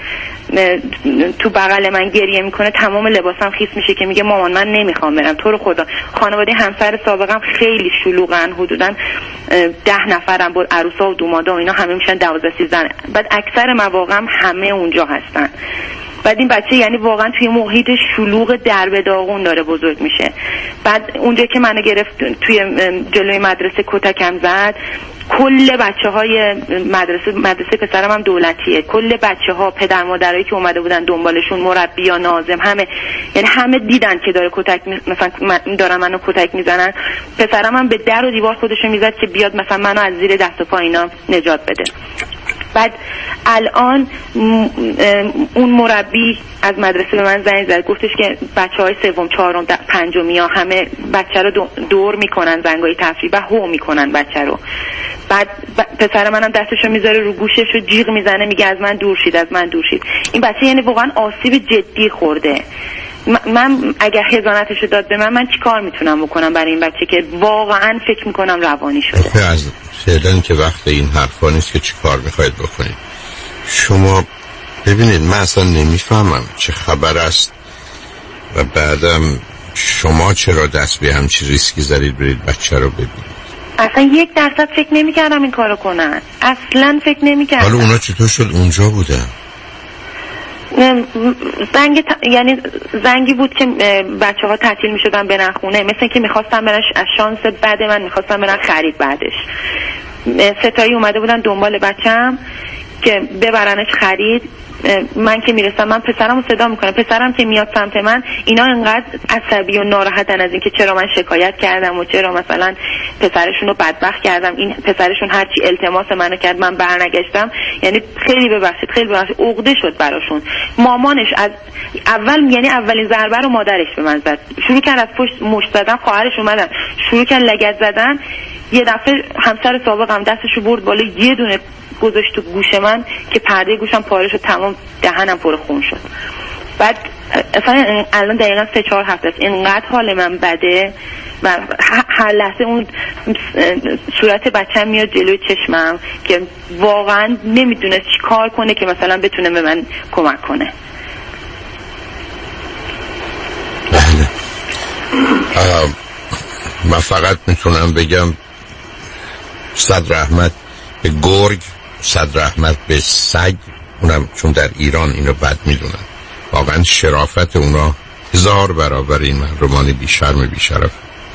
تو بغل من گریه میکنه، تمام لباسم خیس میشه که میگه مامان من نمیخوام برم، تو رو خدا. خانواده همسر سابقم خیلی شلوغن، حدودا ده نفرم بود، عروسا و دومادا و اینا همه میشن دوازده سیزده. بعد اکثر مواقع همه اونجا هستن. بعد این بچه یعنی واقعا توی محیط شلوغ درب داغون داره بزرگ میشه. بعد اونجا که منو گرفت توی جلوی مدرسه کتکم زد، کل بچه های مدرسه مدرسه پسرم هم دولتیه، کل بچه ها پدر مادرایی که اومده بودن دنبالشون، مربی یا ناظم، همه یعنی همه دیدن که داره کتک می... مثلا دارن منو کتک میزنن. پسرم هم به در و دیوار خودشو میزد که بیاد مثلا منو از زیر دست و پا اینا نجات بده. بعد الان اون مربی از مدرسه به من زنگ زد، گفتش که بچهای سوم چهارم پنجمی ها همه بچه رو دور میکنن، زنگای تفریح و هو میکنن بچه رو. بعد پسر منم دستشو میذاره رو گوشش و جیغ میزنه، میگه از من دور شید، از من دور شید. این بچه یعنی واقعا آسیب جدی خورده. من اگر حضانتشو داد به من، من چی کار میتونم بکنم برای این بچه که واقعا فکر میکنم روانی شده؟ از فعلا که وقت این حرفا نیست که چی کار میخواید بکنید. شما ببینید، من اصلا نمیفهمم چه خبر است و بعدم شما چرا دست به همچی ریسکی زدید برید بچه رو ببینید. اصلا یک درصد فکر نمی‌کردم این کارو کنن، اصلا فکر نمی‌کردم. حالا اونا چطور شد اونجا بودن؟ زنگ ت... یعنی زنگی بود که بچه ها تعطیل می شدن برن خونه، مثل این که میخواستن برن، از شانس بعد من میخواستن برن خرید. بعدش ستایی اومده بودن دنبال بچم که ببرنش خرید. من که میرسم، من پسرم رو صدا میکنم، پسرم که میاد سمت من، اینا انقدر عصبی و ناراحتن از این که چرا من شکایت کردم و چرا مثلا پسرشون رو بدبخت کردم. این پسرشون هرچی التماس منو کرد من برنگشتم. یعنی خیلی ببخشید خیلی ببخشید عقده شد براشون. مامانش از اول، یعنی اولین ضربه رو مادرش به من زد، شروع کرد از پشت مشت زدن، خواهرش اومدن شروع کرد لگد زدن. یه دفعه همسر سابقم دستشو برد بالا، یه دونه گذاشت تو گوش من که پرده گوشم پاره شد، تمام دهنم پر خون شد. بعد اصلا الان دقیقا سه چهار هفته است اینقدر حال من بده و هر لحظه اون صورت بچم میاد جلوی چشمم که واقعا نمیدونه چی کار کنه که مثلا بتونه به من کمک کنه. بله. من فقط میتونم بگم صد رحمت به گرگ، صد رحمت به سگ، اونم چون در ایران اینو بد میدونن. واقعا شرافت اونا هزار برابر این محرومان بی شرم بی شرف.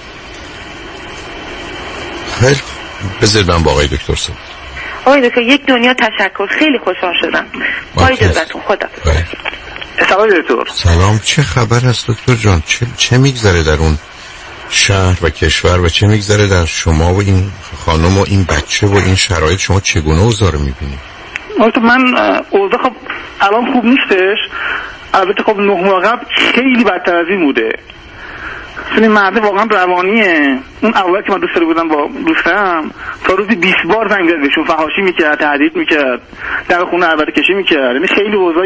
خیلی بذار من با آقای دکتر صحبت. آقای دکتر یک دنیا تشکر، خیلی خوشحال شدم. با اجازهتون خدا. سلام دکتر. سلام، چه خبر است دکتر جان؟ چه چه میگذره در اون شهر و کشور و چه میگذره در شما و این خانم و این بچه و این شرایط؟ شما چگونه اوضاع رو میبینید؟ من اوضاع خب الان خوب نیستش، البته خب نه ماه قبل خیلی بدتر از این بوده. چون این مرده واقعا روانیه. اون اول که من دوست بودم با دوستم تا روزی بیست بار زنگ زد بهشون، فحاشی میکرد، تهدید میکرد، در خونه البته کشی میکرد. یعنی خیلی اوضاع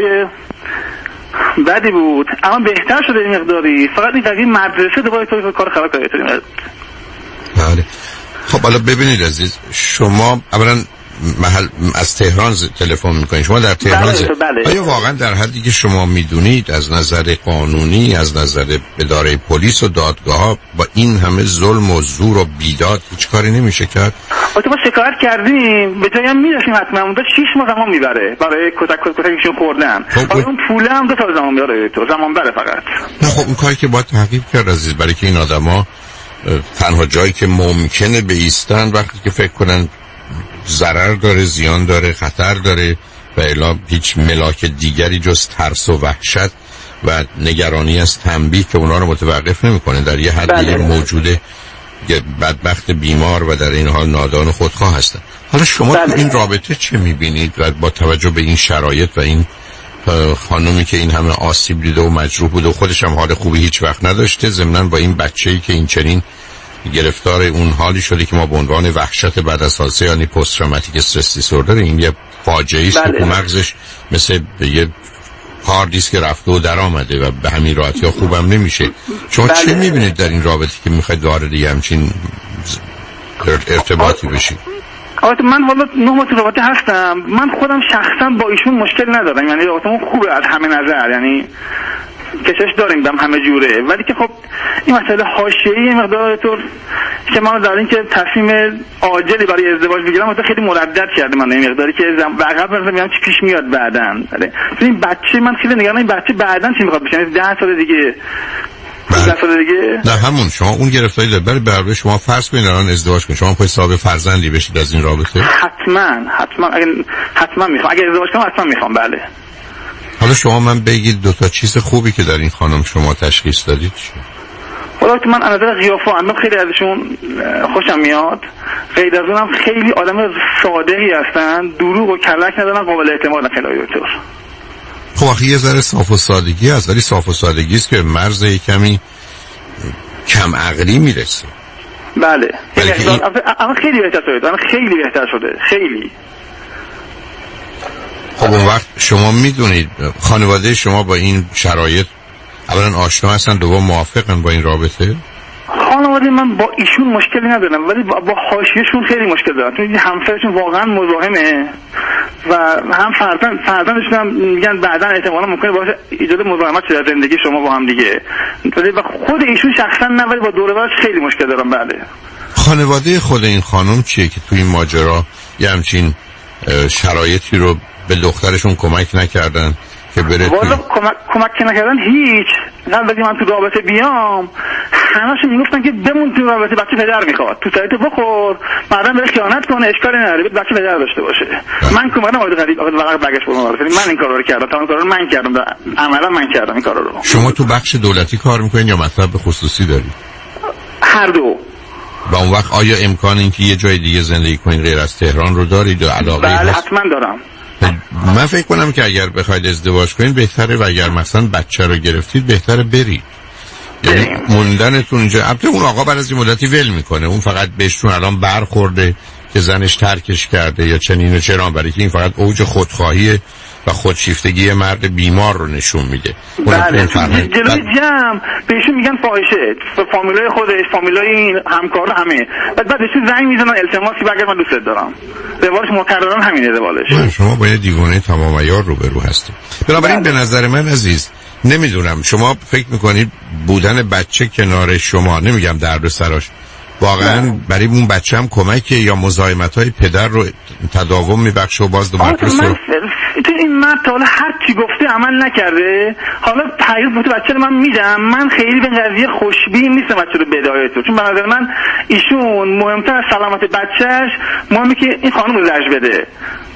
بدی بود. اما بهتر شده این مقداری. فقط این قضیه مدرسه دوباره تو کار خراب کرده. بله. خب حالا ببینید عزیز، شما اولا محل از تهران تلفن میکنید، شما در تهران بله بله. آیا واقعا در حدی که شما میدونید از نظر قانونی، از نظر اداره پلیس و دادگاه ها با این همه ظلم و زور و بیداد هیچ کاری نمیشه کرد؟ البته ما شکایت کردیم، به جایی هم میرسیم حتما اون شش ماه زمان میبره برای کتک کتکشون خوردن. حالا اون پوله هم دو سال زمان میبره، تو زمان بره فقط. نه خب اون کاری که باید تحقیق کرد عزیز، برای که این آدما تنها جایی که ممکنه بایستن وقتی که فکر کنن ضرر داره، زیان داره، خطر داره و الا هیچ ملاک دیگری جز ترس و وحشت و نگرانی از تنبیه که اونا رو متوقف نمیکنه. در یه حد دیگه موجوده بدبخت بیمار و در این حال نادان و خودخواه هستن. حالا شما تو این رابطه چه میبینید و با توجه به این شرایط و این خانومی که این همه آسیب دیده و مجروح بوده و خودش هم حال خوبی هیچ وقت نداشته، ضمناً با این بچه‌ای که این چنین گرفتار اون حالی شده که ما به عنوان وحشت بعد از حادثه یعنی پست تروماتیک استرس دیسوردر، این یه فاجعه است که مغزش مثل یه هاردیسک که رفته و در آمده و به همین راحتی ها خوبم نمیشه. شما بله. چه میبینید در این رابطه که میخواید وارد یه همچین ارتباطی بشید؟ آقا من حالا نه ماه تو رابطه هستم، من خودم شخصا با ایشون مشکل ندارم، یعنی رابطمون خوبه از همه نظر، یعنی کشش داریم بهم همه جوره. ولی که خب این مسئله حاشیه‌ای مقدار طور که من در این که تصمیم عاجلی برای ازدواج بگیرم مثلا خیلی مردد کرده من این مقداری که عقب برم ببینم چی پیش میاد بعداً. این بچه من خیلی نگرانم این بچه بعداً چی میخواد بشه، ده سال دیگه ده سال دیگه نه همون شما اون گرفتاری داره. برای برای شما فرض کنید الان ازدواج کنید، شما پای صاحب فرزندی بشید از این رابطه؟ حتما حتما اگه حتما میخوام، اگه ازدواج کنم حتما میخوام. بله. حالا شما من بگید دو تا چیز خوبی که در این خانم شما تشخیص دادید چیه؟ حالا که من از نظر قیافه اندام خیلی ازشون خوشم میاد، غیر از اونم خیلی آدم صادقی هستن، دروغ و کلک ندارن، قابل اعتمادن خیلی دکتر. خب آخه یه ذره صاف و سادگی هست، ولی صاف و سادگی است که مرز کمی کم عقلی میرسه. بله. این... اما خیلی بهتر شده، اما خیلی بهتر شده، خیلی. خب اون وقت شما میدونید خانواده شما با این شرایط اولا آشنا هستن، دوم موافقن با این رابطه؟ خانواده من با ایشون مشکلی ندارم، ولی با, با حاشیه‌شون خیلی مشکل دارم، چون همسرشون واقعا مزاحمه و هم فرزند فرزندشون هم میگن بعداً احتمالاً ممکنه باشه ایجاد مزاحمت شه در زندگی شما با هم دیگه. ولی با خود ایشون شخصا نه، ولی با دور و برش خیلی مشکل دارم. بله. خانواده خود این خانم چیه که توی این ماجرا یه همچین شرایطی رو به دخترشون کمک نکردن که بره توی... والا کمک کمک نکردن هیچ. قبل از من تو رابطه بیام همه‌شون میگفتن که بمون تو رابطه، بچه پدر میخواد، تو سایت بخور، بعداً بره خیانت کنه، اشکالی نداره، بچه پدر داشته باشه. من کمکم وارد قضیه ورق برگشت بود. من این کارا رو کردم، تا اون کارا رو من کردم، عملا من کردم این کارا رو. شما تو بخش دولتی کار میکنین یا مطلب خصوصی دارید؟ هر دو. و اون وقت آیا امکان این که یه جای دیگه زندگی کنین غیر از تهران رو دارید و علاقه بله هست؟ حتما دارم. من فکر کنم که اگر بخواید ازدواج کنین بهتره، و اگر مثلا بچه رو گرفتید بهتره برید. یعنی موندنتون اینجا، البته اون آقا بعد از این مدتی ول میکنه، اون فقط بهشون الان برخورده که زنش ترکش کرده یا چنین و چرا، برای که این فقط اوج خودخواهی و خودشیفتگی مرد بیمار رو نشون میده. بله جلوی جمع بهشون میگن فاحشه، فامیلای خودش، فامیلای این همکار همه، بعد بعد بهشون زنگ میزنن التماسی بگه من دوست دارم. روالش مکررن همینه روالش. شما با یه دیوانه تمام عیار روبرو هستید. بنابراین به نظر من عزیز، نمیدونم شما فکر میکنید بودن بچه کنار شما، نمیگم درد و سراش، واقعا برای اون بچه هم کمکه یا مزاحمت‌های پدر رو تداوم میبخشه و باز دوباره من این مرد تا حالا هر چی گفته عمل نکرده، حالا تغییر بوده بچه رو من میدم. من خیلی به قضیه خوشبین نیستم بچه رو بدايه تو، چون به نظر من ایشون مهمتر از سلامت بچهش مهمه که این خانم رو زج بده.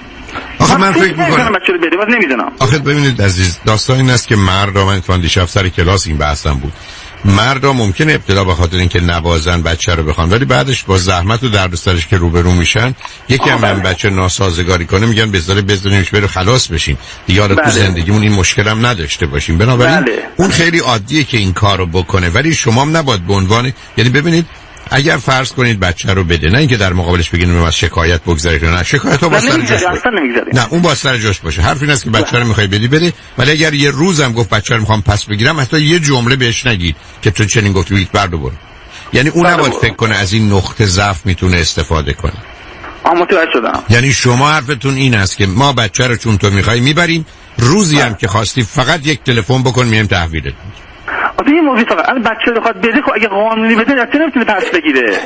آخه من فکر میکنم بچه رو بده، باز نمیدونم. آخه ببینید عزیز، داستان این است که مرد، من تو دیشب سر کلاس این بحثم بود، مردا ممکنه ابتدا به خاطر اینکه نوازن بچه رو بخوان، ولی بعدش با زحمت و دردسرش که روبرو میشن یکی هم, هم بچه ناسازگاری کنه میگن بذاره بزنیمش بره خلاص بشیم دیگه، حالا تو زندگیمون این مشکل هم نداشته باشیم. بنابراین بله. اون خیلی عادیه که این کارو بکنه، ولی شما هم نباید به عنوان، یعنی ببینید اگر فرض کنید بچه رو بده، نه اینکه در مقابلش بگین من از شکایت بگذارید، نه شکایت ها با سر جاش باشه، نه اون با سر جاش باشه. حرف این است که بچه رو میخوای بدی بده، ولی اگر یه روزم گفت بچه رو میخوام پس بگیرم، حتی یه جمله بهش نگید که تو چنین گفتی، بگید بردو برو. یعنی اون نباید فکر کنه از این نقطه ضعف میتونه استفاده کنه. آها متوجه شدم. یعنی شما حرفتون این است که ما بچه رو چون تو میخوای میبریم، روزی هم که خواستی فقط یک تلفن بکن میایم تحویلت میدیم. آخه این موضوع فقط اگه بچه رو بخواد بده، خب اگه قانونی بده بچه نمیتونه پس بگیره.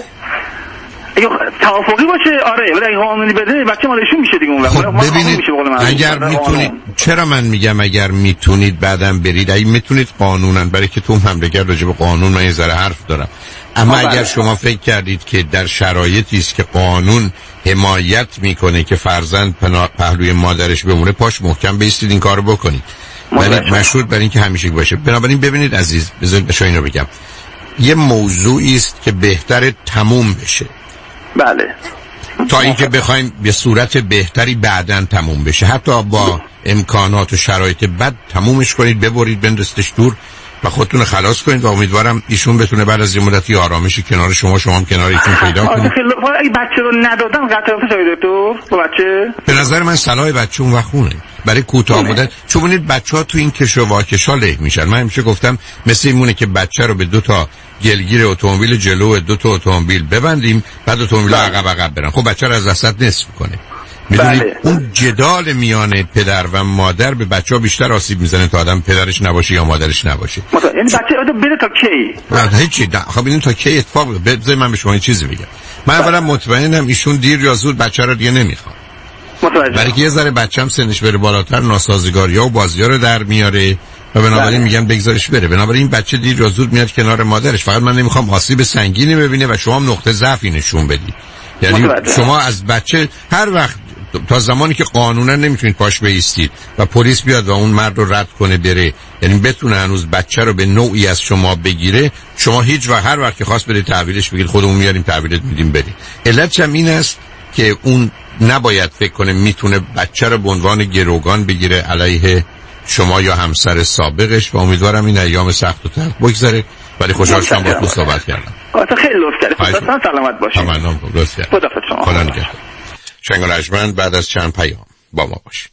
اگه توافقی باشه آره، ولی اگه قانونی بده بچه مال ایشون میشه دیگه. اون وقت خب ببینید اگر میتونید، چرا من میگم اگر میتونید بعدم برید، اگه میتونید قانونا، برای که تو مملکت راجع به قانون من یه ذره حرف دارم، اما اگر بله. شما فکر کردید که در شرایطی است که قانون حمایت میکنه که فرزند پهلوی مادرش بمونه، پاش محکم بیستید این کارو بکنید، ولی مشروط بر این که همیشه باشه. بنابراین ببینید عزیز، بذارید بشه اینو بگم، یه موضوعی است که بهتره تموم بشه. بله. تا اینکه بخوایم به صورت بهتری بعداً تموم بشه، حتی با امکانات و شرایط بد تمومش کنید، ببرید بندازیدش دور و خودتون خلاص کنید و امیدوارم ایشون بتونه بعد از این مدتی آرامشی کنار شما، شما هم کنار ایشون پیدا کنید. اگه بچه رو ندادم قطعا شاید تو با بچه، به نظر من صلاح بچه اون وقت خونه برای کوتاه مدت، چون ببینید بچه‌ها تو این کش و واکشا له میشن. من همیشه گفتم مثل اینونه که بچه رو به دو تا گلگیر اتومبیل جلو دو تا اتومبیل ببندیم، بعد اتومبیل عقب عقب برن، خب بچه رو از وسط نصف کنه. میدونید بله. اون جدال میان پدر و مادر به بچه‌ها بیشتر آسیب میزنه تا آدم پدرش نباشه یا مادرش نباشه. مثلا یعنی بچه آدم بره تا کی؟ نه هیچی، خب این تا کی اتفاق بذار من به شما یه چیزی بگم. من اولا مطمئنم ایشون دیر یا زود بچه رو دیگه نمیخواد. برای که یه ذره بچه‌م سنش بره بالاتر، ناسازگاری‌ها و بازی‌ها رو در میاره و بنابراین میگن بگذارش بره. بنابراین این بچه دیر یا زود میاد کنار مادرش. فقط من نمیخوام آسیب سنگینی ببینه و شما هم نقطه ضعفی نشون بدید. یعنی شما از بچه هر وقت تا زمانی که قانونا نمیتونید پاش بایستید و پلیس بیاد و اون مرد رو رد کنه بره، یعنی بتونه هنوز بچه رو به نوعی از شما بگیره، شما هیچ وقت هر وقت که خواست بده تحویلش بگید خودمون میاریم تحویلت میدیم بری. علتش هم این است که اون نباید فکر کنه میتونه بچه رو به عنوان گروگان بگیره علیه شما یا همسر سابقش و امیدوارم این ایام سخت و تلخ بگذره. ولی خوشحال شدم با تو صحبت کردم. خیلی لطف کردید. سلامت باشید. ممنونم. لطف کردید. خدا شما. خدا نگهدار. شنگ و رجمند بعد از چند پیام با ما باشید.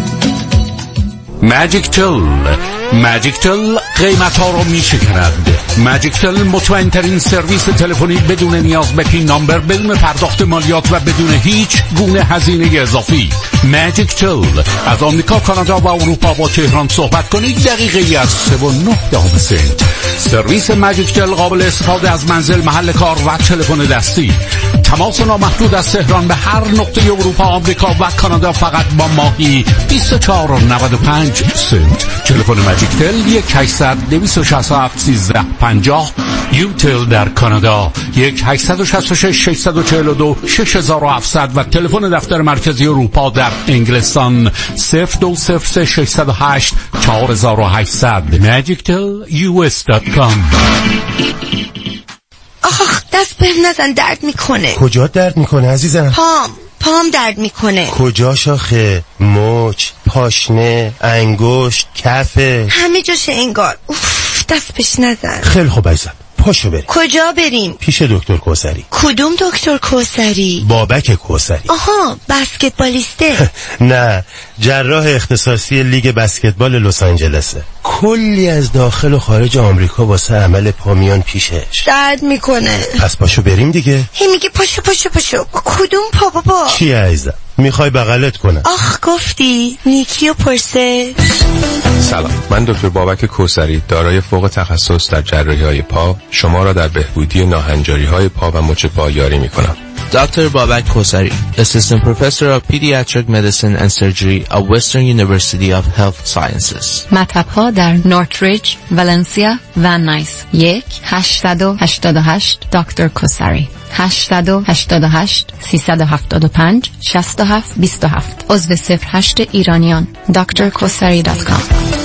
ماجیک تل ماجیک تل قیمت ها رو می شکند. ماجیکتل مطمئن ترین سرویس تلفنی بدون نیاز به پین نامبر، بدون پرداخت مالیات و بدون هیچ گونه هزینه اضافی. ماجیکتل از آمریکا، کانادا و اروپا با تهران صحبت کنید دقیقه‌ای از سه و نه دهم سنت. سرویس ماجیکتل قابل استفاده از منزل، محل کار و تلفن دستی. تماس نامحدود از تهران به هر نقطه اروپا، آمریکا و کانادا فقط با ماهی بیست و چهار و نود و پنج سنت. تلفن ماجیکتل یک هشتصد دویست و شصت و هفت سیزده پنجاه. یوتل در کانادا یک هشت شش شش شش چهار دو شش هفت صفر صفر و تلفن دفتر مرکزی اروپا در انگلستان صفر دو صفر سه شش صفر هشت چهار هشت صفر صفر. ماجیکتل یو اس دات کام. آخ دست بهم نزن، درد میکنه. کجا درد میکنه عزیزم؟ پام پام درد میکنه. کجا شاخه؟ مچ، پاشنه، انگشت، کفه، همه جاشه انگار. اوف دست بهش نزن. خیلی خوب عزیزم، پاشو بریم. کجا بریم؟ پیش دکتر کوثری. کدوم دکتر کوثری؟ بابک کوثری. آها بسکتبالیسته. نه، جراح اختصاصی لیگ بسکتبال لس آنجلسه. کلی از داخل و خارج آمریکا واسه عمل پامیان پیشش. درد میکنه. پس پاشو بریم دیگه. هی میگه پاشو پاشو پاشو. کدوم پا بابا؟ چی عزیزم؟ میخوای بغلت کنم؟ آخ گفتی نیکی و پرسه. سلام، من دکتر بابک کوثری، دارای فوق تخصص در جراحی‌های پا، شما را در بهبودی ناهنجاری‌های پا و مچ پا یاری می‌کنم. Doctor Babak Kosari, Assistant Professor of Pediatric Medicine and Surgery at Western University of Health Sciences. مطب‌ها در نورتریج، ولنسیا و نایس. یک هشتصد و هشتاد و هشت دکتر کوثری. هشتصد و هشتاد و هشت سیصد و هفتاد و پنج شصت و هفت بیست و هفت. عضو صفر هشت ایرانیان. دکتر کوثری دات کام.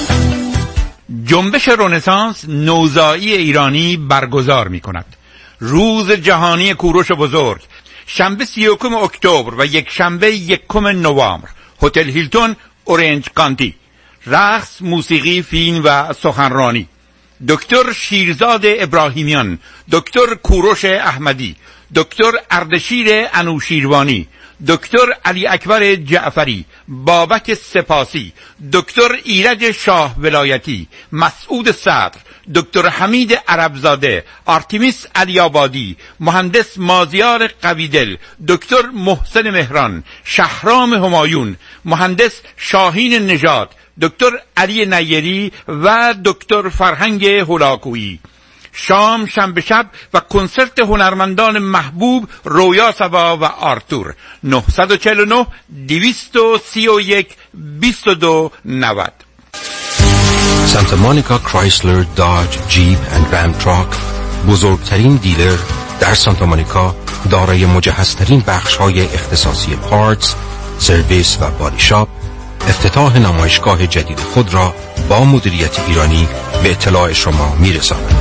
جنبش رنسانس نوزایی ایرانی برگزار می‌کند. روز جهانی کوروش بزرگ، شنبه سی و یکم اکتبر و یک شنبه یکم نوامبر، هتل هیلتون، اورنج کانتی. رقص، موسیقی، فیلم و سخنرانی. دکتر شیرزاد ابراهیمیان، دکتر کوروش احمدی، دکتر اردشیر انوشیروانی، دکتر علی اکبر جعفری، بابک سپاسی، دکتر ایرج شاه ولایتی، مسعود صدر، دکتر حمید عربزاده، آرتیمیس علی آبادی، مهندس مازیار قویدل، دکتر محسن مهران، شهرام همایون، مهندس شاهین نژاد، دکتر علی نیری و دکتر فرهنگ هولاکویی. شام شنبه شب و کنسرت هنرمندان محبوب رویا سوا و آرتور. نه چهار نه دویست و سی و یک بیست و دو نود. سانتا مونیکا کرایسلر داج جیپ اند رام تراک، بزرگترین دیلر در سانتا مونیکا، دارای مجهزترین بخش‌های اختصاصی پارتس، سرویس و بادی شاپ، افتتاح نمایشگاه جدید خود را با مدیریت ایرانی به اطلاع شما میرساند.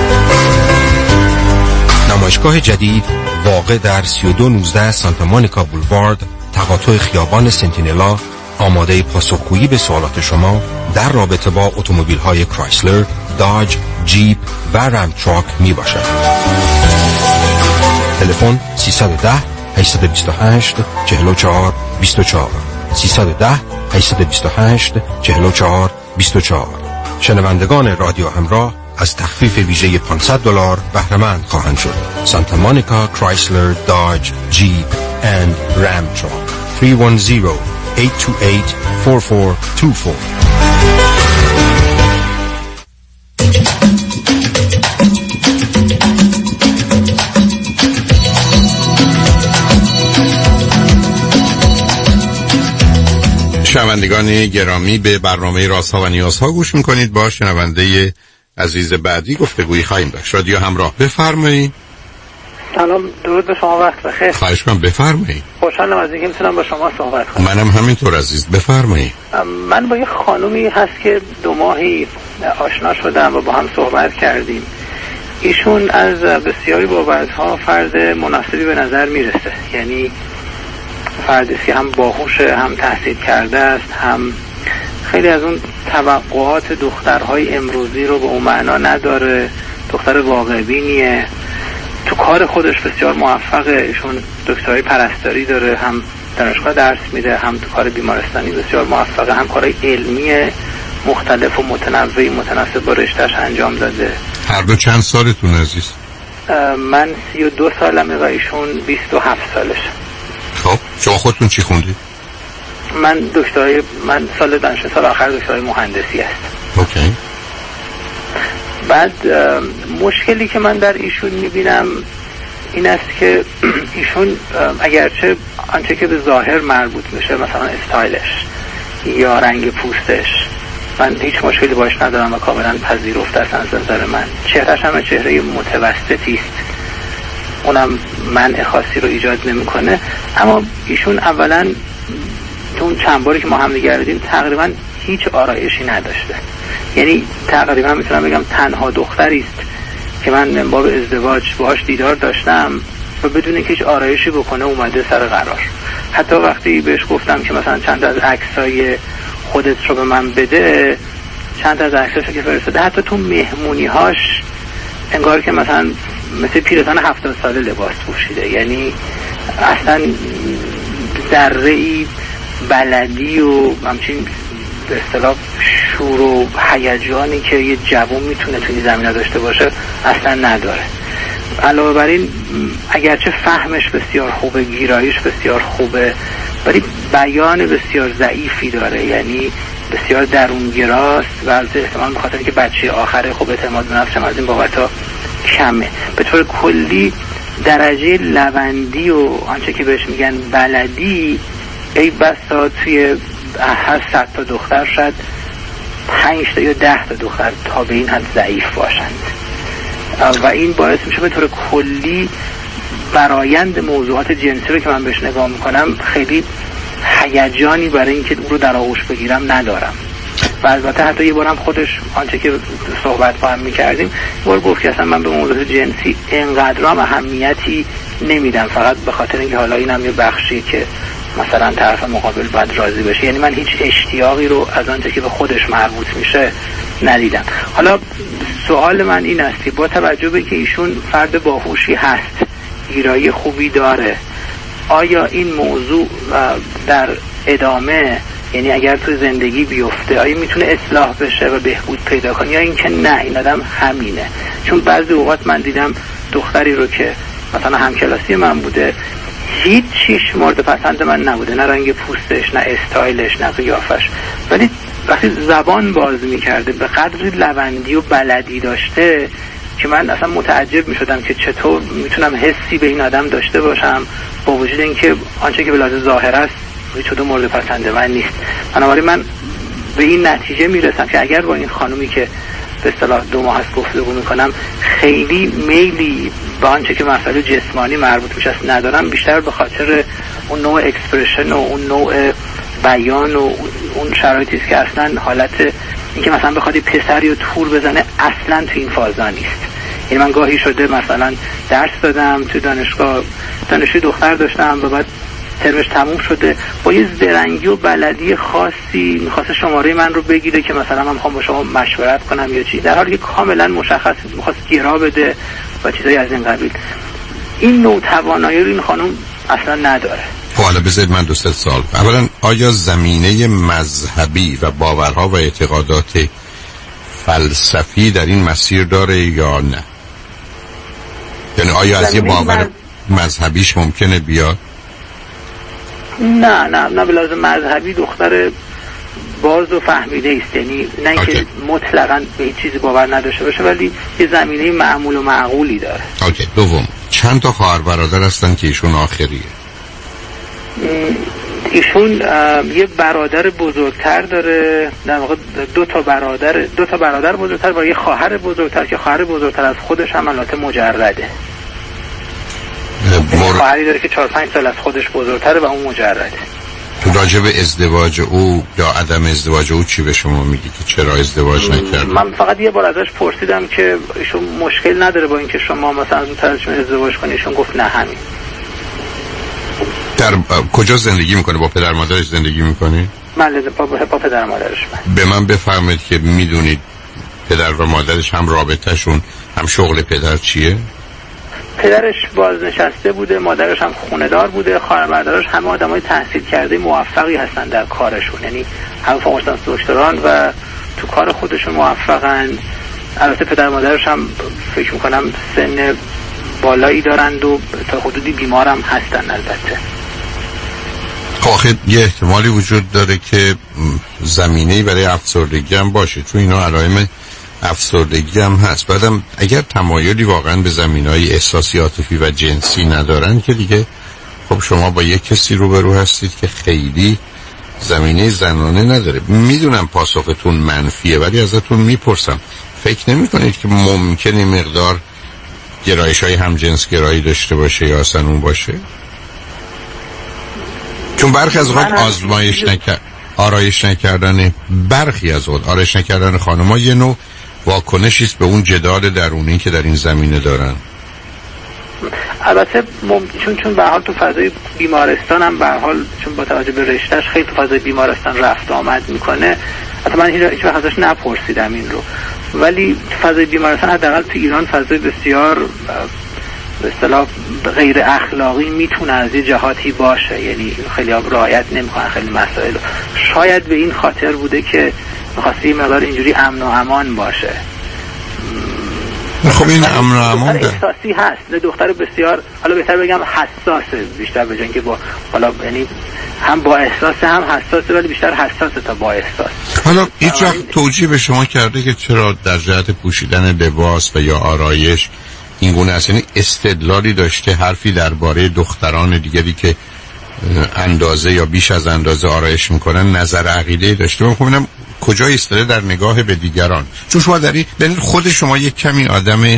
نمایشگاه جدید واقع در سی و دو نوزده سانتا مونیکا بولوارد، تقاطع خیابان سنتینلا، آماده پاسخگویی به سوالات شما در رابطه با اتومبیل‌های کرایسلر، داج، جیپ و رام تراک می باشد. تلفن سیصد و ده هشتصد و بیست و هشت چهل و چهار بیست و چهار سیصد و ده هشتصد و بیست و هشت چهل و چهار بیست و چهار. شنوندگان رادیو همراه از تخفیف ویژه پانصد دلار بهره مند خواهند شد. سانتا مونیکا کرایسلر داج جیپ اند رام تراک. سه یک صفر هشت دو هشت چهار چهار دو چهار. شنوندگان گرامی، به برنامه رازها و نیازها گوش میکنید. با شنونده عزیز بعدی گفتگویی خواهیم داشت. رادیو همراه، بفرمایید. سلام، درود به شما، وقت بخیر. خواهش کنم بفرمایید. خوشحالم از اینکه میتونم با شما صحبت کنم. منم همینطور عزیز، بفرمایید. من با یه خانومی هست که دو ماهی آشنا شدم و با هم صحبت کردیم. ایشون از بسیاری بابت‌ها فرد مناسبی به نظر میرسه، یعنی فردی که هم باهوشه، هم تحصیل کرده است، هم خیلی از اون توقعات دخترهای امروزی رو به اون معنا نداره. دختر واقع بینیه، تو کار خودش بسیار موفقه. ایشون دکترای پرستاری داره، هم دانشگاه درس میده، هم تو کار بیمارستانی بسیار موفقه، هم کارهای علمی مختلف و متنوعی متناسب با رشته‌اش انجام داده. هر دو چند سالتون عزیز؟ من سی و دو سالمه و ایشون بیست و هفت سالش. خب شما خودتون چی خوندید؟ من دکترای من سال دانشجو سال آخر دکترای مهندسی هستم. اوکی. بعد مشکلی که من در ایشون میبینم این است که ایشون اگرچه آنچه که به ظاهر مربوط میشه مثلا استایلش یا رنگ پوستش من هیچ مشکلی باش ندارم و کاملا پذیرفته است از نظر من، چهرهش هم چهره متوسطی است، اونم منع خاصی رو ایجاد نمیکنه، اما ایشون اولا تو چند باری که ما هم نگردیم تقریبا هیچ آرایشی نداشته، یعنی تقریبا میتونم بگم تنها دختری است که من من باب ازدواج باهاش دیدار داشتم و بدون که هیچ آرایشی بکنه اومده سر قرار. حتی وقتی بهش گفتم که مثلا چند از عکسای خودت رو به من بده، چند از عکساشو که فرستاده حتی تو مهمونی‌هاش انگار که مثلا مثل پیرزن هفتاد ساله لباس پوشیده، یعنی اصلا ذره‌ای بلدی و همچین به اصطلاح شور و هیجانی که یه جوان میتونه توی زمینه داشته باشه اصلا نداره. علاوه بر این اگرچه فهمش بسیار خوبه، گیرایش بسیار خوبه، ولی بیان بسیار ضعیفی داره، یعنی بسیار درونگراست و از احتمال به خاطر که بچه آخره خوب اعتماد به نفسم از این بابتا کمه. به طور کلی درجه لوندی و آنچه که بهش میگن بلدی ای بسا توی هر صد تا دختر شاید پنج تا یا ده تا دختر تا به این حد ضعیف باشند و این باعث میشه به طور کلی برایند موضوعات جنسی رو که من بهش نگاه میکنم خیلی هیجانی برای اینکه اون رو در آغوش بگیرم ندارم. و البته حتی یه بارم خودش آنچه که صحبت با هم میکردیم یه بار گفت که اصلا من به موضوع جنسی اینقدر هم اهمیتی نمیدم، فقط به خاطر اینکه حالا اینم یه بخشی که مثلا طرف مقابل باید راضی بشه، یعنی من هیچ اشتیاقی رو از آنچه که به خودش مربوط میشه ندیدم. حالا سوال من این است که با توجه به که ایشون فرد باهوشی هست، گیرایی خوبی داره، آیا این موضوع در ادامه، یعنی اگر تو زندگی بیفته، آیا میتونه اصلاح بشه و بهبود پیدا کنه یا اینکه نه این آدم همینه؟ چون بعضی اوقات من دیدم دختری رو که مثلا همکلاسی من بوده هیچ چیش مورد پسند من نبوده، نه رنگ پوستش، نه استایلش، نه قیافش، ولی وقتی زبان باز میکرده به قدری لوندی و بلدی داشته که من اصلا متعجب میشدم که چطور میتونم حسی به این آدم داشته باشم با وجود اینکه آنچه که به لحاظ ظاهر است هیچ کدوم مورد پسند من نیست. بنابراین من به این نتیجه میرسم که اگر با این خانومی که به اصطلاح دو ماه از گفتگو میکنم خیلی میلی به آنچه که مسئله جسمانی مربوط میشه ندارم، بیشتر به خاطر اون نوع اکسپرشن و اون نوع بیان و اون شرایطی است که اصلا حالت اینکه مثلا بخواد پسری رو تور بزنه اصلا تو این فازا نیست. یعنی من گاهی شده مثلا درس دادم تو دانشگاه، دانشجوی دختر داشتم و بعد ترمش تموم شده با یه زرنگی و بلدی خاصی میخواست شماره من رو بگیره که مثلا من میخوام با شما مشورت کنم یا چی، در حالی که کاملا مشخص میخواست گرا بده و چیزایی از این قبیل. این نوع توانایی رو این خانم اصلا نداره. حالا بذارید من دو سه سال اولا، آیا زمینه مذهبی و باورها و اعتقادات فلسفی در این مسیر داره یا نه؟ یعنی آیا از یه باور مذهبیش ممکنه بیاد؟ نه نه نه به لازم مذهبی دختر باز و فهمیده است، یعنی نه اینکه مطلقاً به هیچ چیزی باور نداشته باشه ولی یه زمینه معمول و معقولی داره. اوکی. دوم، چند تا خواهر برادر هستن که ایشون آخریه؟ ایشون یه برادر بزرگتر داره، در واقع دو تا برادر دو تا برادر بزرگتر و یه خواهر بزرگتر که خواهر بزرگتر از خودش هم البته مجرده. مر... خواهری داره که چهار پنج سال از خودش بزرگتره و اون مجرده. راجع به ازدواج او یا عدم ازدواج او چی به شما میگی که چرا ازدواج نکرد؟ من فقط یه بار ازش پرسیدم که ایشون مشکل نداره با اینکه شما مثلا زودتر ازشون ازدواج کنی، ایشون گفت نه همین. در کجا زندگی میکنه؟ با پدر مادرش زندگی میکنه؟ بله با, با پدر مادرش. من. به من بفرمایید که میدونید پدر و مادرش هم رابطهشون هم شغل پدر چیه؟ پدرش بازنشسته بوده، مادرش هم خونه‌دار بوده، خواهر برادرش همه آدمای تحصیل کرده موفقی هستن در کارشون، یعنی هم فوق لیسانس دکتران و تو کار خودشون موفقن البته پدر مادرش هم فکر میکنم سن بالایی دارند و تا حدودی بیمارم هستن. البته آخه یه احتمالی وجود داره که زمینه‌ای برای افسردگی هم باشه، چون اینا علائم افسردگی هم هست. بعدم اگر تمایلی واقعا به زمینه‌های احساسی، عاطفی و جنسی ندارن که دیگه خب شما با یک کسی روبرو هستید که خیلی زمینه زنانه نداره. میدونم پاسختون منفیه ولی ازتون میپرسم فکر نمی کنید که ممکنه مقدار گرایش های همجنس گرایی داشته باشه یا اصلا اون باشه؟ چون برخی از اوقات آزمایش نکرد آرایش نکردن برخی از اوقات آرایش نکردن خانم‌ها یه نوع واکنشی است به اون جدال درونی که در این زمینه دارن. البته چون چون به حال تو فضای بیمارستان هم به حال چون با توجه به رشتهش خیلی تو فضای بیمارستان رفت آمد میکنه. حتی من هیچ وقت ازش نپرسیدم این رو، ولی تو فضای بیمارستان حداقل تو ایران فضای بسیار به اصطلاح غیر اخلاقی میتونه از یه جهاتی باشه، یعنی خیلی ها رعایت نمیکنن خیلی مسائل. شاید به این خاطر بوده که می‌خواسته یه مقدار اینجوری امن و امان باشه. خب این امن و امان ده احساسی هست، نه دختر بسیار، حالا بهتر بگم حساسه بیشتر، به جای اینکه با حالا یعنی هم با احساس هم حساسه ولی بیشتر حساسه تا با احساس. حالا هیچ وقت توجیه به شما کرده که چرا در جهت پوشیدن لباس و یا آرایش این گونه است؟ یعنی استدلالی داشته، حرفی درباره دختران دیگری که اندازه یا بیش از اندازه آرایش میکنن نظر عقیده داشته؟ من خب کجا ایستاده در نگاه به دیگران؟ چون شما داری ببینید خود شما یک کمی آدم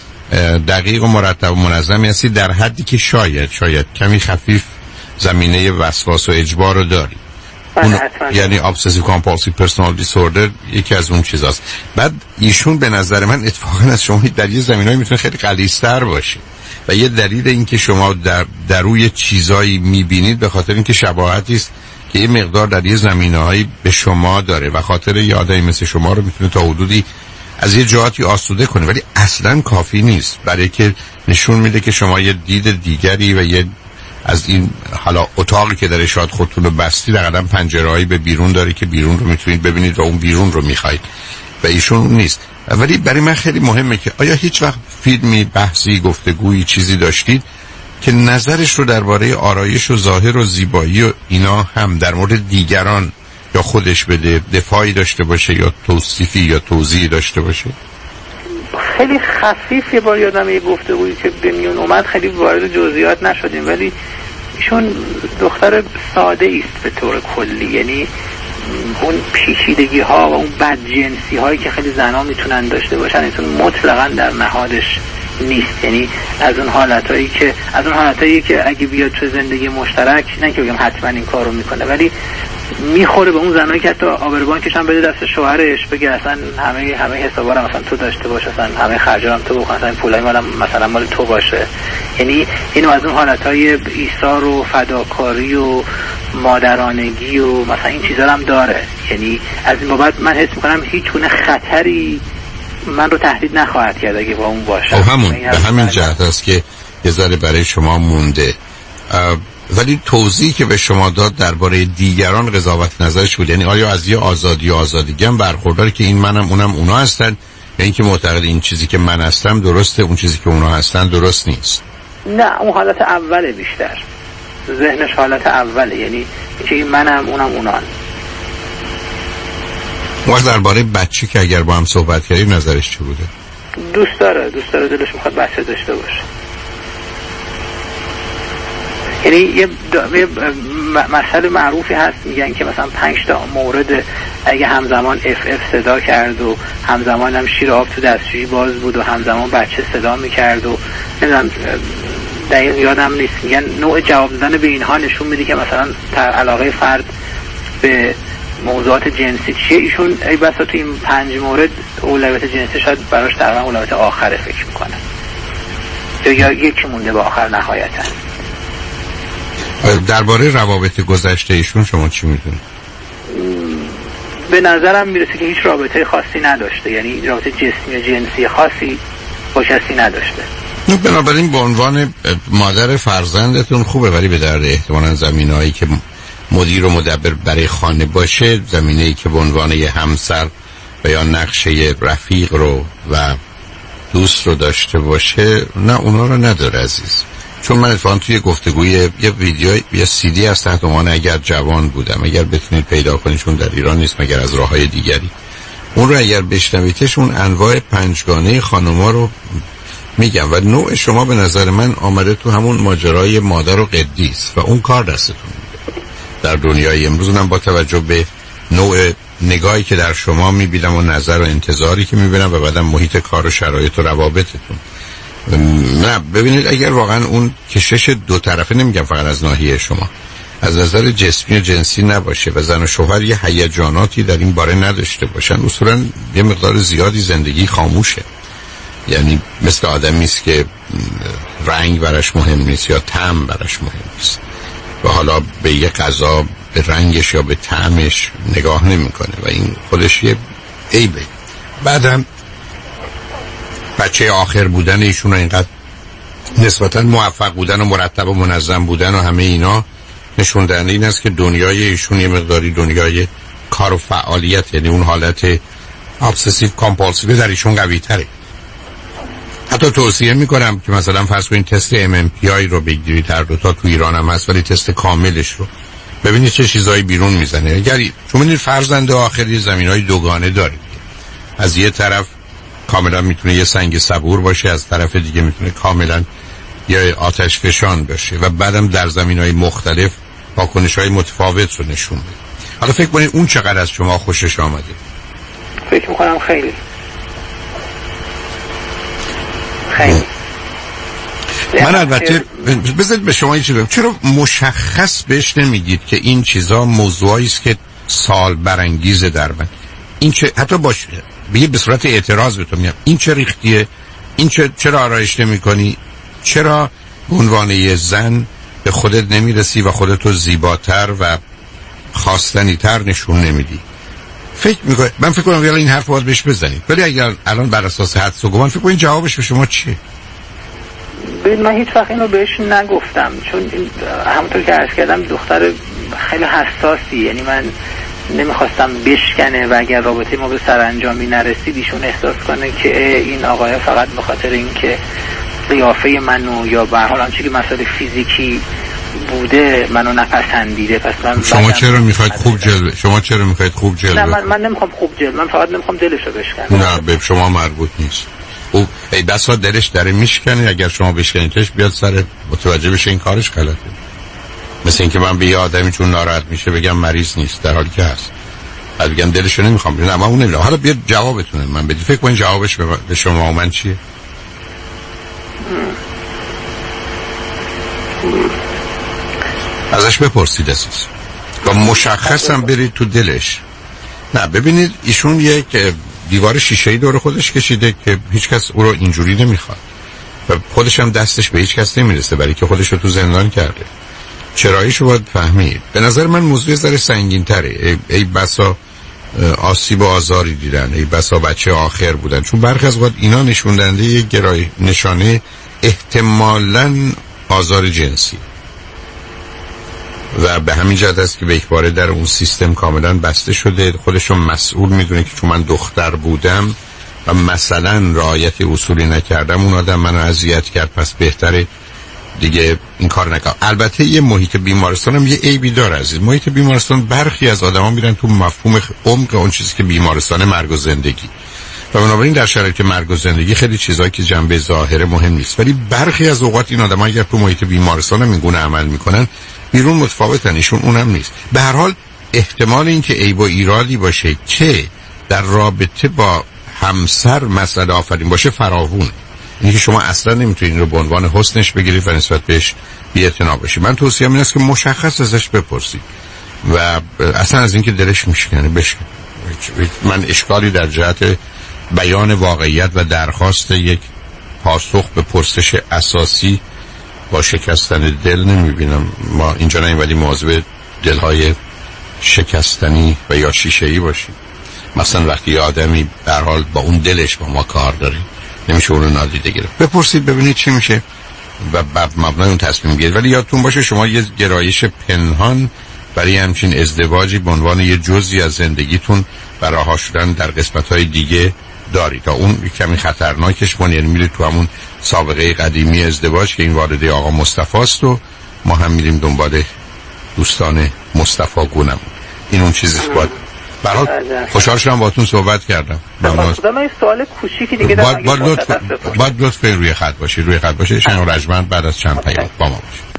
دقیق و مرتب و منظمی هستی در حدی که شاید شاید کمی خفیف زمینه وسواس و اجبار رو داری. اون یعنی obsessive compulsive personality disorder یکی از اون چیزاست. بعد ایشون به نظر من اتفاقا از شما در یه زمینه‌ای میتونه خیلی غلیظ‌تر باشه و یه دلیل این که شما در در روی چیزایی میبینید به خاطر اینکه شباهتی است که یه مقدار در یه زمینه‌هایی به شما داره و خاطر یه آدمی مثل شما رو میتونه تا حدودی از یه جهاتی آسوده کنه، ولی اصلاً کافی نیست، برای که نشون میده که شما یه دید دیگری و یه از این حالا اتاقی که در شاد خودتون رو بستی در قدم پنجره‌ای به بیرون داره که بیرون رو میتونید ببینید و اون بیرون رو میخواید و ایشون نیست. ولی برای من خیلی مهمه که آیا هیچ وقت فیلمی، بحثی، گفتگویی، چیزی داشتید که نظرش رو درباره آرایش و ظاهر و زیبایی و اینا هم در مورد دیگران یا خودش بده، دفاعی داشته باشه یا توصیفی یا توضیحی داشته باشه؟ خیلی خفیف یه بار یادم یه گفتگویی که به میون اومد، خیلی وارد جزئیات نشدیم، ولی ایشون دختر ساده است به طور کلی، یعنی اون پیچیدگی ها و اون بدجنسی هایی که خیلی زنها میتونن داشته باشن ایشون مطلقاً در نهادش نیست. یعنی از اون حالتایی که از اون حالتایی که اگه بیاد تو زندگی مشترک، نه که بگم حتما این کارو میکنه، ولی میخوره به اون زنایی که حتی آبروبانکش هم بده دست شوهرش، بگه اصلا همه همه حسابا رو مثلا تو داشته باش، اصلا همه خرجا هم تو بکن، اصلا پولای مالم مثلا مال تو باشه. یعنی اینو از اون حالتهای ایثار و فداکاری و مادرانگی و مثلا این چیزا هم داره. یعنی از این بابت من حس میکنم هیچ گونه خطری من رو تهدید نخواهد کرد اگه با اون باشه. خب همون به همین جهت است که یه ذره برای شما مونده. ولی توضیحی که به شما داد درباره دیگران قضاوت نظرش بود، یعنی آیا از یه آزادی و آزادگی هم برخورداره که این منم اونم اونا هستن، یا اینکه معتقد این چیزی که من هستم درسته، اون چیزی که اونا هستن درست نیست؟ نه، اون حالت اوله بیشتر، ذهنش حالت اوله، یعنی که این منم اونم اونان. وقت درباره بچه که اگر با هم صحبت کردیم نظرش چی بوده؟ دوست داره دوست داره دلش میخواد بچه داشته باشه. یعنی یه, یه مسئله معروفی هست، میگن که مثلا پنج تا مورد اگه همزمان اف اف صدا کرد و همزمان هم شیر آب تو دستشویی باز بود و همزمان بچه صدا میکرد و نمیدونم دقیق یادم نیست، میگن نوع جواب دادن به اینها نشون میده که مثلا علاقه فرد به موضوعات جنسی چیه. ایشون ای بسا تو این پنج مورد اولویت جنسی شاید براش تقریبا اولویت آخره فکر میکنه، یا یکی مونده به آخر نهایتا. درباره روابط گذشته ایشون شما چی میدونید؟ به نظرم میرسه که هیچ رابطه خاصی نداشته، یعنی رابطه جسمی و جنسی خاصی با کسی نداشته. بنابراین به عنوان مادر فرزندتون خوبه، ولی به درد احتمالاً زمینه‌ای که مدیر و مدبر برای خانه باشه، زمینه‌ای که به عنوان یه همسر و یا نقشه رفیق رو و دوست رو داشته باشه، نه اونا رو نداره عزیز. چون من اتفاقا توی گفتگوی یه ویدیو یه سی دی از تحت عنوان اگر جوان بودم، اگر بتونید پیدا کنید چون در ایران نیست مگر از راههای دیگری، اون رو اگر بشنویدش اون انواع پنجگانه خانوما رو میگم و نوع شما به نظر من آمده تو همون ماجرای مادر و قدیس و اون کار دستتون میده در دنیای امروز. من با توجه به نوع نگاهی که در شما میبینم و نظر و انتظاری که میبینم و بعدم محیط کار و شرایط و روابطتون، نه ببینید اگر واقعا اون کشش دو طرفه، نمیگم فقط از ناحیه شما، از نظر جسمی و جنسی نباشه و زن و شوهر یه هیجاناتی در این باره نداشته باشن، اصولا یه مقدار زیادی زندگی خاموشه. یعنی مثل آدمی است که رنگ براش مهم نیست یا طعم براش مهم نیست و حالا به یه غذا به رنگش یا به طعمش نگاه نمیکنه و این خودش یه عیبه. بعدم بچه آخر بودن ایشون رو اینقدر نسبتا موفق بودن و مرتب و منظم بودن و همه اینا نشون دهنده این است که دنیای ایشون یه مقداری دنیای کار و فعالیت، یعنی اون حالت ابسسیو کامپالسیو در ایشون قوی تره. حتی توصیه میکنم که مثلا فرض کنید تست ام ام پی آی رو بگیرید، هر دو تا تو ایران هم هست، ولی تست کاملش رو ببینید چه چیزایی بیرون میزنه. اگر چون میدونید فرزند آخری زمینهای دوگانه دارید، از یه طرف کاملا میتونه یه سنگ صبور باشه، از طرف دیگه میتونه کاملا یه آتش فشان باشه و بعدم در زمینهای مختلف واکنش‌های متفاوت رو نشون میده. حالا فکر کنید اون چقدر از شما خوشش آمده؟ فکر میکنم خیلی خیلی. من البته بذارید به شما یه چیز بگم، چرا مشخص بهش نمیگید که این چیزا موضوعی است که سال برانگیزه در من؟ این چه حتی باشه بگید به صورت اعتراض به تو میگم این چه ریختیه، این چه چرا آرایش نمی‌کنی، چرا به عنوان یه زن به خودت نمیرسی و خودتو زیباتر و خواستنی‌تر نشون نمیدی؟ فکر میکنم من فکر کنم یالا این حرف باید بهش بزنید، ولی اگر الان بر اساس حدس و گمان فکر کنید جوابش به شما چیه؟ ببین من هیچ وقت اینو بهش نگفتم، چون همونطور که عرض کردم دختر خیلی حساسی، یعنی من نمیخواستم بشکنه و اگر رابطه ما به سرانجامی نرسید ایشون احساس کنه که این آقای فقط به خاطر اینکه قیافه منو یا به هر حال آنچه که مسائل فیزیکی بوده منو نپسندیده، پس من شما چرا میخواید خوب جلوه شما چرا میخواید خوب جلوه نه من من نمیخوام خوب جلوه، من فقط نمیخوام دلشو بشکنم. نه به شما مربوط نیست. او ای بسا دلش داره میشکنه، اگر شما بشکنیدش بیاد سر متوجه بشه این کارش غلطه. مثل اینکه من به یه آدمی چون ناراحت میشه بگم مریض نیست در حالی که هست، بعد بگم دلشو نمیخوام. نه من اون نمیدونم. حالا بیاد جوابتونه من بدید، فکر کنید جوابش به شما و من چیه؟ ازش بپرسید اساس و مشخصم برید تو دلش. نه ببینید ایشون یک دیوار شیشه‌ای دور خودش کشیده که هیچ کس او رو اینجوری نمیخواد و خودش هم دستش به هیچ کس نمیرسه برای که خودش رو تو زندان کرده. چراییشو باید فهمید. به نظر من موضوع ذره سنگین تره. ای, ای بسا آسیب و آزاری دیدن، ای بسا بچه آخر بودن، چون برخی از وقت اینا نشون دهنده یک گرای نشانه احتمالاً آزار جنسی و به همین جهت است که به یک باره در اون سیستم کاملا بسته شده، خودشون مسئول میدونه که چون من دختر بودم و مثلا رعایت اصولی نکردم اون آدم منو اذیت کرد، پس بهتره دیگه این کار نکنم. البته یه محیط بیمارستان هم یه عیبی داره عزیز. محیط بیمارستان برخی از آدما میرن تو مفهوم عمق اون چیزی که بیمارستان مرگ و زندگی و بنابراین در شرایط مرگ و زندگی خیلی چیزایی که جنبه ظاهره مهم نیست، ولی برخی از اوقات این آدم‌ها اگر تو محیط بیمارستان هم این گونه عمل میکنن بیرون متفاوتن. ایشون اونم نیست. به هر حال احتمال اینکه عیب و ایرادی باشه که در رابطه با همسر مسئله آفرین باشه فراوونه. اینکه شما اصلا نمیتونید رو به عنوان حسنش بگیرید و نسبت بهش بی‌اعتنا باشید. من توصیه‌ام این است که مشخص ازش بپرسید و اصلا از اینکه دلش میشکنه بشکنه. من اشکالی در جهت بیان واقعیت و درخواست یک پاسخ به پرسش اساسی با شکستن دل نمیبینم. ما اینجا نمی‌بودیم مواظب دلهای شکستنی و یا شیشه‌ای باشیم. مثلا وقتی یه آدمی در حال با اون دلش با ما کار داره نمیشه اون رو نادیده گرفت. بپرسید ببینید چی میشه و بر مبنای اون تصمیم گیرید. ولی یادتون باشه شما یه گرایش پنهان برای همچین ازدواجی به عنوان یه جزئی از زندگیتون و رها شدن در قسمت‌های دیگه داری. تا اون کمی خطرناکش من یعنی میره تو همون سابقه قدیمی ازدواج که این والده آقا مصطفی است و ما هم میریم دنبال دوستان مصطفی گونم. این اون چیزیست. باید برات خوشحال شدم باهاتون صحبت کردم. ممنون. خدا من سوال کوچیکی دیگه دارم. باید لطف باید لطف روی خط باشی روی خط باشی شنو رجمند بعد از چند پیام با ما باشی.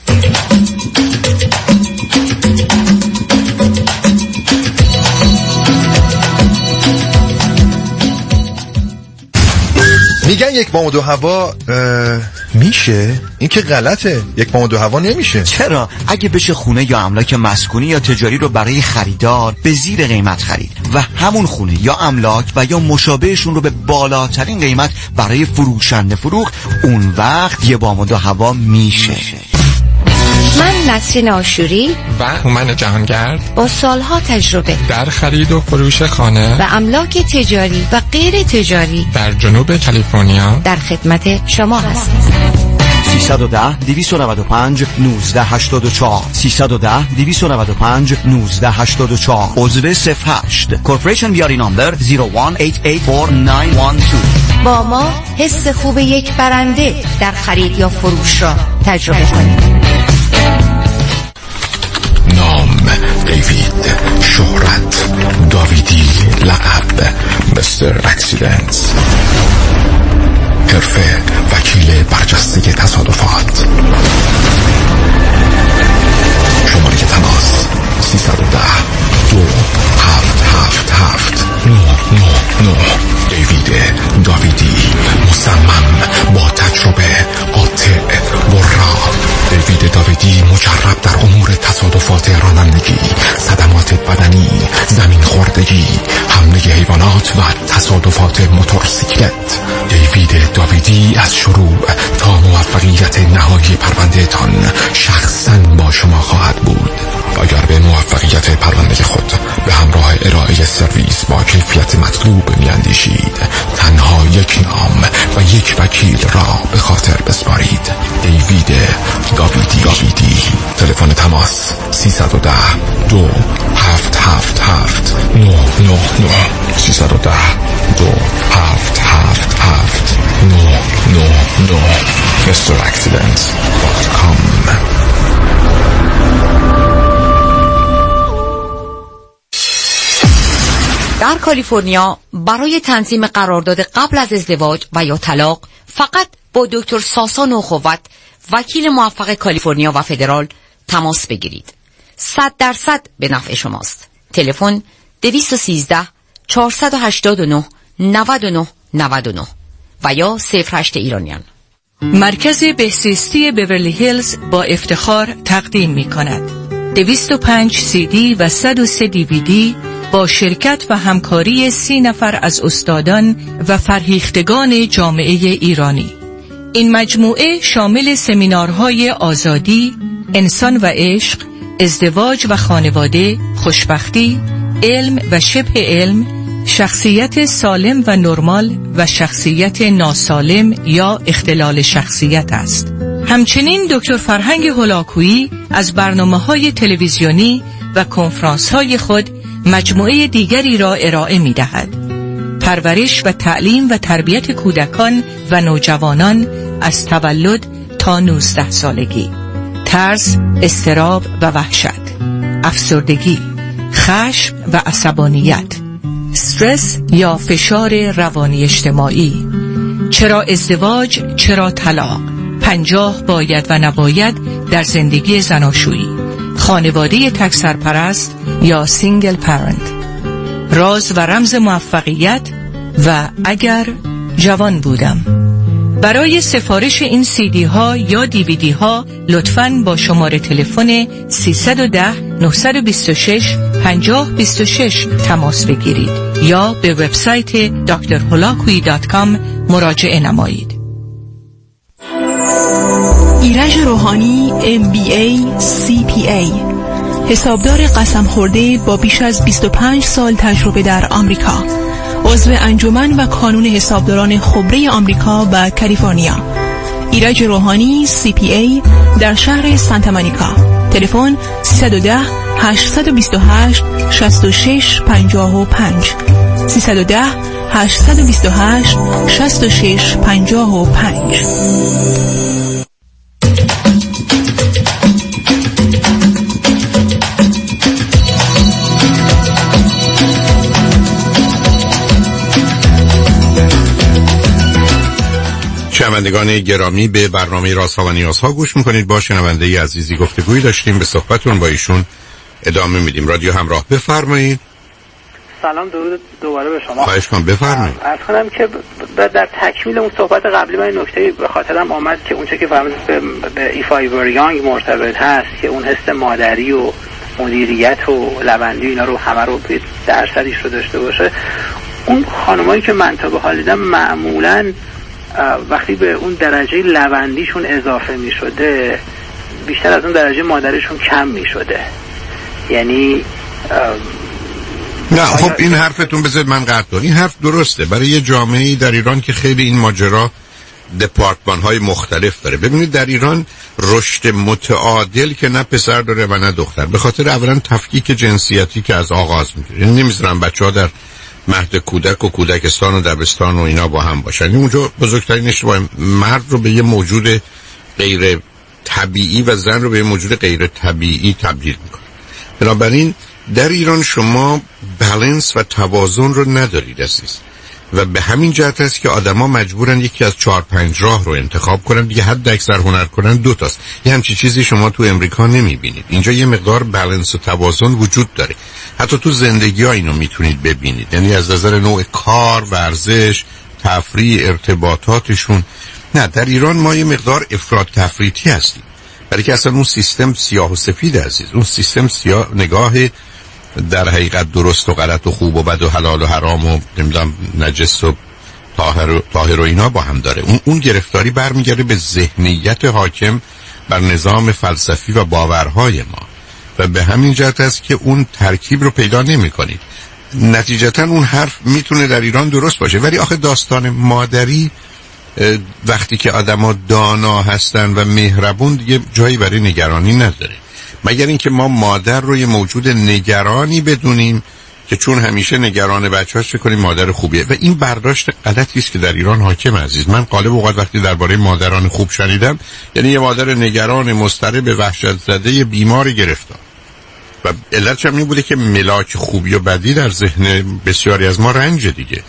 میگن یک بام و دو هوا میشه؟ این که غلطه. یک بام و دو هوا نمیشه. چرا؟ اگه بشه خونه یا املاک مسکونی یا تجاری رو برای خریدار به زیر قیمت خرید و همون خونه یا املاک و یا مشابهشون رو به بالاترین قیمت برای فروشنده فروخت، اون وقت یه بام و دو هوا میشه. من نسرین آشوری و هومن جهانگرد با سالها تجربه در خرید و فروش خانه و املاک تجاری و غیر تجاری در جنوب کالیفرنیا در خدمت شما هستیم. سیصد و ده دویست و نود و پنج نوزده هشتاد و چهار سیصد و ده دویست و نود و پنج نوزده هشتاد و چهار عضو صفر هشت کورپوریشن بیاری نامبر صفر یک هشت هشت چهار نه یک دو. با ما حس خوب یک برنده در خرید یا فروش را تجربه کنید. نام دیوید، شهرت داویدی، لقب مستر اکسیدنت، حرفه وکیل برجسته تصادفات. شماره تماس سیصد و ده دو هفت هفت هفت نه نه نه. دیوید داویدی، مصمم، با تجربه، قاطع، برا. دیوید داویدی مجرب در امور تصادفات رانندگی، صدمات بدنی، زمین خوردگی، حمله حیوانات و تصادفات موتورسیکلت. دیوید داویدی از شروع تا موفقیت نهایی پرونده تان شخصاً با شما خواهد بود. اگر به موفقیت پرونده خود به همراه ارائه سرویس با کیفیت مطلوب میاندیشید، تنها یک نام و یک وکیل را به خاطر بسپارید. دیوید داویدی. داویدی. تلفن تماس سیصد و ده دو هفت هفت هفت نه نه نه سیصد و ده دو هفت هفت هفت نه نه نه. مستر اکسیدنت دات کام. در کالیفرنیا برای تنظیم قرارداد قبل از ازدواج و یا طلاق فقط با دکتر ساسان اخوت، وکیل موفق کالیفرنیا و فدرال تماس بگیرید. صد درصد به نفع شماست. تلفن دویست و سیزده چهارصد و هشتاد و نه نود و نه نود و نه و یا صفر هشت ایرانیان. مرکز بهزیستی بیورلی هیلز با افتخار تقدیم می کند دویست و پنج سی دی و صد و سه دی وی دی با شرکت و همکاری سی نفر از استادان و فرهیختگان جامعه ایرانی. این مجموعه شامل سمینارهای آزادی، انسان و عشق، ازدواج و خانواده، خوشبختی، علم و شبه علم، شخصیت سالم و نرمال و شخصیت ناسالم یا اختلال شخصیت است. همچنین دکتر فرهنگ هولاکویی از برنامه‌های تلویزیونی و کنفرانس‌های خود مجموعه دیگری را ارائه می‌دهد. پرورش و تعلیم و تربیت کودکان و نوجوانان از تولد تا نوزده سالگی، ترس، اضطراب و وحشت، افسردگی، خشم و عصبانیت، استرس یا فشار روانی اجتماعی، چرا ازدواج، چرا طلاق، پنجاه باید و نباید در زندگی زناشویی، خانواده تک سرپرست یا سینگل پرنت، راز و رمز موفقیت و اگر جوان بودم. برای سفارش این سی دی ها یا دی وی دی ها لطفاً با شماره تلفن سیصد و ده نهصد و بیست و شش پنجاه بیست و شش تماس بگیرید یا به وبسایت دکتر هولاکویی دات کام مراجعه نمایید. ایرج روحانی ام بی ای سی پی ای، حسابدار قسم خورده با بیش از بیست و پنج سال تجربه در آمریکا، عضو انجمن و کانون حسابداران خبره آمریکا و کالیفرنیا. ایرج روحانی سی پی ای در شهر سانتا مونیکا. تلفن سیصد و ده هشت دو هشت شش شش پنج پنج سیصد و ده هشت دو هشت شش شش پنج پنج. شنوندگان گرامی، به برنامه رازها و نیازها گوش میکنید. با شنونده عزیزی گفتگویی داشتیم، به صحبتون با ایشون ادامه میدیم. رادیو همراه، بفرمایید. سلام، درود دوباره به شما. خواهش کنم، بفرمایید. عرض کنم که در تکمیل اون صحبت قبلی من نکته به خاطرم آمد که اونچه که فرمودید به, به ایفای وریانگ مرتبط هست که اون حس مادری و مدیریت و لبندی اینا رو همه رو به درصدیش رو داشته باشه. اون خانمایی که من تا به حال دیدم معمولاً وقتی به اون درجه لبندیشون اضافه می شده بیشتر از اون درجه مادریشون کم می شده. یعنی نه خب این حرفتون بذارید من قطع کنم. این حرف درسته برای یه جامعه‌ای در ایران که خیلی این ماجرا دپارتمان‌های مختلف داره. ببینید در ایران رشد متعادل که نه پسر داره و نه دختر، به خاطر اولا تفکیک جنسیتی که از آغاز میگیره. یعنی نمیذارن بچه‌ها در مهد کودک و کودکستان و دبستان و اینا با هم باشن. اونجا بزرگترین اشتباه، مرد رو به یه موجود غیر طبیعی و زن رو به یه موجود غیر طبیعی تبدیل میکنه. بنابراین در ایران شما بالانس و توازن رو ندارید عزیز، و به همین جهت است که آدما مجبورن یکی از چهار پنج راه رو انتخاب کنن دیگه. حد اکثر هنر کنن دو تاست. یه همچین چیزی شما تو امریکا نمیبینید. اینجا یه مقدار بالانس و توازن وجود داره. حتی تو زندگی ها اینو میتونید ببینید، یعنی از نظر نوع کار، ورزش، تفریح، ارتباطاتشون. نه در ایران ما یه مقدار افراط تفریطی هستیم، برای که اصلا اون سیستم سیاه و سفید عزیز، اون سیستم سیاه نگاه در حقیقت درست و غلط و خوب و بد و حلال و حرام و نمیدونم نجس و طاهر و طاهر و اینا با هم داره. اون اون گرفتاری برمیگرده به ذهنیت حاکم بر نظام فلسفی و باورهای ما، و به همین جهت است که اون ترکیب رو پیدا نمی‌کنید. نتیجتا اون حرف میتونه در ایران درست باشه، ولی آخه داستان مادری وقتی که آدما دانا هستن و مهربون دیگه جایی برای نگرانی نداره، مگر اینکه ما مادر رو یه موجود نگرانی بدونیم که چون همیشه نگران بچه‌هاش فکر کنیم مادر خوبیه. و این برداشت غلطی است که در ایران حاکم عزیز. من غالب اوقات وقتی درباره مادران خوب شنیدم، یعنی یه مادر نگران، مضطرب، وحشت زده، بیمار گرفتار. و علتش هم این بوده که ملاک خوبی و بدی در ذهن بسیاری از ما رنج دیگه.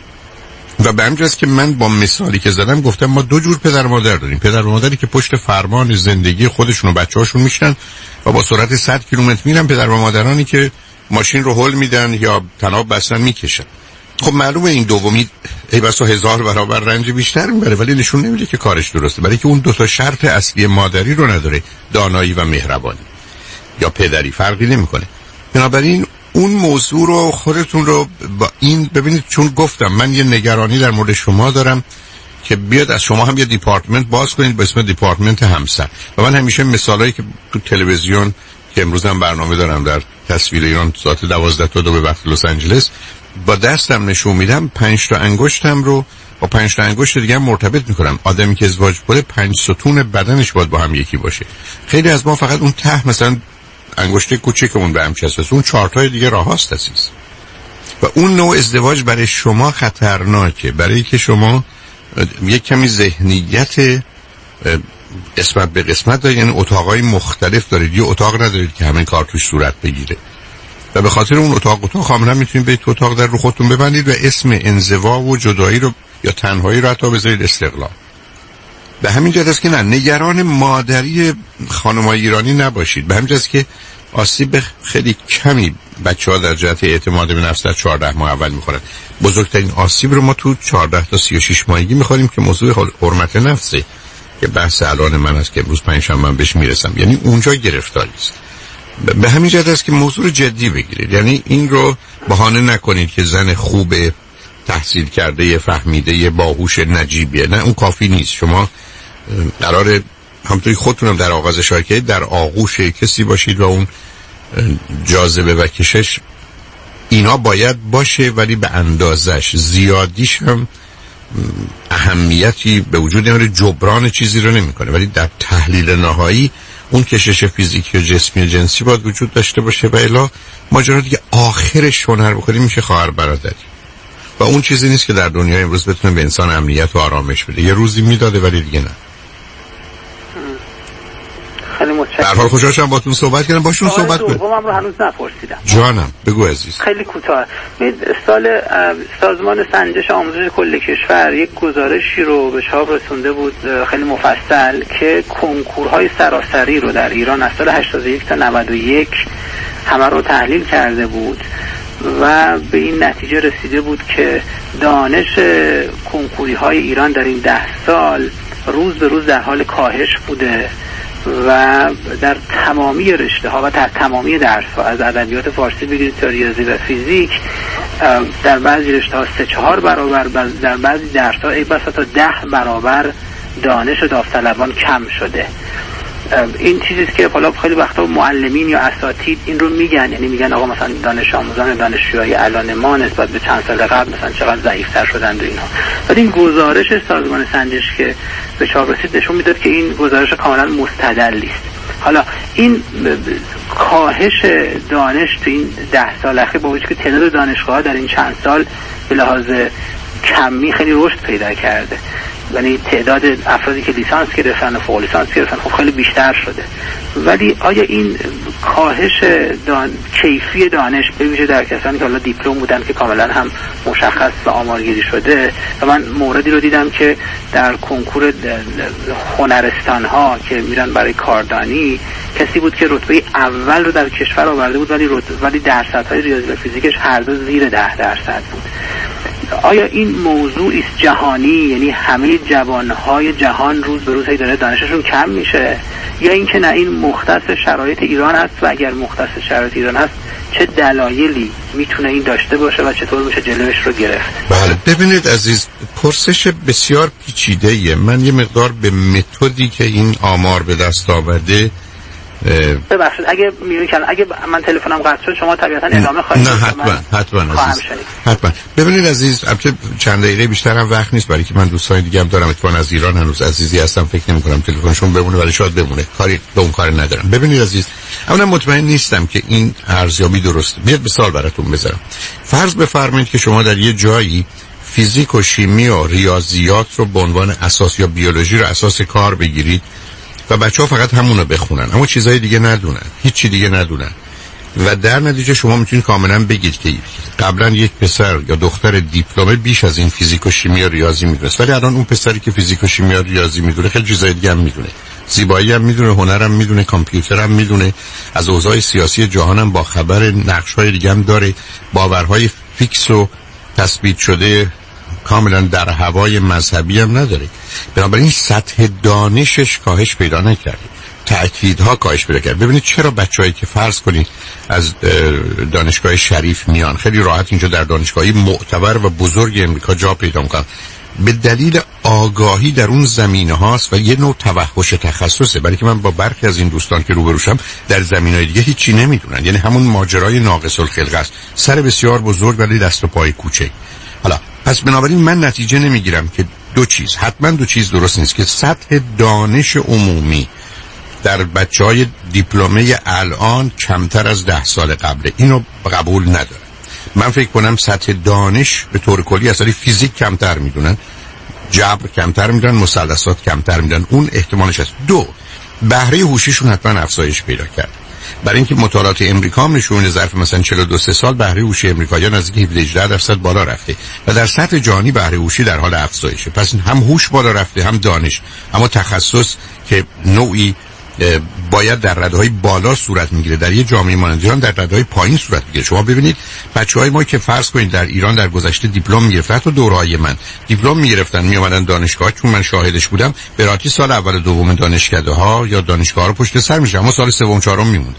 و به همین جاست که من با مثالی که زدم گفتم ما دو جور پدر مادر داریم. پدر و مادری که پشت فرمان زندگی خودشون و بچه‌هاشون میشن و با سرعت صد کیلومتر میرن، پدر و مادرانی که ماشین رو هول میدن یا تناب بستن میکشن. خب معلومه این دومی ای بسا هزار برابر رنج بیشتر میبره، ولی نشون نمیده که کارش درسته، برای که اون دو تا شرط اصلی مادری رو نداره، دانایی و مهربانی یا پدری، فرقی نمیکنه. بنابراین اون موضوع رو خودتون رو با این ببینید، چون گفتم من یه نگرانی در مورد شما دارم که بیاد از شما هم یه دیپارتمنت باز کنید به اسم دیپارتمنت همسر. و من همیشه مثالایی که تو تلویزیون که امروز هم برنامه دارم در تصویر ایران ساعت دوازده تا دو به وقت لس آنجلس با دستم نشون میدم، پنج تا انگشتم رو با پنج تا انگشت دیگه هم مرتبط میکنم. آدمی که ازدواج کنه پنج ستون بدنش باید با هم یکی باشه. خیلی از ما فقط اون ته مثلا انگشت کوچیکمون به هم چسبه، اون چهار تای دیگه راه هاست عزیز. و اون نوع ازدواج برای شما خطرناکه، برای که شما یک کمی ذهنیت قسمت به قسمت دارید، یعنی اتاقای مختلف دارید، یه اتاق ندارید که همین کار توش صورت بگیره. و به خاطر اون اتاق اتاق کاملا میتونید به تو اتاق در رو خودتون ببندید و اسم انزوا و جدایی رو یا تنهایی رو حتی بذارید استقلال. به همین جهت است که نه، نگران مادری خانم‌های ایرانی نباشید. به همین جهت است که آسیب خیلی کمی بچه‌ها در جهت اعتماد به نفس در چهارده ماه اول می‌خورن. بزرگترین آسیب رو ما تو چهارده تا سی و شش ماهگی می‌خوریم که موضوع حرمت نفسه، که بحث الان من است که امروز پنجشنبه من بهش میرسم. یعنی اونجا گرفتاری است. به همین جهت است که موضوع رو جدی بگیرید. یعنی این رو بهانه نکنید که زن خوب تحصیل کرده، فهمیده، باهوش، نجیبیه. نه، اون کافی نیست. شما قراره همونطوری خودتونم در آغاز شاکه در آغوش کسی باشید و اون جاذبه و کشش اینا باید باشه، ولی به اندازش. زیادیش هم اهمیتی به وجود نمیاره، جبران چیزی رو نمیکنه، ولی در تحلیل نهایی اون کشش فیزیکی و جسمی و جنسی باید وجود داشته باشه و الا ماجرا دیگه آخرش هنر بخوری میشه خواهر برادری و اون چیزی نیست که در دنیای امروز بتونه به انسان امنیت و آرامش بده. یه روزی میداده ولی دیگه نه. خیلی متشکرم. در حال خوشحال شدم باهاتون صحبت کردم. باشون صحبت کنید. دومم رو هنوز نپرسیدم. جانم بگو عزیز. خیلی کوتاه. سال سازمان سنجش آموزش کل کشور یک گزارشی رو به چاپ رسونده بود خیلی مفصل که کنکورهای سراسری رو در ایران از سال هشتاد و یک تا نود و یک همه رو تحلیل کرده بود و به این نتیجه رسیده بود که دانش کنکوری های ایران در این ده سال روز به روز در حال کاهش بوده و در تمامی رشته ها و در تمامی درس ها از ادبیات فارسی بگیرید تا ریاضی و فیزیک در بعضی رشته ها سه چهار برابر، در بعضی درس ها ای بسا تا ده برابر دانش داوطلبان کم شده. این چیزیست که حالا خیلی وقتا معلمین یا اساتید این رو میگن، یعنی میگن آقا مثلا دانش آموزان دانشجوهای الان ما نسبت به چند سال قبل مثلا چقدر ضعیف‌تر شدن و اینها. ولی این گزارش سازمان سنجش که به چاپ رسید نشون میداد که این گزارش کاملا مستدلی است. حالا این کاهش دانش تو این ده سال اخیر با وجود که تعداد دانشگاه‌ها در این چند سال به لحاظ کمی خیلی رشد پیدا کرده، یعنی تعداد افرادی که لیسانس گرفتن و فوق لیسانس گرفتن خب خیلی بیشتر شده، ولی آیا این کاهش دان... کیفی دانش به ویژه در کسانی که حالا دیپلم بودن که کاملا هم مشخص و آمارگیری شده، و من موردی رو دیدم که در کنکور هنرستان ها که میرن برای کاردانی کسی بود که رتبه اول رو در کشور آورده بود ولی رتبه ولی درصدهای ریاضی و فیزیکش هر دو زیر ده درصد بود. آیا این موضوع است جهانی، یعنی همه جوانهای جهان روز به روز داره دانششون کم میشه، یا اینکه نه این مختص شرایط ایران هست و اگر مختص شرایط ایران هست چه دلایلی میتونه این داشته باشه و چطور میشه جلوش رو گرفت؟ بله ببینید عزیز، پرسش بسیار پیچیده‌ایه. من یه مقدار به متدی که این آمار به دست آورده ببخشید اگه میگم اگه من تلفنم قطع شد شما طبیعتا ادامه خواهید نه حتما حتما عزیز حتما. ببینید عزیز، البته چند دقیقه بیشتر هم وقت نیست برای که من دوستان دیگه هم دارم اتفاقا از ایران هنوز عزیزی هستم، فکر نمی کنم تلفنشون بمونه ولی شاید بمونه، کاری به اون کار ندارم. ببینید عزیز، اما مطمئن نیستم که این ارزیابی درسته. بیاد مثال براتون بذارم. فرض بفرمایید که شما در یه جایی فیزیک و شیمی و ریاضیات رو به عنوان اساس یا بیولوژی رو اساس کار بگیرید و بچه‌ها فقط همونو بخونن اما چیزای دیگه ندونن، هیچ چی دیگه ندونن، و در نتیجه شما میتونید کاملا بگید که قبلا یک پسر یا دختر دیپلمه بیش از این فیزیک و شیمی و ریاضی میدونست، ولی الان اون پسری که فیزیک و شیمی و ریاضی میدونه خیلی چیزای دیگه هم میدونه، زیبایی هم میدونه، هنر هم میدونه، کامپیوتر هم میدونه، از اوضاع سیاسی جهان هم با خبر، نقش‌های دیگه هم داره، باورهای فیکس و تثبیت شده کاملا در هوای مذهبی هم نداره. بنابراین سطح دانشش کاهش پیدا نکرده، تأکیدها کاهش پیدا کرد. ببینید چرا بچه‌هایی که فرض کنید از دانشگاه شریف میان خیلی راحت اینجا در دانشگاهی معتبر و بزرگ امریکا جا پیدا میکنن، به دلیل آگاهی در اون زمینه هاست و یه نوع توحش تخصصه. برای که من با برخی از این دوستان که روبروشم در زمینهای دیگه هیچی نمیدونن، یعنی همون ماجرای ناقص الخلقه است، سر بسیار بزرگ ولی دست و پای کوچک. حالا پس بنابراین من نتیجه نمیگیرم که دو چیز، حتما دو چیز درست نیست، که سطح دانش عمومی در بچهای دیپلمه الان کمتر از ده سال قبله، اینو قبول ندارم. من فکر کنم سطح دانش به طور کلی اصلا فیزیک کمتر میدونن، جبر کمتر میدونن، مثلثات کمتر میدونن، اون احتمالش هست. دو، بهره هوشیشون حتما افزایش پیدا کرد، برای اینکه مطالعات امریکا هم نشون میده ظرف مثلا چهل و دو سال بهره هوشی امریکایی‌ها نزدیک هفده هجده درصد بالا رفته و در سطح جهانی بهره هوشی در حال افزایشه. پس هم هوش بالا رفته هم دانش، اما تخصص که نوعی باید در رده‌های بالا صورت میگیره در یه جامعه مانند ایران در رده‌های پایین صورت میگیره. شما ببینید بچه‌های ما که فرض کنید در ایران در گذشته دیپلم میگرفتن، تو دوره‌های من دیپلم میگرفتن میومدن دانشگاه، چون من شاهدش بودم، به راحتی سال اول و دوم دانشکده‌ها یا دانشگاه‌ها رو پشت سر میشه، اما سال سوم چهارم میموندن.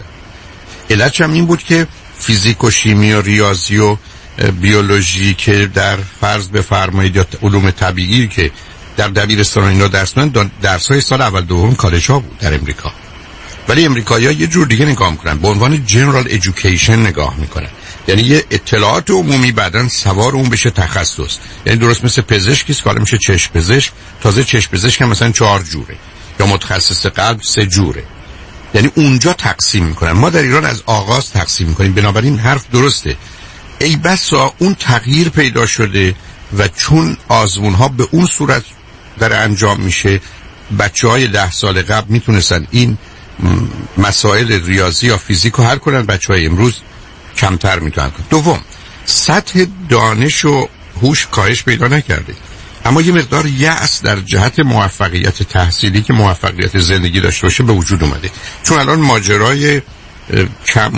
علتش هم این بود که فیزیک و شیمی و ریاضی و بیولوژی که در فرض بفرمایید یا علوم طبیعی که در دبیرستان اینا درس میدن، درس‌های سال اول دوم کالج‌ها بود در امریکا. ولی امریکایی‌ها یه جور دیگه نگاه می‌کنن، به عنوان جنرال ادویکیشن نگاه می‌کنن، یعنی یه اطلاعات عمومی بعدن سوار اون بشه تخصص. یعنی درست مثل پزشکی است که حالا میشه چشم پزشک، تازه چشم پزشک هم مثلا چهار جوره، یا متخصص قلب سه جوره، یعنی اونجا تقسیم میکنن. ما در ایران از آغاز تقسیم میکنیم. بنابراین حرف درسته. ای بسا اون تغییر پیدا شده و چون آزمون ها به اون صورت در انجام میشه، بچه های ده سال قبل میتونستن این مسائل ریاضی یا فیزیک رو حل کنن، بچه های امروز کمتر میتونن کنن. دوم، سطح دانش و هوش کاهش پیدا نکرده، اما یه مقدار یأس در جهت موفقیت تحصیلی که موفقیت زندگی داشته باشه به وجود اومده. چون الان ماجرای کم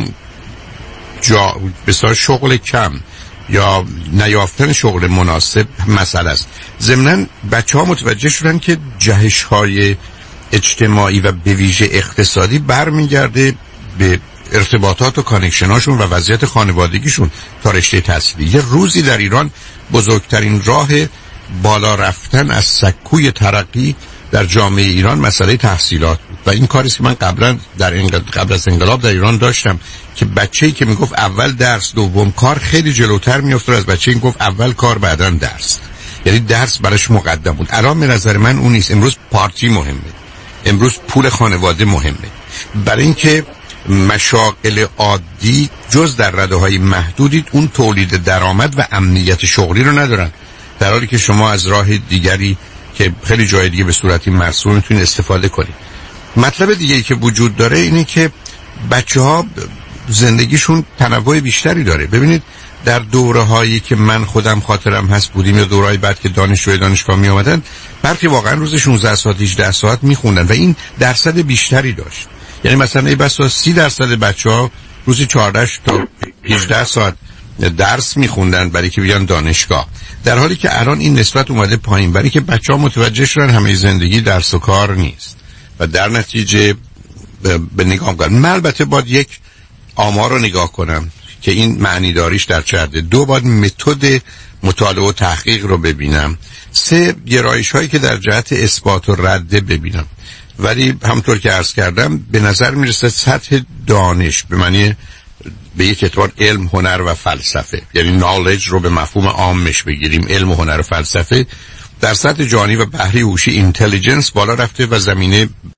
جا بسیار شغل کم یا نیافتن شغل مناسب مسئله است. ضمناً بچه ها متوجه شدن که جهش های اجتماعی و به ویژه اقتصادی برمیگرده به ارتباطات و کانکشناشون و وضعیت خانوادگیشون تا رشته تحصیلی. یه روزی در ایران بزرگترین راه بالا رفتن از سکوی ترقی در جامعه ایران مسئله تحصیلات بود و این کاری که من قبلا در قبل از انقلاب در ایران داشتم که بچه‌ای که میگفت اول درس دوم کار خیلی جلوتر میافتاد از بچه‌ای که گفت اول کار بعداً درس، یعنی درس براش مقدم بود. الان به نظر من اون نیست. امروز پارتی مهمه، امروز پول خانواده مهمه، برای اینکه مشاغل عادی جز در رده‌های محدودی اون تولید درآمد و امنیت شغلی رو ندارن، در حالی که شما از راه دیگری که خیلی جای دیگه به صورتی مرسوم میتونید استفاده کنید. مطلب دیگه‌ای که وجود داره اینه که بچه‌ها زندگیشون تنوع بیشتری داره. ببینید در دوره‌هایی که من خودم خاطرم هست بودیم یا دوره‌های بعد که دانشجوی دانشگاه می اومدن، برخی واقعا روز شانزده ساعت هجده ساعت میخوندن و این درصد بیشتری داشت. یعنی مثلا ای بسا سی درصد بچه‌ها روزی چهارده تا هجده ساعت درس میخوندن برای که بیان دانشگاه، در حالی که الان این نسبت اومده پایین برای که بچه‌ها متوجه شدن همه زندگی درس و کار نیست و در نتیجه به نگاه کنن. من البته باید یک آمار رو نگاه کنم که این معنی داریش در چه حده. دو، باید متد مطالعه و تحقیق رو ببینم. سه، گرایش هایی که در جهت اثبات و رده ببینم. ولی همونطور که عرض کردم به نظر میرسه سطح دانش به معنی به یک اعتبار علم، هنر و فلسفه، یعنی نالج رو به مفهوم عامش بگیریم، علم و هنر و فلسفه در سطح جهانی و بحری هوشی اینتلیجنس بالا رفته و زمینه